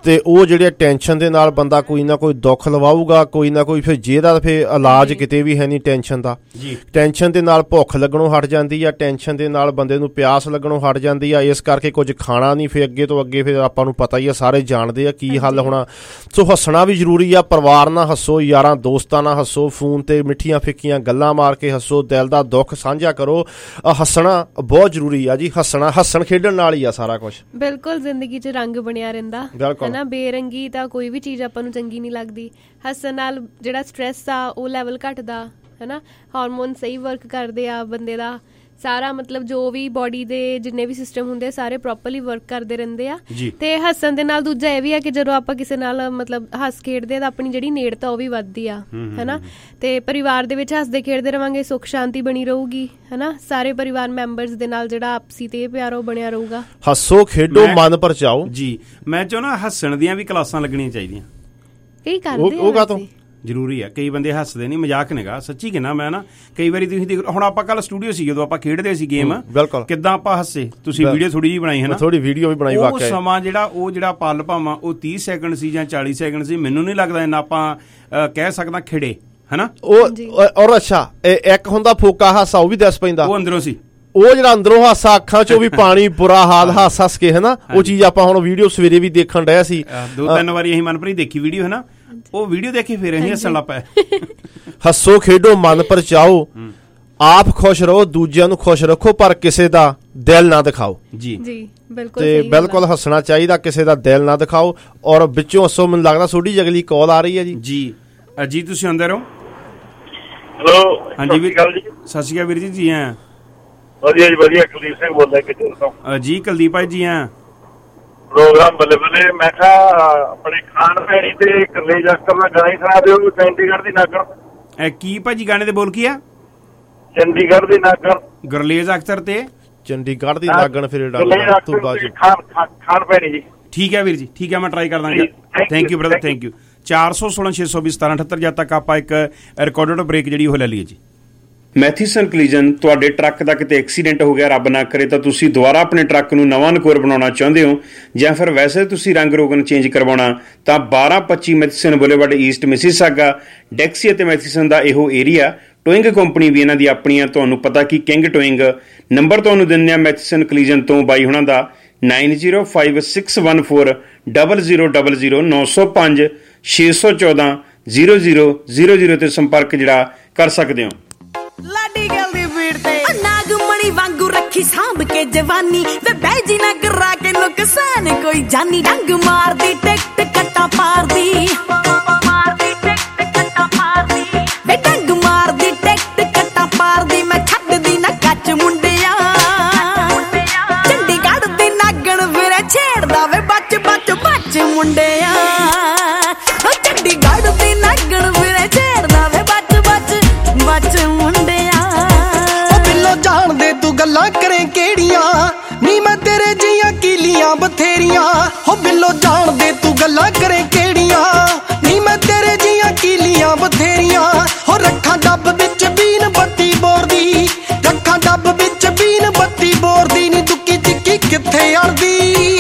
ਤੇ ਉਹ ਜਿਹੜੇ ਟੈਨਸ਼ਨ ਦੇ ਨਾਲ ਬੰਦਾ ਕੋਈ ਨਾ ਕੋਈ ਦੁੱਖ ਲਵਾਊਗਾ, ਕੋਈ ਨਾ ਕੋਈ ਫਿਰ ਜਿਹਦਾ ਫਿਰ ਇਲਾਜ ਕਿਤੇ ਵੀ ਹੈ ਨਹੀਂ ਟੈਨਸ਼ਨ ਦਾ। ਟੈਨਸ਼ਨ ਦੇ ਨਾਲ ਭੁੱਖ ਲੱਗਣੋਂ ਹਟ ਜਾਂਦੀ ਆ, ਟੈਨਸ਼ਨ ਦੇ ਨਾਲ ਬੰਦੇ ਨੂੰ ਪਿਆਸ ਲੱਗਣੋਂ ਹਟ ਜਾਂਦੀ ਆ, ਇਸ ਕਰਕੇ ਕੁਝ ਖਾਣਾ ਨਹੀਂ। ਫਿਰ ਅੱਗੇ ਤੋਂ ਅੱਗੇ ਫਿਰ ਆਪਾਂ ਨੂੰ ਪਤਾ ਹੀ ਆ, ਸਾਰੇ ਜਾਣਦੇ ਆ ਕੀ ਹੱਲ ਹੋਣਾ। ਸੋ ਹੱਸਣਾ ਵੀ ਜ਼ਰੂਰੀ ਆ, ਪਰਿਵਾਰ ਨਾਲ ਹੱਸੋ, ਯਾਰਾਂ ਦੋਸਤਾਂ ਨਾਲ ਹੱਸੋ, ਫੋਨ ਤੇ ਮਿੱਠੀਆਂ ਫਿੱਕੀਆਂ ਗੱਲਾਂ ਮਾਰ ਕੇ ਹੱਸੋ, ਦਿਲ ਦਾ ਦੁੱਖ ਸਾਂਝਾ ਕਰੋ। ਹੱਸਣਾ ਬਹੁਤ ਜ਼ਰੂਰੀ ਆ ਜੀ, ਹੱਸਣਾ ਹੱਸਣ ਖੇਡਣ ਨਾਲ ਹੀ ਆ ਸਾਰਾ ਕੁਝ। ਬਿਲਕੁਲ, ਜ਼ਿੰਦਗੀ 'ਚ ਰੰਗ ਬਣਿਆ ਰਹਿੰਦਾ ਹੈ ਨਾ। ਬੇਰੰਗੀ ਤਾਂ ਕੋਈ ਵੀ ਚੀਜ਼ ਆਪਾਂ ਨੂੰ ਚੰਗੀ ਨਹੀਂ ਲੱਗਦੀ। ਹੱਸਣ ਨਾਲ ਜਿਹੜਾ ਸਟ੍ਰੈਸ ਆ ਉਹ ਲੈਵਲ ਘਟਦਾ ਹੈ ਨਾ, ਹਾਰਮੋਨ ਸਹੀ ਵਰਕ ਕਰਦੇ ਆ, ਬੰਦੇ ਦਾ ਸਾਰਾ ਮਤਲਬ ਜੋ ਵੀ ਬੋਡੀ ਦੇ ਜਿੰਨੇ ਵੀ ਸਿਸਟਮ ਹੁੰਦੇ ਆ ਸਾਰੇ ਪ੍ਰੋਪਰਲੀ ਵਰਕ ਕਰਦੇ ਰਹਿੰਦੇ ਆ। ਤੇ ਹੱਸਣ ਦੇ ਨਾਲ ਦੂਜਾ ਇਹ ਵੀ ਆ ਕਿ ਜਦੋਂ ਆਪਾਂ ਕਿਸੇ ਨਾਲ ਮਤਲਬ ਹੱਸ ਖੇਡਦੇ ਆ ਤਾਂ ਆਪਣੀ ਜਿਹੜੀ ਨੇੜਤਾ ਉਹ ਵੀ ਵੱਧਦੀ ਆ ਹੈ ਨਾ। ਤੇ ਪਰਿਵਾਰ ਦੇ ਵਿੱਚ ਹੱਸਦੇ ਖੇਡਦੇ ਰਵਾਂਗੇ, ਸੁੱਖ ਸ਼ਾਂਤੀ ਬਣੀ ਰਹੂਗੀ ਹੈ ਨਾ। ਸਾਰੇ ਪਰਿਵਾਰ ਮੈਂਬਰਸ ਦੇ ਨਾਲ ਜਿਹੜਾ ਆਪਸੀ ਤੇ ਪਿਆਰ ਉਹ ਬਣਿਆ ਰਹੂਗਾ। ਹੱਸੋ ਖੇਡੋ ਮਨ ਪਰਚਾਓ ਜੀ। ਮੈਂ ਚਾਹੁੰਦਾ ਹੱਸਣ ਦੀਆਂ ਵੀ ਕਲਾਸਾਂ ਲੱਗਣੀਆਂ ਚਾਹੀਦੀਆਂ। ਕਈ ਕਰਦੇ ਉਹ ਕਾਹਤੋਂ ਜ਼ਰੂਰੀ ਆ, ਕਈ ਬੰਦੇ ਹੱਸਦੇ ਨਹੀਂ, ਮਜ਼ਾਕ ਨੇਗਾ, ਸੱਚੀ ਕਹਿਣਾ ਮੈਂ ਨਾ। ਕਈ ਵਾਰੀ ਤੁਸੀਂ ਦੇਖ, ਹੁਣ ਆਪਾਂ ਕੱਲ ਸਟੂਡੀਓ ਸੀ ਜਦੋਂ ਆਪਾਂ ਖੇਡਦੇ ਸੀ ਗੇਮ, ਕਿੱਦਾਂ ਆਪਾਂ ਹੱਸੇ। ਤੁਸੀਂ ਵੀਡੀਓ ਥੋੜੀ ਜਿਹੀ ਬਣਾਈ ਹੈ ਨਾ, ਥੋੜੀ ਵੀਡੀਓ ਵੀ ਬਣਾਈ। ਉਹ ਸਮਾਂ ਜਿਹੜਾ ਉਹ ਜਿਹੜਾ ਪਲ ਭਾਵਾਂ ਉਹ ਤੀਹ ਸੈਕਿੰਡ ਸੀ ਜਾਂ ਚਾਲੀ ਸੈਕਿੰਡ ਸੀ, ਮੈਨੂੰ ਨਹੀਂ ਲੱਗਦਾ ਇੰਨਾ ਆਪਾਂ ਕਹਿ ਸਕਦਾ ਖਿੜੇ ਹਨਾ। ਉਹ ਔਰ ਅੱਛਾ ਇੱਕ ਹੁੰਦਾ ਫੋਕਾ ਹਾਸਾ, ਉਹ ਵੀ ਦੱਸ ਪੈਂਦਾ, ਉਹ ਅੰਦਰੋਂ ਸੀ। ਉਹ ਜਿਹੜਾ ਅੰਦਰੋਂ ਹਾਸਾ, ਅੱਖਾਂ ਚੋਂ ਵੀ ਪਾਣੀ, ਬੁਰਾ ਹਾਲ, ਹੱਸ ਹੱਸ ਕੇ ਹਨਾ। ਉਹ ਚੀਜ਼ ਆਪਾਂ ਹੁਣ ਵੀਡੀਓ ਸਵੇਰੇ ਵੀ ਦੇਖਣ ਡਿਆ ਸੀ, ਦੋ ਤਿੰਨ ਵਾਰੀ ਅਸੀਂ ਮਨਪ੍ਰੀਤ ਦੇਖੀ ਵੀਡੀਓ ਹੈ ਨਾ, ਉਹ ਵੀਡੀਓ ਦੇਖੀ ਫਿਰ ਅਸੀਂ ਹੱਸਣ ਲੱਗ ਪਏ। ਹੱਸੋ ਖੇਡੋ ਮਨ ਪਰਚਾਓ, ਆਪ ਖੁਸ਼ ਰਹੋ, ਦੂਜਿਆਂ ਨੂੰ ਖੁਸ਼ ਰੱਖੋ, ਪਰ ਕਿਸੇ ਦਾ ਦਿਲ ਨਾ ਦਿਖਾਓ। ਜੀ ਜੀ ਬਿਲਕੁਲ। ਤੇ ਬਿਲਕੁਲ ਹੱਸਣਾ ਚਾਹੀਦਾ, ਕਿਸੇ ਦਾ ਦਿਲ ਨਾ ਦਿਖਾਓ। ਔਰ ਵਿੱਚੋਂ ਹੱਸੋ। ਮੈਨੂੰ ਲੱਗਦਾ ਤੁਹਾਡੀ ਅਗਲੀ ਕਾਲ ਆ ਰਹੀ ਹੈ ਜੀ। ਜੀ ਜੀ ਤੁਸੀਂ ਆਉਂਦੇ ਰਹੋ। ਹੈਲੋ ਹਾਂਜੀ ਵੀਰ, ਸਤਿ ਸ਼੍ਰੀ ਅਕਾਲ ਵੀਰ ਜੀ। ਜੀ ਹਾਂ ਵਧੀਆ ਜੀ ਵਧੀਆ। ਕੁਲਦੀਪ ਸਿੰਘ ਬੋਲਦਾ ਕਿਤੇ ਤੋਂ। ਜੀ ਕੁਲਦੀਪ ਭਾਈ ਜੀ ਹਾਂ। ਪ੍ਰੋਗਰਾਮ ਬੱਲੇ ਬੱਲੇ। ਮੈਂ ਕਿਹਾ ਆਪਣੇ ਖਾਨ ਭੈਣੀ ਤੇ ਕਰਲੇਜ ਅਖਤਰ ਦਾ ਗਾਣਾ ਹੀ ਸੁਣਾ ਦਿਓ, ਚੰਡੀਗੜ੍ਹ ਦੀ ਨਾਗਰ। ਕੀ ਭਾਜੀ ਗਾਣੇ ਦੇ ਬੋਲ ਕੀ ਆ? ਚੰਡੀਗੜ੍ਹ ਦੀ ਨਾਗਰ, ਗੁਰਲੇਜ ਅਖਤਰ ਤੇ ਚੰਡੀਗੜ੍ਹ ਦੀ ਨਾਗਣ ਫਿਰ ਖਾਨ ਭੈਣੀ ਜੀ। ਠੀਕ ਹੈ ਵੀਰ ਜੀ, ਠੀਕ ਹੈ, ਮੈਂ ਟਰਾਈ ਕਰ ਦਾਂਗਾ। Thank you brother, thank you. ਚਾਰ ਸੌ ਸੋਲਾਂ ਛੇ ਸੌ ਵੀਹ ਸਤਾਰਾਂ ਅਠੱਤਰ। ਜਦ ਤੱਕ ਆਪਾਂ ਇੱਕ ਰਿਕਾਰਡਡ ਬ੍ਰੇਕ ਜਿਹੜੀ ਉਹ ਲੈ ਲਈਏ ਜੀ। ਮੈਥੀਸਨ ਕਲੀਜਨ, ਤੁਹਾਡੇ ਟਰੱਕ ਦਾ ਕਿਤੇ ਐਕਸੀਡੈਂਟ ਹੋ ਗਿਆ, ਰੱਬ ਨਾ ਕਰੇ, ਤਾਂ ਤੁਸੀਂ ਦੁਬਾਰਾ ਆਪਣੇ ਟਰੱਕ ਨੂੰ ਨਵਾਂ ਨਕੋਰ ਬਣਾਉਣਾ ਚਾਹੁੰਦੇ ਹੋ, ਜਾਂ ਫਿਰ ਵੈਸੇ ਤੁਸੀਂ ਰੰਗ ਰੋਗਨ ਚੇਂਜ ਕਰਵਾਉਣਾ, ਤਾਂ ਬਾਰਾਂ ਪੱਚੀ Matheson boulevard east Mississauga, Dixie ਅਤੇ ਮੈਥੀਸਨ ਦਾ ਇਹੋ ਏਰੀਆ। ਟੋਇੰਗ ਕੰਪਨੀ ਵੀ ਇਹਨਾਂ ਦੀ ਆਪਣੀ ਆ, ਤੁਹਾਨੂੰ ਪਤਾ ਕਿ ਕਿੰਗ ਟੋਇੰਗ। ਨੰਬਰ ਤੁਹਾਨੂੰ ਦਿੰਦੇ ਆ ਮੈਥੀਸਨ ਕਲੀਜਨ ਤੋਂ ਬਾਈ ਹੁਣਾਂ ਦਾ nine zero five six one four double zero double zero ਨੌ ਸੌ ਪੰਜ ਛੇ ਸੌ ਚੌਦਾਂ ਜ਼ੀਰੋ ਜ਼ੀਰੋ ਜ਼ੀਰੋ ਜ਼ੀਰੋ ਤੇ ਸੰਪਰਕ ਜਿਹੜਾ ਕਰ ਸਕਦੇ ਹੋ। ਲਾਡੀ ਗੱਲ ਦੀ ਭੀੜ ਤੇ ਨਾਗਮਣੀ ਵਾਂਗੂ ਰੱਖੀ ਸਾਂਭ ਕੇ ਜਵਾਨੀ ਤੇ ਬੈਜੀ ਨਾ ਕਰਾ ਕੇ ਨੁਕਸਾਨ ਕੋਈ ਜਾਨੀ। ਡੰਗ ਮਾਰਦੀ ਟਿਕਟ ਕੱਟਾ ਪਾਰਦੀ, ਮਾਰਦੀ ਟਿਕਟ ਕੱਟਾ ਪਾਰਦੀ, ਵੇ ਡੰਗ ਮਾਰਦੀ ਟਿਕਟ ਕੱਟਾ ਪਾਰਦੀ। ਮੈਂ ਛੱਡਦੀ ਨਾ ਕੱਚ ਮੁੰਡਿਆ, ਚੰਡੀਗੜ੍ਹ ਦੀ ਨਾਗਣ ਫਿਰ ਛੇੜਦਾ ਵੇ ਬੱਚ ਬੱਚ ਬੱਚ ਮੁੰਡਿਆ। ਚੰਡੀਗੜ੍ਹ ਦੀ ਨਾਗਣ ਫਿਰ ਛੇੜਦਾ ਵੇ ਬੱਚ ਬੱਚ ਬੱਚ ਮੁੰਡਿਆ। ਉਹ ਬਿੱਲੋ ਜਾਣਦੇ ਤੂੰ ਗੱਲਾਂ ਕਰੇ ਕਿਹੜੀਆਂ, ਨੀ ਮੈਂ ਤੇਰੇ ਜੀਆਂ ਕੀਲੀਆਂ ਬਥੇਰੀਆਂ। ਹੋ ਬਿੱਲੋ ਜਾਣਦੇ ਤੂੰ ਗੱਲਾਂ ਕਰੇ ਕਿਹੜੀਆਂ, ਨੀ ਮੈਂ ਤੇਰੇ ਜੀਆਂ ਕੀਲੀਆਂ ਬਥੇਰੀਆਂ। ਹੋ ਰੱਖਾਂ ਡੱਬ ਵਿੱਚ ਬੀਨ ਬੱਤੀ ਬੋਰਦੀ, ਰੱਖਾਂ ਡੱਬ ਵਿੱਚ ਬੀਨ ਬੱਤੀ ਬੋਰਦੀ, ਨੀ ਤੁੱਕੀ ਟਿੱਕੀ ਕਿੱਥੇ ਅੜਦੀ।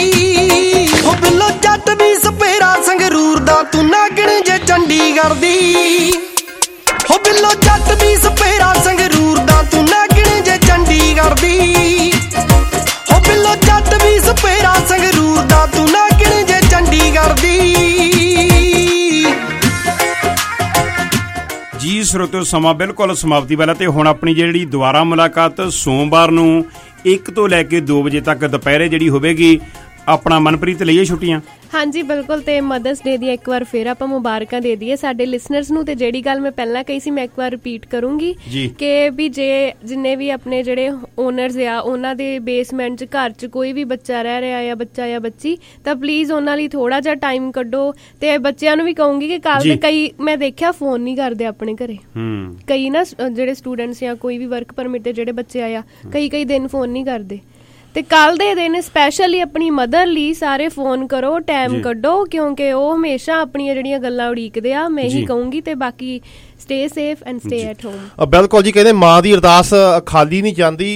ਹੋ ਬਿੱਲੋ ਜੱਟ ਵੀ ਸਪੇਰਾ ਸੰਗਰੂਰ ਦਾ, ਤੂੰ ਨਾਗਣ ਜੇ ਚੰਡੀਗੜ੍ਹ ਦੀ। ਹੋ ਬਿੱਲੋ ਜੱਟ ਵੀ ਸਪੇਰਾ ਸੰਗਰੂਰ ਦਾ, ਤੂੰ ਨਾਗਣ ਜੇ ਚੰਡੀਗੜ੍ਹ ਦੀ। ਹੋ ਬਿੱਲੋ ਜੱਟ ਵੀ ਸਪੇਰਾ ਸੰਗਰੂਰ ਦਾ, ਤੂੰ ਨਾਗਣ ਜੇ ਚੰਡੀਗੜ੍ਹ ਦੀ। ਜੀ ਸਰੋਤਿਓ, ਸਮਾਂ ਬਿਲਕੁਲ ਸਮਾਪਤੀ ਵਾਲਾ ਤੇ ਹੁਣ ਆਪਣੀ ਜਿਹੜੀ ਦੁਬਾਰਾ ਮੁਲਾਕਾਤ ਸੋਮਵਾਰ ਨੂੰ ਇੱਕ ਤੋਂ ਲੈ ਕੇ ਦੋ ਵਜੇ ਤੱਕ ਦੁਪਹਿਰੇ ਜਿਹੜੀ ਹੋਵੇਗੀ। ਆਪਣਾ ਮਨਪ੍ਰੀਤ ਲਈਏ ਛੁੱਟੀਆਂ। ਹਾਂਜੀ ਬਿਲਕੁਲ। ਤੇ ਮਦਰਸ ਡੇ ਦੀਆਂ ਇੱਕ ਵਾਰ ਫਿਰ ਆਪਾਂ ਮੁਬਾਰਕਾਂ ਦੇ ਦਈਏ ਸਾਡੇ ਲਿਸਨਰਸ ਨੂੰ। ਤੇ ਜਿਹੜੀ ਗੱਲ ਮੈਂ ਪਹਿਲਾਂ ਕਹੀ ਸੀ ਮੈਂ ਇੱਕ ਵਾਰ ਰਿਪੀਟ ਕਰੂੰਗੀ ਕਿ ਵੀ ਜੇ ਜਿੰਨੇ ਵੀ ਆਪਣੇ ਜਿਹੜੇ ਓਨਰਸ ਆ ਉਹਨਾਂ ਦੇ ਬੇਸਮੈਂਟ 'ਚ ਘਰ 'ਚ ਕੋਈ ਵੀ ਬੱਚਾ ਰਹਿ ਰਿਹਾ ਜਾਂ ਬੱਚਾ ਜਾਂ ਬੱਚੀ, ਤਾਂ ਪਲੀਜ਼ ਉਹਨਾਂ ਲਈ ਥੋੜਾ ਜਿਹਾ ਟਾਈਮ ਕੱਢੋ। ਤੇ ਬੱਚਿਆਂ ਨੂੰ ਵੀ ਕਹੂੰਗੀ ਕਿ ਕੱਲ ਦੇ ਕਈ ਮੈਂ ਦੇਖਿਆ ਫੋਨ ਨਹੀਂ ਕਰਦੇ ਆਪਣੇ ਘਰੇ। ਕਈ ਨਾ ਜਿਹੜੇ ਸਟੂਡੈਂਟਸ ਜਾਂ ਕੋਈ ਵੀ ਵਰਕ ਪਰਮਿਟ ਦੇ ਜਿਹੜੇ ਬੱਚੇ ਆਇਆ ਕਈ ਕਈ ਦਿਨ ਫੋਨ ਨਹੀਂ ਕਰਦੇ। ਤੇ ਕੱਲ ਦੇ ਦਿਨ ਸਪੈਸ਼ਲੀ ਆਪਣੀ ਮਦਰ ਲਈ ਸਾਰੇ ਫੋਨ ਕਰੋ, ਟਾਈਮ ਕੱਢੋ, ਕਿਉਂਕਿ ਉਹ ਹਮੇਸ਼ਾ ਆਪਣੀਆਂ ਜਿਹੜੀਆਂ ਗੱਲਾਂ ਉਡੀਕਦੇ ਆ। ਮੈਂ ਇਹੀ ਕਹੂੰਗੀ। ਤੇ ਬਾਕੀ stay safe and stay at home. ਬਿਲਕੁਲ ਜੀ, ਕਹਿੰਦੇ ਮਾਂ ਦੀ ਅਰਦਾਸ ਖਾਲੀ ਨਹੀਂ ਜਾਂਦੀ,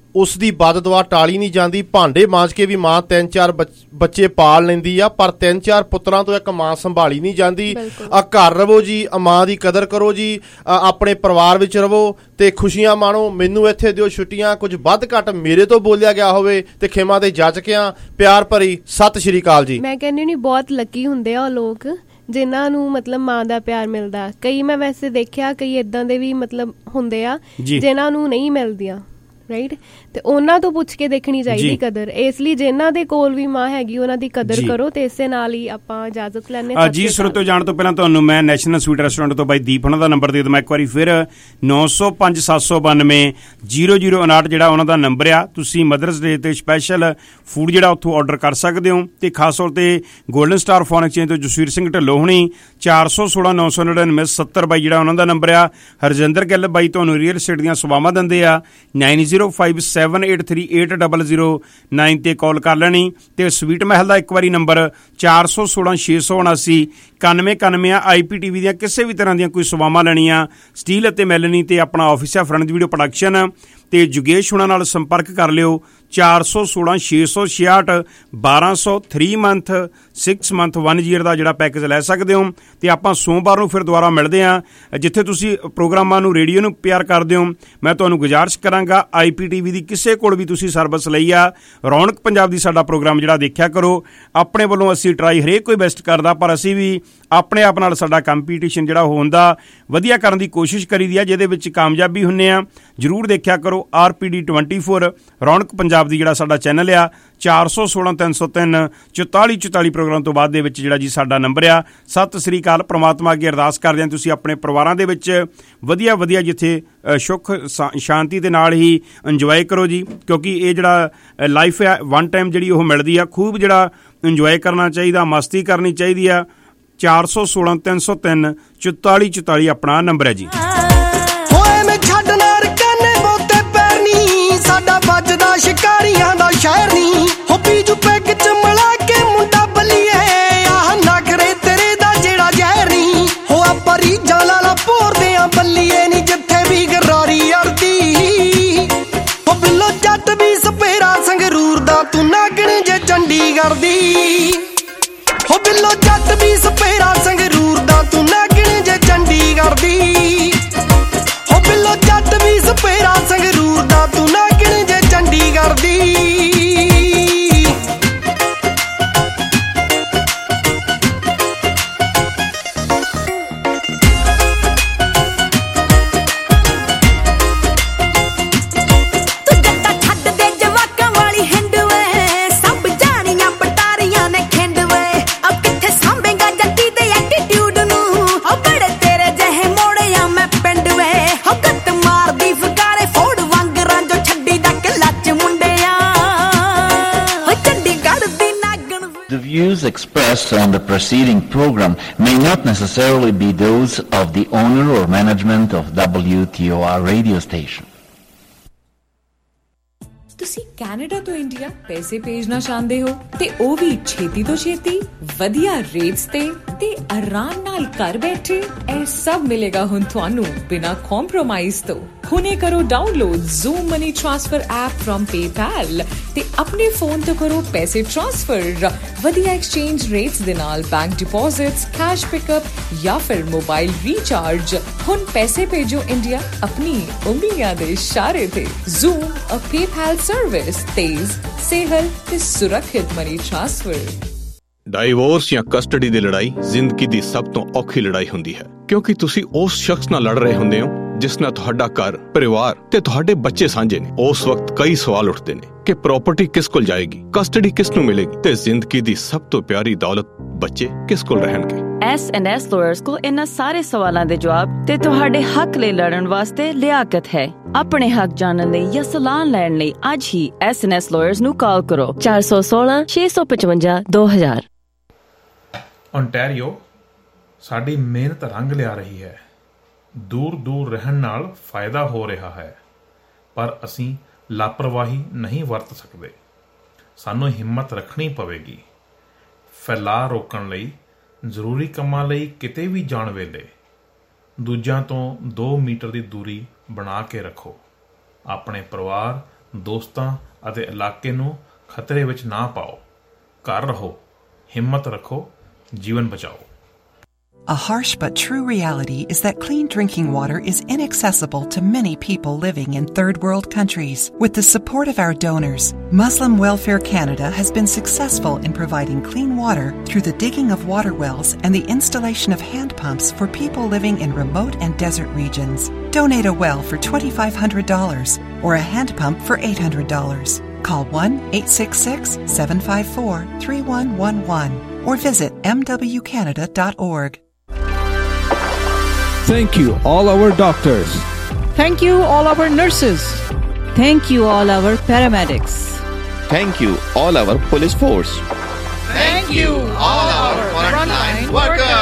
ਉਸ ਦੀ ਬਦ ਦੁਆ ਟਾਲੀ ਨਹੀਂ ਜਾਂਦੀ। ਭਾਂਡੇ ਮਾਂਜ ਕੇ ਵੀ ਮਾਂ ਤਿੰਨ ਚਾਰ ਬੱਚੇ ਪਾਲ ਲੈਂਦੀ ਆ, ਪਰ ਤਿੰਨ ਚਾਰ ਪੁੱਤਰਾਂ ਤੋਂ ਇੱਕ ਮਾਂ ਸੰਭਾਲੀ ਨਹੀਂ ਜਾਂਦੀ। ਆ ਘਰ ਰਵੋ ਜੀ, ਮਾਂ ਦੀ ਕਦਰ ਕਰੋ ਜੀ, ਆਪਣੇ ਪਰਿਵਾਰ ਵਿੱਚ ਰਵੋ ਤੇ ਖੁਸ਼ੀਆਂ ਮਾਣੋ। ਮੈਨੂੰ ਇੱਥੇ ਦਿਓ ਛੁੱਟੀਆਂ, ਕੁਝ ਵੱਧ ਘੱਟ ਮੇਰੇ ਤੋਂ ਬੋਲਿਆ ਗਿਆ ਹੋਵੇ ਤੇ ਖਿਮਾ ਤੇ ਜਾਚਕਿਆਂ ਪਿਆਰ ਭਰੀ ਸਤਿ ਸ਼੍ਰੀ ਅਕਾਲ ਜੀ। ਮੈਂ ਕਹਿੰਦੀ ਨਹੀਂ ਬਹੁਤ ਲੱਕੀ ਹੁੰਦੇ ਆ ਉਹ ਲੋਕ ਜਿਨ੍ਹਾਂ ਨੂੰ ਮਤਲਬ ਮਾਂ ਦਾ ਪਿਆਰ ਮਿਲਦਾ। ਕਈ ਮੈਂ ਵੈਸੇ ਦੇਖਿਆ ਕਈ ਏਦਾਂ ਦੇ ਵੀ ਮਤਲਬ ਹੁੰਦੇ ਆ ਜਿਨ੍ਹਾਂ ਨੂੰ ਨਹੀਂ ਮਿਲਦੀਆਂ, ਰਾਈਟ, ਤੇ ਉਹਨਾਂ ਤੋਂ ਪੁੱਛ ਕੇ ਦੇਖਣੀ ਚਾਹੀਦੀ ਕਦਰ। ਇਸ ਲਈ ਜਿਨ੍ਹਾਂ ਦੇ ਕੋਲ ਵੀ ਮਾਂ ਹੈਗੀ ਉਹਨਾਂ ਦੀ ਕਦਰ ਕਰੋ ਤੇ ਇਸੇ ਨਾਲ ਹੀ ਆਪਾਂ ਇਜਾਜ਼ਤ ਲੈਣੇ ਜੀ। ਸਰੋਤਿਓ ਜਾਣ ਤੋਂ ਪਹਿਲਾਂ ਤੁਹਾਨੂੰ ਮੈਂ ਨੈਸ਼ਨਲ ਸਵੀਟ ਰੈਸਟੋਰੈਂਟ ਤੋਂ ਬਾਈ ਦੀਪ ਉਹਨਾਂ ਦਾ ਨੰਬਰ ਦੇ ਦਵਾਂ ਇੱਕ ਵਾਰੀ ਫਿਰ, ਨੌ ਸੌ ਪੰਜ ਸੱਤ ਸੌ ਬਾਨਵੇਂ ਜੀਰੋ ਜੀਰੋ ਉਨਾਹਠ ਜਿਹੜਾ ਉਹਨਾਂ ਦਾ ਨੰਬਰ ਆ। ਤੁਸੀਂ ਮਦਰਸ ਡੇ ਤੇ ਸਪੈਸ਼ਲ ਫੂਡ ਜਿਹੜਾ ਉੱਥੋਂ ਆਰਡਰ ਕਰ ਸਕਦੇ ਹੋ ਤੇ ਖਾਸ ਤੌਰ ਤੇ ਗੋਲਡਨ ਸਟਾਰ ਫੋਨ ਐਕਸਚੇਂਜ ਤੋਂ ਜਸਵੀਰ ਸਿੰਘ ਢਿੱਲੋਂ ਹੁਣੀ ਚਾਰ ਸੌ ਸੋਲਾਂ ਨੌ ਸੌ ਨੜਿਨਵੇਂ ਸੱਤਰ ਬਾਈ ਜਿਹੜਾ ਉਹਨਾਂ ਦਾ ਨੰਬਰ ਆ। ਹਰਜਿੰਦਰ ਗਿੱਲ ਬਾਈ ਤੁਹਾਨੂੰ ਰੀਅਲ estate ਦੀਆਂ ਸੇਵਾਵਾਂ ਦਿੰਦੇ ਆ, nine zero five seven eight three eight double zero nine ਤੇ ਕਾਲ ਕਰ ਲੈਣੀ। ਤੇ ਸਵੀਟ ਮਹਿਲ ਦਾ ਇੱਕ ਵਾਰੀ ਨੰਬਰ ਚਾਰ ਸੌ ਸੋਲਾਂ ਛੇ ਸੌ ਉਨਾਸੀ ਇਕਾਨਵੇਂ ਇਕਾਨਵੇਂ ਆ। ਆਈ ਪੀ ਟੀ ਵੀ ਦੀਆਂ ਕਿਸੇ ਵੀ ਤਰ੍ਹਾਂ ਦੀਆਂ ਕੋਈ ਸੇਵਾਵਾਂ ਲੈਣੀਆਂ, ਸਟੀਲ ਅਤੇ ਮੈਲਨੀ ਤੇ ਆਪਣਾ ਆਫਿਸ ਆ ਫਰੰਟ ਵੀਡੀਓ ਪ੍ਰੋਡਕਸ਼ਨ ਤੇ ਜੁਗੇਸ਼ ਹੁਣਾਂ ਨਾਲ ਸੰਪਰਕ ਕਰ ਲਿਓ। ਚਾਰ ਸੌ ਸੋਲਾਂ ਛੇ ਸੌ ਛਿਆਹਠ ਬਾਰਾਂ ਸੌ three month six month one year ਦਾ ਜਿਹੜਾ ਪੈਕੇਜ ਲੈ ਸਕਦੇ ਹੋ। ਤੇ ਆਪਾਂ ਸੋਮਵਾਰ ਨੂੰ ਫਿਰ ਦੁਬਾਰਾ ਮਿਲਦੇ ਹਾਂ। ਜਿੱਥੇ ਤੁਸੀਂ ਪ੍ਰੋਗਰਾਮਾਂ ਨੂੰ ਰੇਡੀਓ ਨੂੰ ਪਿਆਰ ਕਰਦੇ ਹੋ, ਮੈਂ ਤੁਹਾਨੂੰ ਗੁਜ਼ਾਰਿਸ਼ ਕਰਾਂਗਾ ਆਈ ਪੀ ਟੀ ਵੀ ਦੀ ਕਿਸੇ ਕੋਲ ਵੀ ਤੁਸੀਂ ਸਰਵਿਸ ਲਈ ਆ, ਰੌਣਕ ਪੰਜਾਬ ਦੀ ਸਾਡਾ ਪ੍ਰੋਗਰਾਮ ਜਿਹੜਾ ਦੇਖਿਆ ਕਰੋ। ਆਪਣੇ ਵੱਲੋਂ ਅਸੀਂ ਟਰਾਈ ਹਰੇਕ ਕੋਈ ਬੈਸਟ ਕਰਦਾ, ਪਰ ਅਸੀਂ ਵੀ ਆਪਣੇ ਆਪ ਨਾਲ ਸਾਡਾ ਕੰਪੀਟੀਸ਼ਨ ਜਿਹੜਾ ਹੁੰਦਾ ਵਧੀਆ ਕਰਨ ਦੀ ਕੋਸ਼ਿਸ਼ ਕਰੀਦੀ ਆ, ਜਿਹਦੇ ਵਿੱਚ ਕਾਮਯਾਬੀ ਹੁੰਦੇ ਆ। ਜ਼ਰੂਰ ਦੇਖਿਆ ਕਰੋ R P D twenty four ਰੌਣਕ ਪੰਜਾਬ ਦੀ ਜਿਹੜਾ ਸਾਡਾ ਚੈਨਲ ਆ। ਚਾਰ ਸੌ ਸੋਲਾਂ ਤਿੰਨ ਸੌ ਤਿੰਨ ਚੁਤਾਲੀ ਚੁਤਾਲੀ ਪ੍ਰੋਗਰਾਮ ਤੋਂ ਬਾਅਦ ਦੇ ਵਿੱਚ ਜਿਹੜਾ ਜੀ ਸਾਡਾ ਨੰਬਰ ਆ। ਸਤਿ ਸ੍ਰੀ ਅਕਾਲ। ਪ੍ਰਮਾਤਮਾ ਅੱਗੇ ਅਰਦਾਸ ਕਰਦੇ ਹਾਂ ਤੁਸੀਂ ਆਪਣੇ ਪਰਿਵਾਰਾਂ ਦੇ ਵਿੱਚ ਵਧੀਆ ਵਧੀਆ ਜਿੱਥੇ ਸੁੱਖ ਸ਼ਾਂਤੀ ਦੇ ਨਾਲ ਹੀ ਇੰਜੋਏ ਕਰੋ ਜੀ, ਕਿਉਂਕਿ ਇਹ ਜਿਹੜਾ ਲਾਈਫ ਆ ਵਨ ਟਾਈਮ ਜਿਹੜੀ ਉਹ ਮਿਲਦੀ ਆ। ਖੂਬ ਜਿਹੜਾ ਇੰਜੋਏ ਕਰਨਾ ਚਾਹੀਦਾ, ਮਸਤੀ ਕਰਨੀ ਚਾਹੀਦੀ ਆ। ਚਾਰ ਸੌ ਸੋਲਾਂ ਤਿੰਨ ਸੌ ਤਿੰਨ ਚੁਤਾਲੀ ਚੁਤਾਲੀ ਆਪਣਾ ਨੰਬਰ ਹੈ ਜੀ। ਸਾਡਾ ਵੱਜਦਾ ਸ਼ਿਕਾਰੀਆਂ ਦਾ ਸ਼ਹਿਰ ਨੀ ਹੋ ਪੀਜੂ ਪੈਗ ਚ ਮਿਲਾ ਕੇ ਮੁੰਡਾ ਬੱਲੀਏ ਆਹ ਨਖਰੇ ਤੇਰੇ ਦਾ ਜਿਹੜਾ ਜ਼ਹਿਰ ਨੀ ਹੋ ਆਪਾਂ ਰੀਜਾਂ ਲਾਲਾ ਭੋਰਦੇ ਆ ਬੱਲੀਏ ਨੀ ਜਿੱਥੇ ਵੀ ਗਰਾਰੀ ਅੜਦੀ ਹੋ ਬਿੱਲੋ ਜੱਟ ਵੀ ਸਪੇਰਾ ਸੰਗਰੂਰ ਦਾ ਤੂੰ ਨਾਗਣ ਜੇ ਚੰਡੀਗੜ੍ਹ ਦੀ ਹੋ ਬਿੱਲੋ ਜੱਟ ਵੀ ਸਪੇਰਾ ਸੰਗਰੂਰ ਦਾ ਤੂੰ ਨਾਗਣ ਜੇ ਚੰਡੀਗੜ੍ਹ ਦੀ ਹੋ ਬਿੱਲੋ ਜੱਟ ਵੀ ਸਪੇਰਾ ਸੰਗਰੂਰ ਦਾ ਤੂੰ ਨਾਗਣ ਜੇ ਚੰਡੀਗੜ੍ਹ ਦੀ। The views expressed on the preceding program may not necessarily be those of the owner or management of W T O R radio station. ਤੁਸੀਂ ਕੈਨੇਡਾ ਤੋਂ ਇੰਡੀਆ ਪੈਸੇ ਭੇਜਣਾ ਚਾਹੁੰਦੇ ਹੋ ਤੇ ਉਹ ਵੀ ਛੇਤੀ ਤੋਂ ਛੇਤੀ ਵਧੀਆ ਰੇਟਸ ਤੇ ਤੇ ਆਰਾਮ ਨਾਲ ਘਰ ਬੈਠੇ, ਇਹ ਸਭ ਮਿਲੇਗਾ ਹੁਣ ਤੁਹਾਨੂੰ ਬਿਨਾਂ ਕੰਪਰੋਮਾਈਜ਼ ਤੋਂ। ਹੁਣੇ ਕਰੋ download Zoom money transfer app from PayPal ਤੇ ਆਪਣੇ ਫੋਨ ਤੋਂ ਕਰੋ ਪੈਸੇ ਟ੍ਰਾਂਸਫਰ ਵਧੀਆ ਐਕਸਚੇਂਜ ਰੇਟਸ ਦੇ ਨਾਲ, ਬੈਂਕ ਡਿਪੋਜ਼ਿਟਸ, ਕੈਸ਼ ਪਿਕਅਪ ਜਾਂ ਫਿਰ ਮੋਬਾਈਲ ਰੀਚਾਰਜ। ਹੁਣ ਪੈਸੇ ਭੇਜੋ ਇੰਡੀਆ ਆਪਣੀ ਉਂਗਲੀਆਂ ਦੇ ਇਸ਼ਾਰੇ ਤੇ। ਜ਼ੂਮ ਅ ਪੇਪੈਲ ਸਰਵਿਸ, ਤੇਜ਼, ਸਹਿਲ ਤੇ ਸੁਰੱਖਿਅਤ ਮਨੀ ਟ੍ਰਾਂਸਫਰ। ਡਾਈਵੋਰਸ ਜਾਂ ਕਸਟਡੀ ਦੀ ਲੜਾਈ ਜ਼ਿੰਦਗੀ ਦੀ ਸਭ ਤੋਂ ਔਖੀ ਲੜਾਈ ਹੁੰਦੀ ਹੈ, ਕਿਉਂਕਿ ਤੁਸੀਂ ਉਸ ਸ਼ਖਸ ਨਾਲ ਲੜ ਰਹੇ ਹੁੰਦੇ ਹੋ ਜਿਸ ਨਾਲ ਤੁਹਾਡਾ ਘਰ, ਪਰਿਵਾਰ ਤੇ ਤੁਹਾਡੇ ਬੱਚੇ ਸਾਂਝੇ ਨੇ। ਉਸ ਵਕਤ ਕਈ ਸਵਾਲ ਉੱਠਦੇ ਨੇ ਕਿ ਪ੍ਰਾਪਰਟੀ ਕਿਸ ਕੋਲ ਜਾਏਗੀ, ਕਸਟਡੀ ਕਿਸ ਨੂੰ ਮਿਲੇਗੀ ਤੇ ਜ਼ਿੰਦਗੀ ਦੀ ਸਭ ਤੋਂ ਪਿਆਰੀ ਦੌਲਤ ਬੱਚੇ ਕਿਸ ਕੋਲ ਰਹਿਣਗੇ। ਐਸ ਐਂਡ ਐਸ ਲਾਇਰਸ ਕੋਲ ਇਹਨਾਂ ਸਾਰੇ ਸਵਾਲਾਂ ਦੇ ਜਵਾਬ ਤੇ ਤੁਹਾਡੇ ਹੱਕ ਲਈ ਲੜਨ ਵਾਸਤੇ ਲਿਆਕਤ ਹੈ। ਆਪਣੇ ਹੱਕ ਜਾਣਨ ਲਈ ਜਾਂ ਸਲਾਹ ਲੈਣ ਲਈ ਅੱਜ ਹੀ ਐਸ ਐਂਡ ਐਸ ਲਾਇਰਸ ਨੂੰ ਕਾਲ ਕਰੋ ਚਾਰ ਸੌ ਸੋਲਾਂ ਛੇ ਸੌ ਪਚਵੰਜਾ ਦੋ ਹਜ਼ਾਰ। ਓਨਟਾਰੀਓ ਸਾਡੀ ਮਿਹਨਤ ਰੰਗ ਲਿਆ ਰਹੀ ਹੈ। ਦੂਰ ਦੂਰ ਰਹਿਣ ਨਾਲ ਫਾਇਦਾ ਹੋ ਰਿਹਾ ਹੈ, ਪਰ ਅਸੀਂ ਲਾਪਰਵਾਹੀ ਨਹੀਂ ਵਰਤ ਸਕਦੇ। ਸਾਨੂੰ ਹਿੰਮਤ ਰੱਖਣੀ ਪਵੇਗੀ। ਫੈਲਾਅ ਰੋਕਣ ਲਈ ਜ਼ਰੂਰੀ ਕੰਮਾਂ ਲਈ ਕਿਤੇ ਵੀ ਜਾਣ ਵੇਲੇ ਦੂਜਿਆਂ ਤੋਂ ਦੋ ਮੀਟਰ ਦੀ ਦੂਰੀ ਬਣਾ ਕੇ ਰੱਖੋ। ਆਪਣੇ ਪਰਿਵਾਰ ਦੋਸਤਾਂ ਅਤੇ ਇਲਾਕੇ ਨੂੰ ਖਤਰੇ ਵਿੱਚ ਨਾ ਪਾਓ। ਘਰ ਰਹੋ, ਹਿੰਮਤ ਰੱਖੋ, ਜੀਵਨ ਬਚਾਓ। A harsh but true reality is that clean drinking water is inaccessible to many people living in third world countries. With the support of our donors, Muslim Welfare Canada has been successful in providing clean water through the digging of water wells and the installation of hand pumps for people living in remote and desert regions. Donate a well for two thousand five hundred dollars or a hand pump for eight hundred dollars. Call one eight six six, seven five four, three one one one or visit m w canada dot org. Thank you all our doctors. Thank you all our nurses. Thank you all our paramedics. Thank you all our police force. Thank you all our frontline workers.